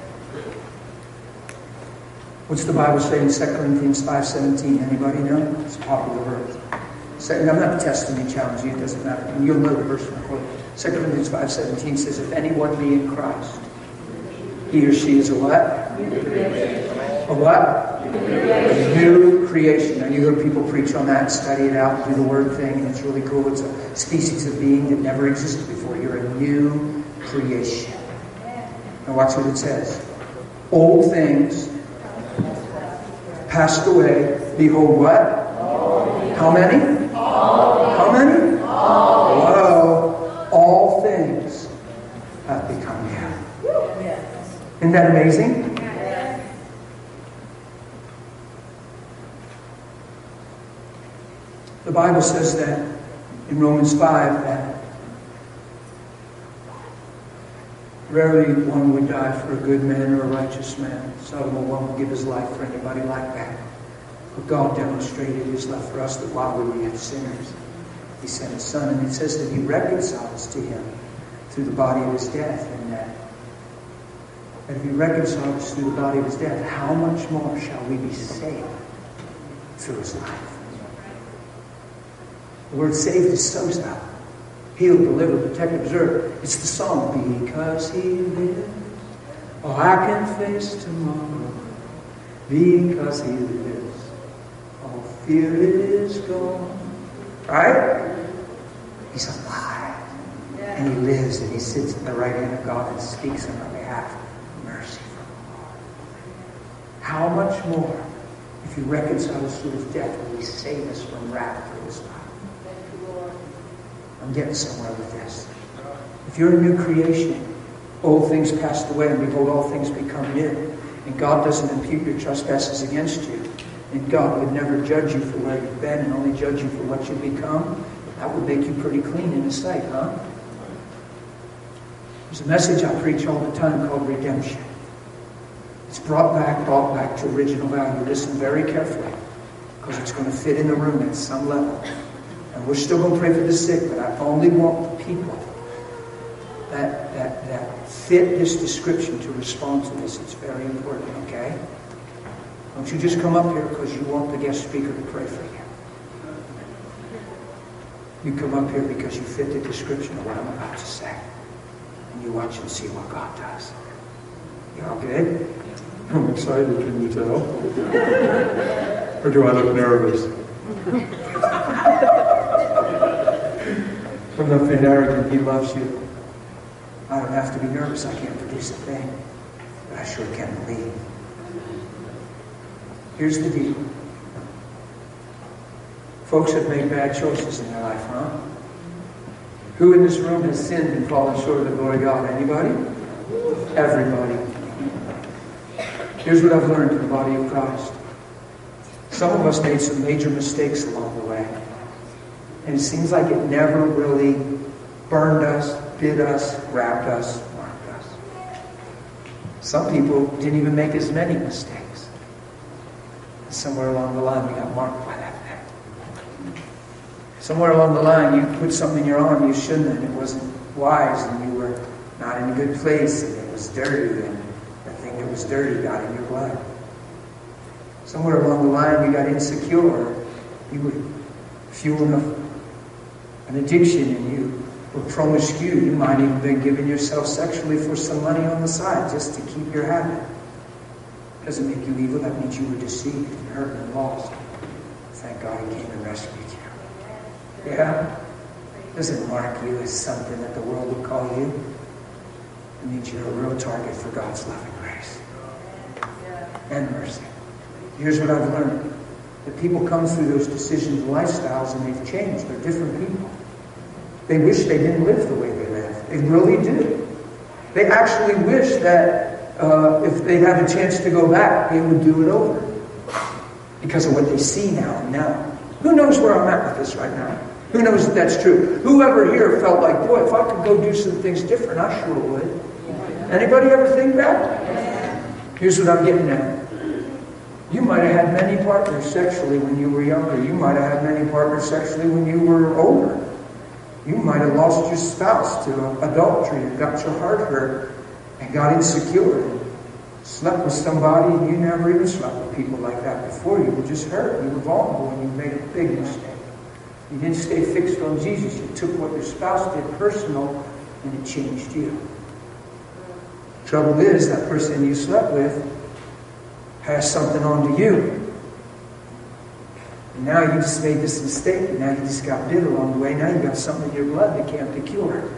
What's the Bible say in 2 Corinthians 5:17? Anybody know? It's a popular verse. I'm not testing you, challenging you. It doesn't matter. And you'll know the verse before. 2 Corinthians 5:17 says, if anyone be in Christ, he or she is a what? A what? A new creation. Now you heard people preach on that and study it out and do the word thing, and it's really cool. It's a species of being that never existed before. You're a new creation. Now watch what it says. Old things passed away. Behold what? How many? How many? Whoa. All things have become new. Isn't that amazing? The Bible says that in Romans 5 that rarely one would die for a good man or a righteous man. Seldom one would give his life for anybody like that. But God demonstrated His love for us that while we were yet sinners, He sent His Son. And it says that He reconciled us to Him through the body of His death. And that if He reconciled us through the body of His death, how much more shall we be saved through His life? The word saved is sozo. Heal, deliver, protect, preserve. It's the song. Because He lives, oh, I can face tomorrow. Because He lives, all fear is gone. Right? He's alive. And He lives and He sits at the right hand of God and speaks on our behalf. Mercy from the Lord. How much more, if He reconciles us through His death, will He save us from wrath through His life? I'm getting somewhere with this. If you're a new creation, old things passed away, and behold, all things become new. And God doesn't impute your trespasses against you. And God would never judge you for where you've been and only judge you for what you've become. That would make you pretty clean in His sight, huh? There's a message I preach all the time called redemption. It's brought back to original value. Listen very carefully, because it's going to fit in the room at some level. And we're still going to pray for the sick, but I only want the people that fit this description to respond to this. It's very important, okay? Don't you just come up here because you want the guest speaker to pray for you. You come up here because you fit the description of what I'm about to say. And you watch and see what God does. You all good? I'm excited, can you tell? Or do I look nervous? I'm not being arrogant. He loves you. I don't have to be nervous. I can't produce a thing. But I sure can believe. Here's the deal. Folks have made bad choices in their life, huh? Who in this room has sinned and fallen short of the glory of God? Anybody? Everybody. Here's what I've learned in the body of Christ. Some of us made some major mistakes along the way. And it seems like it never really burned us, bit us, wrapped us, marked us. Some people didn't even make as many mistakes. And somewhere along the line, we got marked by that thing. Somewhere along the line, you put something in your arm you shouldn't, and it wasn't wise, and you were not in a good place, and it was dirty, and the thing that was dirty got in your blood. Somewhere along the line, you got insecure. You were fueling an addiction, and you were promiscuous. You might even been giving yourself sexually for some money on the side just to keep your habit. Doesn't make you evil. That means you were deceived and hurt and lost. Thank God He came and rescued you. Yeah? Doesn't mark you as something that the world would call you. It means you're a real target for God's love and grace and mercy. Here's what I've learned. That people come through those decisions and lifestyles and they've changed. They're different people. They wish they didn't live the way they live. They really do. They actually wish that if they had a chance to go back, they would do it over. Because of what they see now and now. Who knows where I'm at with this right now? Who knows if that's true? Whoever here felt like, boy, if I could go do some things different, I sure would. Anybody ever think that? Here's what I'm getting at. You might have had many partners sexually when you were younger. You might have had many partners sexually when you were older. You might have lost your spouse to adultery and got your heart hurt and got insecure and slept with somebody and you never even slept with people like that before. You were just hurt. You were vulnerable and you made a big mistake. You didn't stay fixed on Jesus. You took what your spouse did personal and it changed you. Trouble is, that person you slept with has something onto you. And now you just made this mistake, and now you just got bit along the way. Now you got something in your blood that can't be cured.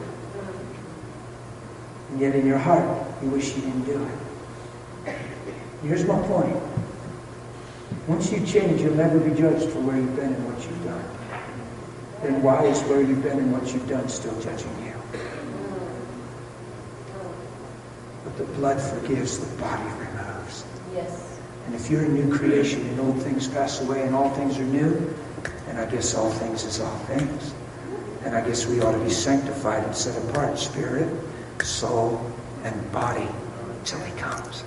And yet in your heart, you wish you didn't do it. Here's my point. Once you change, you'll never be judged for where you've been and what you've done. Then why is where you've been and what you've done still judging you? But the blood forgives, the body removes. Yes. And if you're a new creation and old things pass away and all things are new, then I guess all things is all things. And I guess we ought to be sanctified and set apart, spirit, soul, and body, till He comes.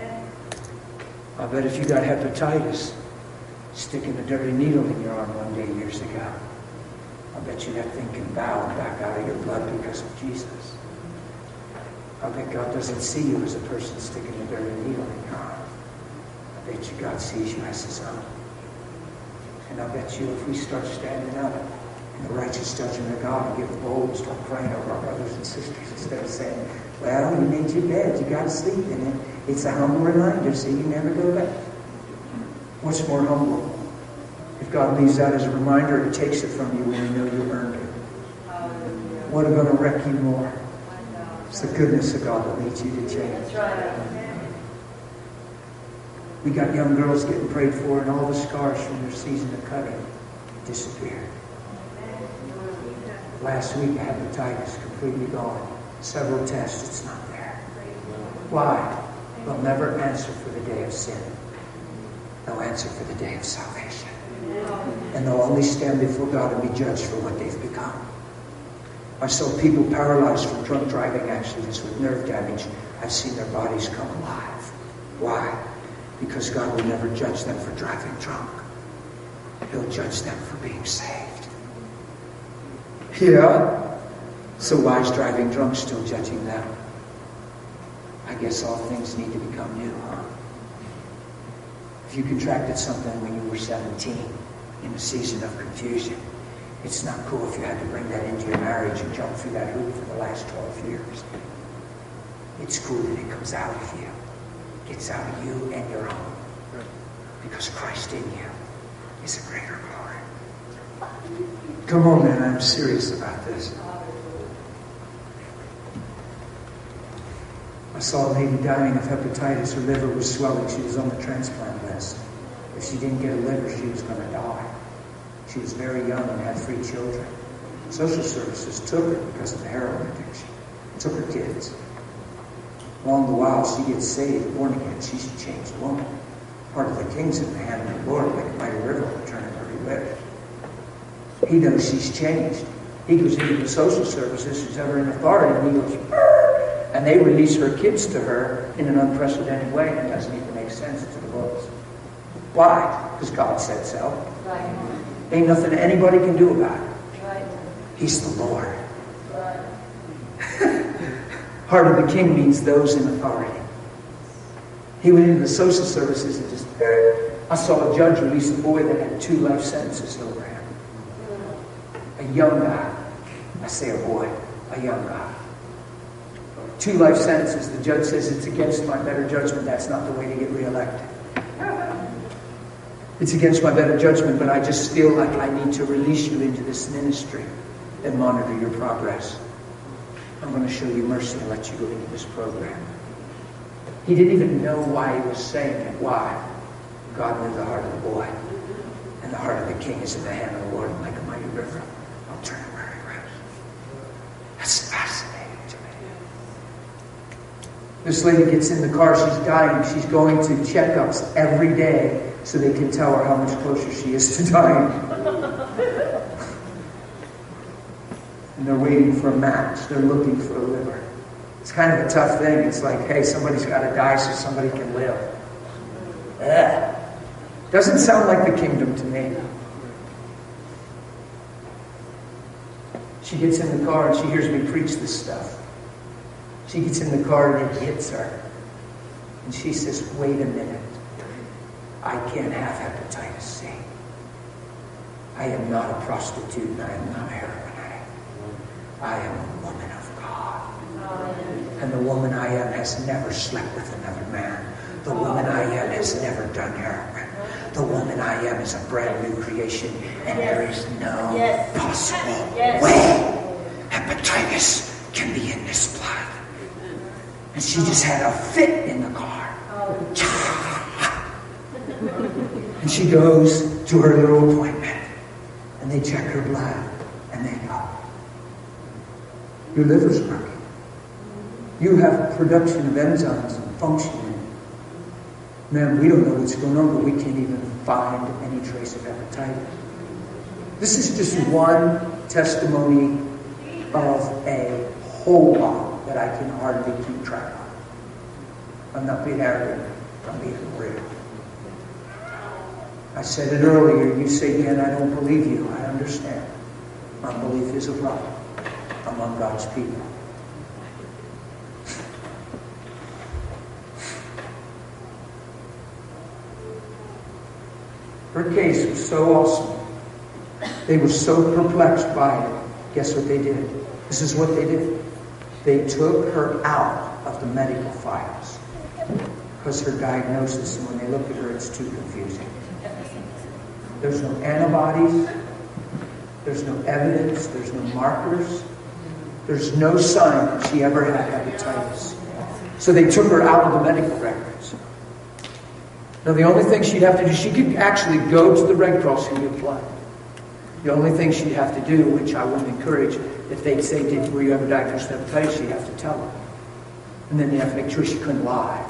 I bet if you got hepatitis, sticking a dirty needle in your arm one day years ago, I bet you that thing can bow and back out of your blood because of Jesus. I bet God doesn't see you as a person sticking a dirty needle in your arm. I bet you God sees you as His own. And I bet you if we start standing up in the righteous judgment of God and get bold and start praying over our brothers and sisters instead of saying, well, you made your bed, you got to sleep in it. It's a humble reminder so you never go back. What's more humble? If God leaves that as a reminder, He takes it from you when you know you earned it. What's going to wreck you more? It's the goodness of God that leads you to change. We got young girls getting prayed for and all the scars from their season of cutting disappeared. Last week, hepatitis completely gone. Several tests, it's not there. Why? They'll never answer for the day of sin. They'll answer for the day of salvation. And they'll only stand before God and be judged for what they've become. I saw people paralyzed from drunk driving accidents with nerve damage. I've seen their bodies come alive. Why? Because God will never judge them for driving drunk. He'll judge them for being saved. Yeah? So why is driving drunk still judging them? I guess all things need to become new, huh? If you contracted something when you were 17 in a season of confusion, it's not cool if you had to bring that into your marriage and jump through that hoop for the last 12 years. It's cool that it comes out of you. It gets out of you and your home. Because Christ in you is a greater glory. Come on, man. I'm serious about this. I saw a lady dying of hepatitis. Her liver was swelling. She was on the transplant list. If she didn't get a liver, she was going to die. She was very young and had 3 children. Social services took her because of the heroin addiction. Took her kids. Along the while, she gets saved, born again. She's a changed woman. Part of the king's in the hand of the Lord, like a mighty river will turn it where he wishes. He knows she's changed. He goes into the social services, who's ever in authority, and he goes, and they release her kids to her in an unprecedented way, and it doesn't even make sense to the books. Why? Because God said so. Right. Ain't nothing anybody can do about it. Right. He's the Lord. Right. Heart of the king means those in authority. He went into the social services and just... I saw a judge release a boy that had 2 life sentences over him. A young guy. I say a boy. A young guy. 2 life sentences. The judge says it's against my better judgment. That's not the way to get reelected. It's against my better judgment, but I just feel like I need to release you into this ministry and monitor your progress. I'm going to show you mercy and let you go into this program. He didn't even know why he was saying it. Why? God knew the heart of the boy. And the heart of the king is in the hand of the Lord, like a mighty river. I'll turn it where he wills. That's fascinating to me. This lady gets in the car. She's dying. She's going to checkups every day so they can tell her how much closer she is to dying. And they're waiting for a match. They're looking for a liver. It's kind of a tough thing. It's like, hey, somebody's got to die so somebody can live. Ugh. Doesn't sound like the kingdom to me. She gets in the car and she hears me preach this stuff. She gets in the car and it hits her. And she says, wait a minute. I can't have hepatitis C. I am not a prostitute and I am not a heroin addict. I am a woman of God. And the woman I am has never slept with another man. The woman I am has never done heroin. The woman I am is a brand new creation, and there is no possible way hepatitis can be in this blood. And she just had a fit in the car. And she goes to her little appointment, and they check her blood, and they go, your liver's working. You have production of enzymes and functioning. Man, we don't know what's going on, but we can't even find any trace of hepatitis. This is just one testimony of a whole lot that I can hardly keep track of. I'm not being arrogant. I'm being real. I said it earlier. You say, Dan, I don't believe you. I understand. Unbelief is a problem among God's people. Her case was so awesome. They were so perplexed by it. Guess what they did? This is what they did. They took her out of the medical files because her diagnosis, and when they look at her, it's too confusing. There's no antibodies. There's no evidence. There's no markers. There's no sign that she ever had hepatitis. So they took her out of the medical records. Now, the only thing she'd have to do, she could actually go to the Red Cross and apply. The only thing she'd have to do, which I wouldn't encourage, if they'd say, were you ever diagnosed with hepatitis, she'd have to tell them. And then you have to make sure she couldn't lie.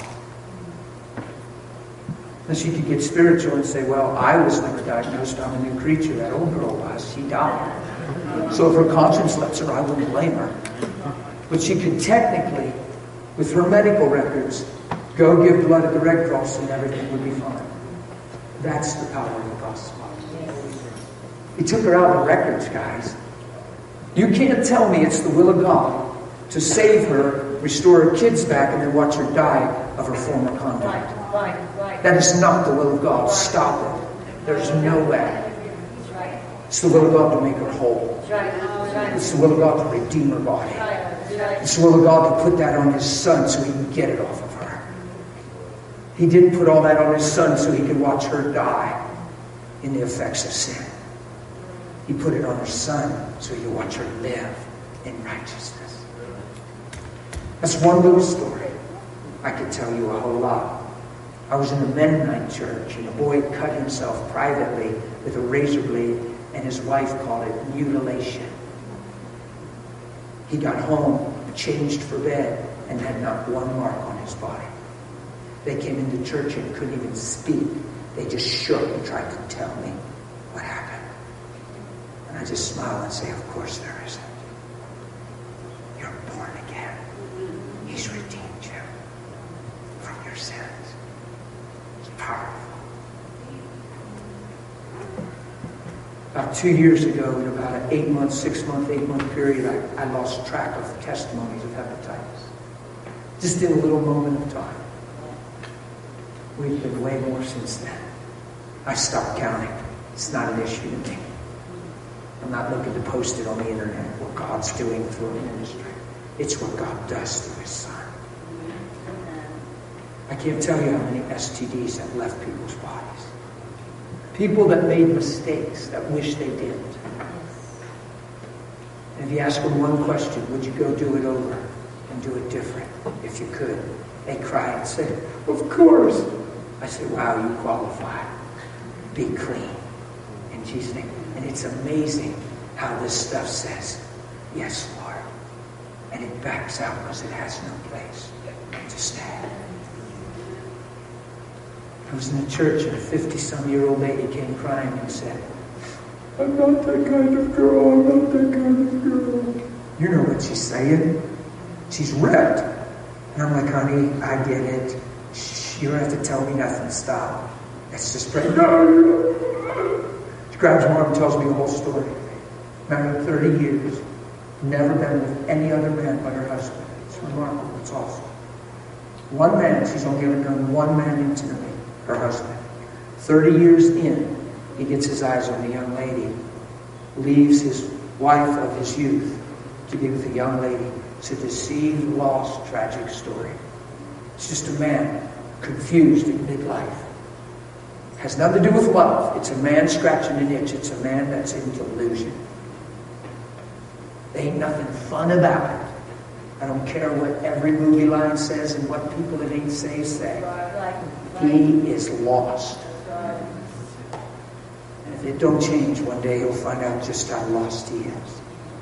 Then she could get spiritual and say, well, I was never diagnosed, I'm a new creature. That old girl was, she died. So if her conscience lets her, I wouldn't blame her. But she could technically, with her medical records, go give blood at the Red Cross and everything would be fine. That's the power of the gospel. He took her out of the records, guys. You can't tell me it's the will of God to save her, restore her kids back, and then watch her die of her former conduct. Right. That is not the will of God. Stop it. There's no way. It's the will of God to make her whole. It's the will of God to redeem her body. It's the will of God to put that on His Son so He can get it off of her. He didn't put all that on His Son so He could watch her die in the effects of sin. He put it on her Son so He could watch her live in righteousness. That's one little story. I could tell you a whole lot. I was in a Mennonite church, and a boy cut himself privately with a razor blade, and his wife called it mutilation. He got home, changed for bed, and had not one mark on his body. They came into church and couldn't even speak. They just shook and tried to tell me what happened. And I just smiled and say, of course there isn't. You're born again. He's redeemed you from your sins. It's powerful. About 2 years ago, in about an 6-month period, I lost track of the testimonies of hepatitis. Just in a little moment of time. We've been way more since then. I stopped counting. It's not an issue to me. I'm not looking to post it on the internet, what God's doing through a ministry. It's what God does through His Son. I can't tell you how many STDs have left people's bodies. People that made mistakes that wish they didn't. And if you ask them one question, would you go do it over and do it different if you could? They cry and say, of course. I say, wow, you qualify. Be clean. In Jesus' name. And it's amazing how this stuff says, yes, Lord. And it backs out because it has no place to stand. I was in a church and a 50-some-year-old lady came crying and said, I'm not that kind of girl, I'm not that kind of girl. You know what she's saying? She's wrecked. And I'm like, honey, I get it. You don't have to tell me nothing. Stop. Let's just pray. She grabs my arm and tells me the whole story. Married 30 years. Never been with any other man but her husband. It's remarkable. It's awesome. One man, she's only ever known one man intimately. Her husband. 30 years in, he gets his eyes on the young lady, leaves his wife of his youth to be with a young lady. It's a deceived, lost, tragic story. It's just a man confused in midlife. Has nothing to do with love. It's a man scratching an itch. It's a man that's in delusion. There ain't nothing fun about it. I don't care what every movie line says and what people that ain't saved say. He is lost. And if it don't change, one day he'll find out just how lost he is.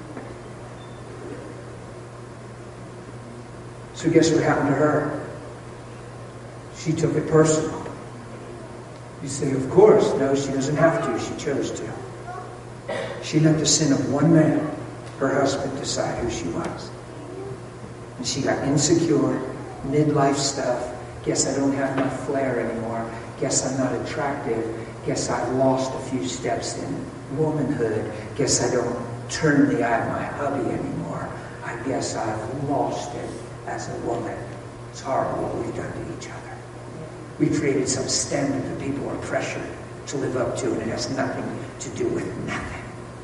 So guess what happened to her? She took it personal. You say, of course. No, she doesn't have to. She chose to. She let the sin of one man, her husband, decide who she was. And she got insecure, midlife stuff. Guess I don't have my flair anymore. Guess I'm not attractive. Guess I've lost a few steps in womanhood. Guess I don't turn the eye of my hubby anymore. I guess I've lost it as a woman. It's horrible what we've done to each other. We created some standard that people are pressured to live up to, and it has nothing to do with nothing.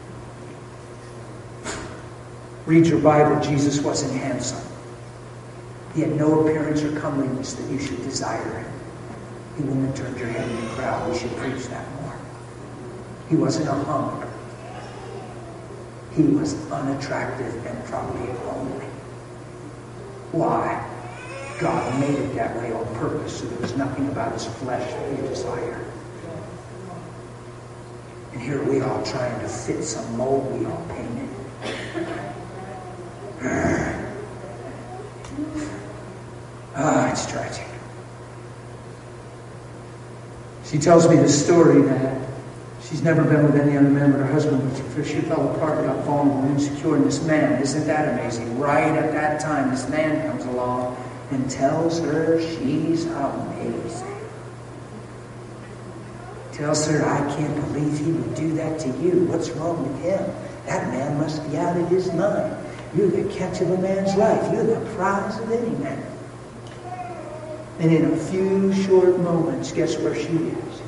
Read your Bible. Jesus wasn't handsome. He had no appearance or comeliness that you should desire him. He wouldn't have turned your head in the crowd. We should preach that more. He wasn't a hunk. He was unattractive and probably lonely. Why? God made it that way on purpose, so there was nothing about his flesh that he desired. And here we are trying to fit some mold we all painted. It's tragic. She tells me the story that she's never been with any other man but her husband, but she fell apart, got vulnerable and insecure, and this man, isn't that amazing? Right at that time, this man comes along and tells her she's amazing. Tells her, I can't believe he would do that to you. What's wrong with him? That man must be out of his mind. You're the catch of a man's life. You're the prize of any man. And in a few short moments, guess where she is?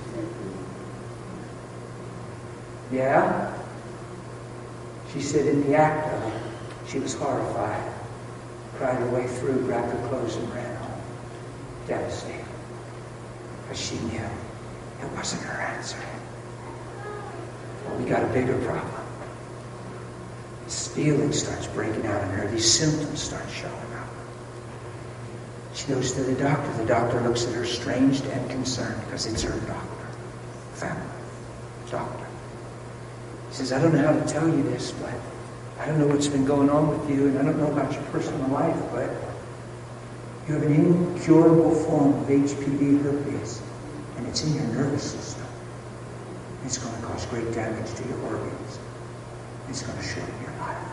Yeah? She said in the act of it, she was horrified. cried her way through, grabbed her clothes, and ran home. Devastated. Because she knew it wasn't her answer. We got a bigger problem. This feeling starts breaking out in her. These symptoms start showing up. She goes to the doctor. The doctor looks at her strange and concerned because it's her doctor. Family. Doctor. He says, I don't know how to tell you this, but I don't know what's been going on with you, and I don't know about your personal life, but you have an incurable form of HPV herpes, and it's in your nervous system. It's going to cause great damage to your organs. It's going to shorten your life.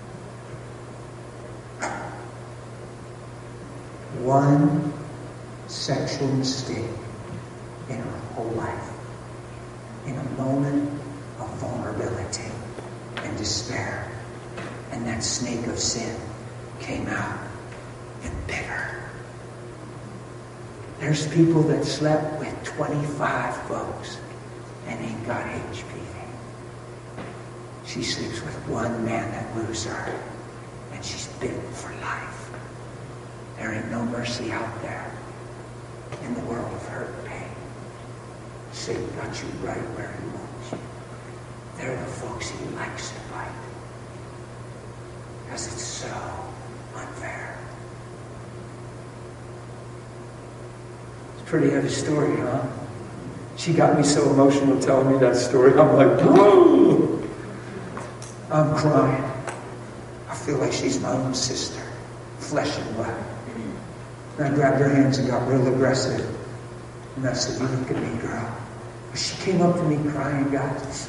One sexual mistake in her whole life, in a moment of vulnerability and despair, and that snake of sin came out and bit her. There's people that slept with 25 folks and ain't got HPV. She sleeps with one man that woos her, and she's bitten for life. There ain't no mercy out there in the world of hurt and pain. Satan got you right where he wants you. They're the folks he likes to fight. Because it's so unfair. It's a pretty heavy story, huh? She got me so emotional telling me that story. I'm like, whoa! I'm crying. I feel like she's my own sister, flesh and blood. And I grabbed her hands and got real aggressive. And I said, you look at me, girl. But she came up to me crying, guys.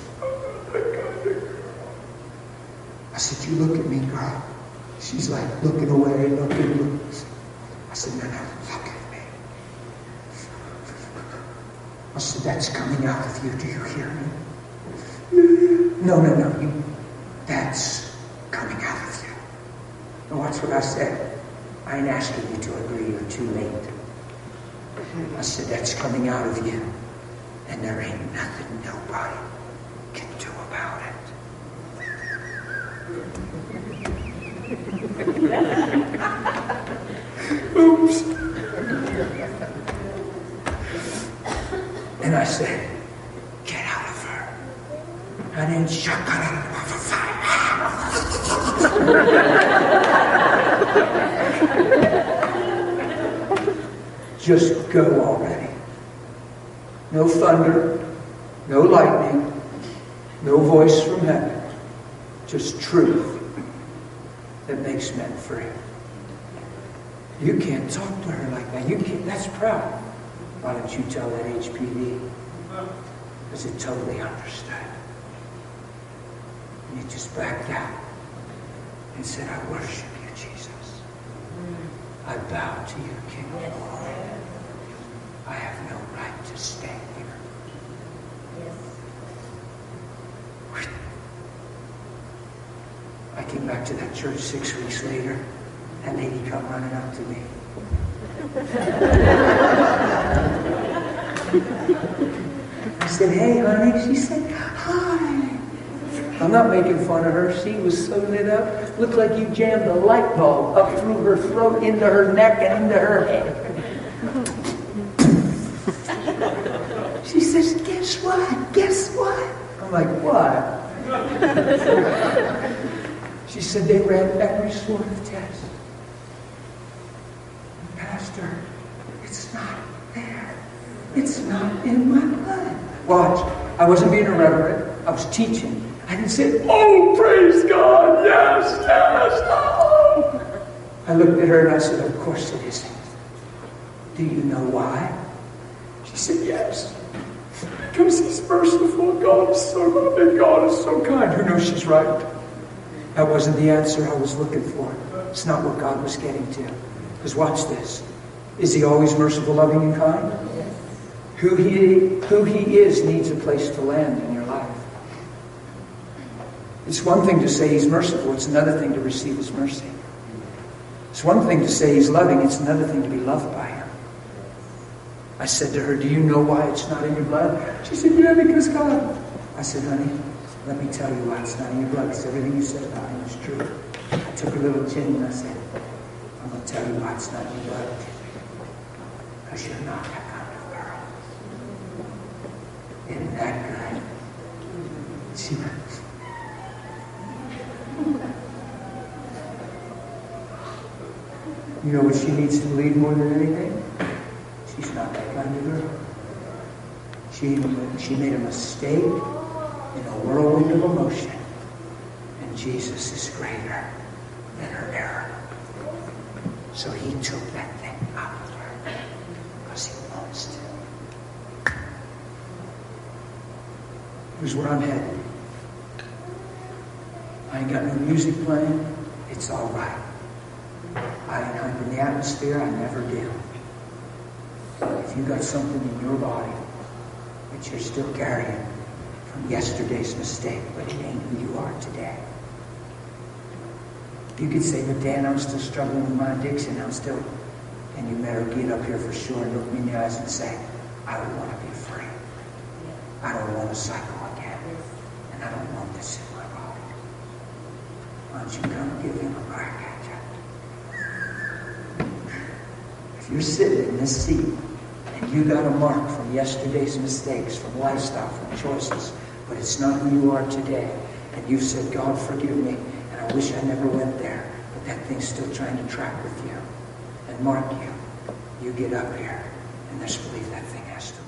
I said, you look at me, girl. She's like looking away, looking. I said, no, look at me. I said, that's coming out of you. Do you hear me? No. That's coming out of you. And watch what I said. I ain't asking you to agree. You're too late. I said, that's coming out of you. And there ain't nothing nobody can do about it. Oops. And I said, get out of her. And then just go already. No thunder, no lightning, no voice from heaven. Just truth that makes men free. You can't talk to her like that. You can't. That's proud. Why don't you tell that HPV? Because it totally understood. And he just backed out and said, I worship you, Jesus. I bow to you, King of Glory. I have no right to stay here. I came back to that church 6 weeks later. That lady come running up to me. I said, hey, honey. She said, hi. I'm not making fun of her. She was so lit up. Looked like you jammed a light bulb up through her throat, into her neck, and into her head. She says, guess what? Guess what? I'm like, what? She said they ran every sort of test. Pastor, it's not there. It's not in my blood. Watch. I wasn't being irreverent. I was teaching. I didn't say, oh, praise God. Yes. Oh. I looked at her and I said, of course it isn't. Do you know why? She said, yes. Because he's merciful. God is so loving. God is so kind. Who knows she's right? That wasn't the answer I was looking for. It's not what God was getting to. Because watch this. Is he always merciful, loving, and kind? Yes. Who he is needs a place to land in your life. It's one thing to say he's merciful. It's another thing to receive his mercy. It's one thing to say he's loving. It's another thing to be loved by him. I said to her, do you know why it's not in your blood? She said, yeah, because God. I said, honey, let me tell you why it's not in your blood. Because everything you said about him is true. I took a little chin and I said, I'm going to tell you why it's not your blood. Because you're not that kind of girl. Isn't that good? See, you know what she needs to believe more than anything? She's not that kind of girl. She made a mistake in a whirlwind of emotion. And Jesus is greater than her error. So he took that thing out of her. Because he wants to. Here's where I'm headed. I ain't got no music playing. It's all right. I'm in the atmosphere. I never do. If you got something in your body that you're still carrying from yesterday's mistake, but it ain't who you are today. You could say, but Dan, I'm still struggling with my addiction. And you better get up here for sure and look me in the eyes and say, I don't want to be free. I don't want to cycle again. And I don't want this in my body. Why don't you come give him a crack at you? If you're sitting in this seat and you got a mark from yesterday's mistakes, from lifestyle, from choices, but it's not who you are today, and you've said, God, forgive me, and I wish I never went there, but that thing's still trying to track with you and mark you. You get up here, and there's belief that thing has to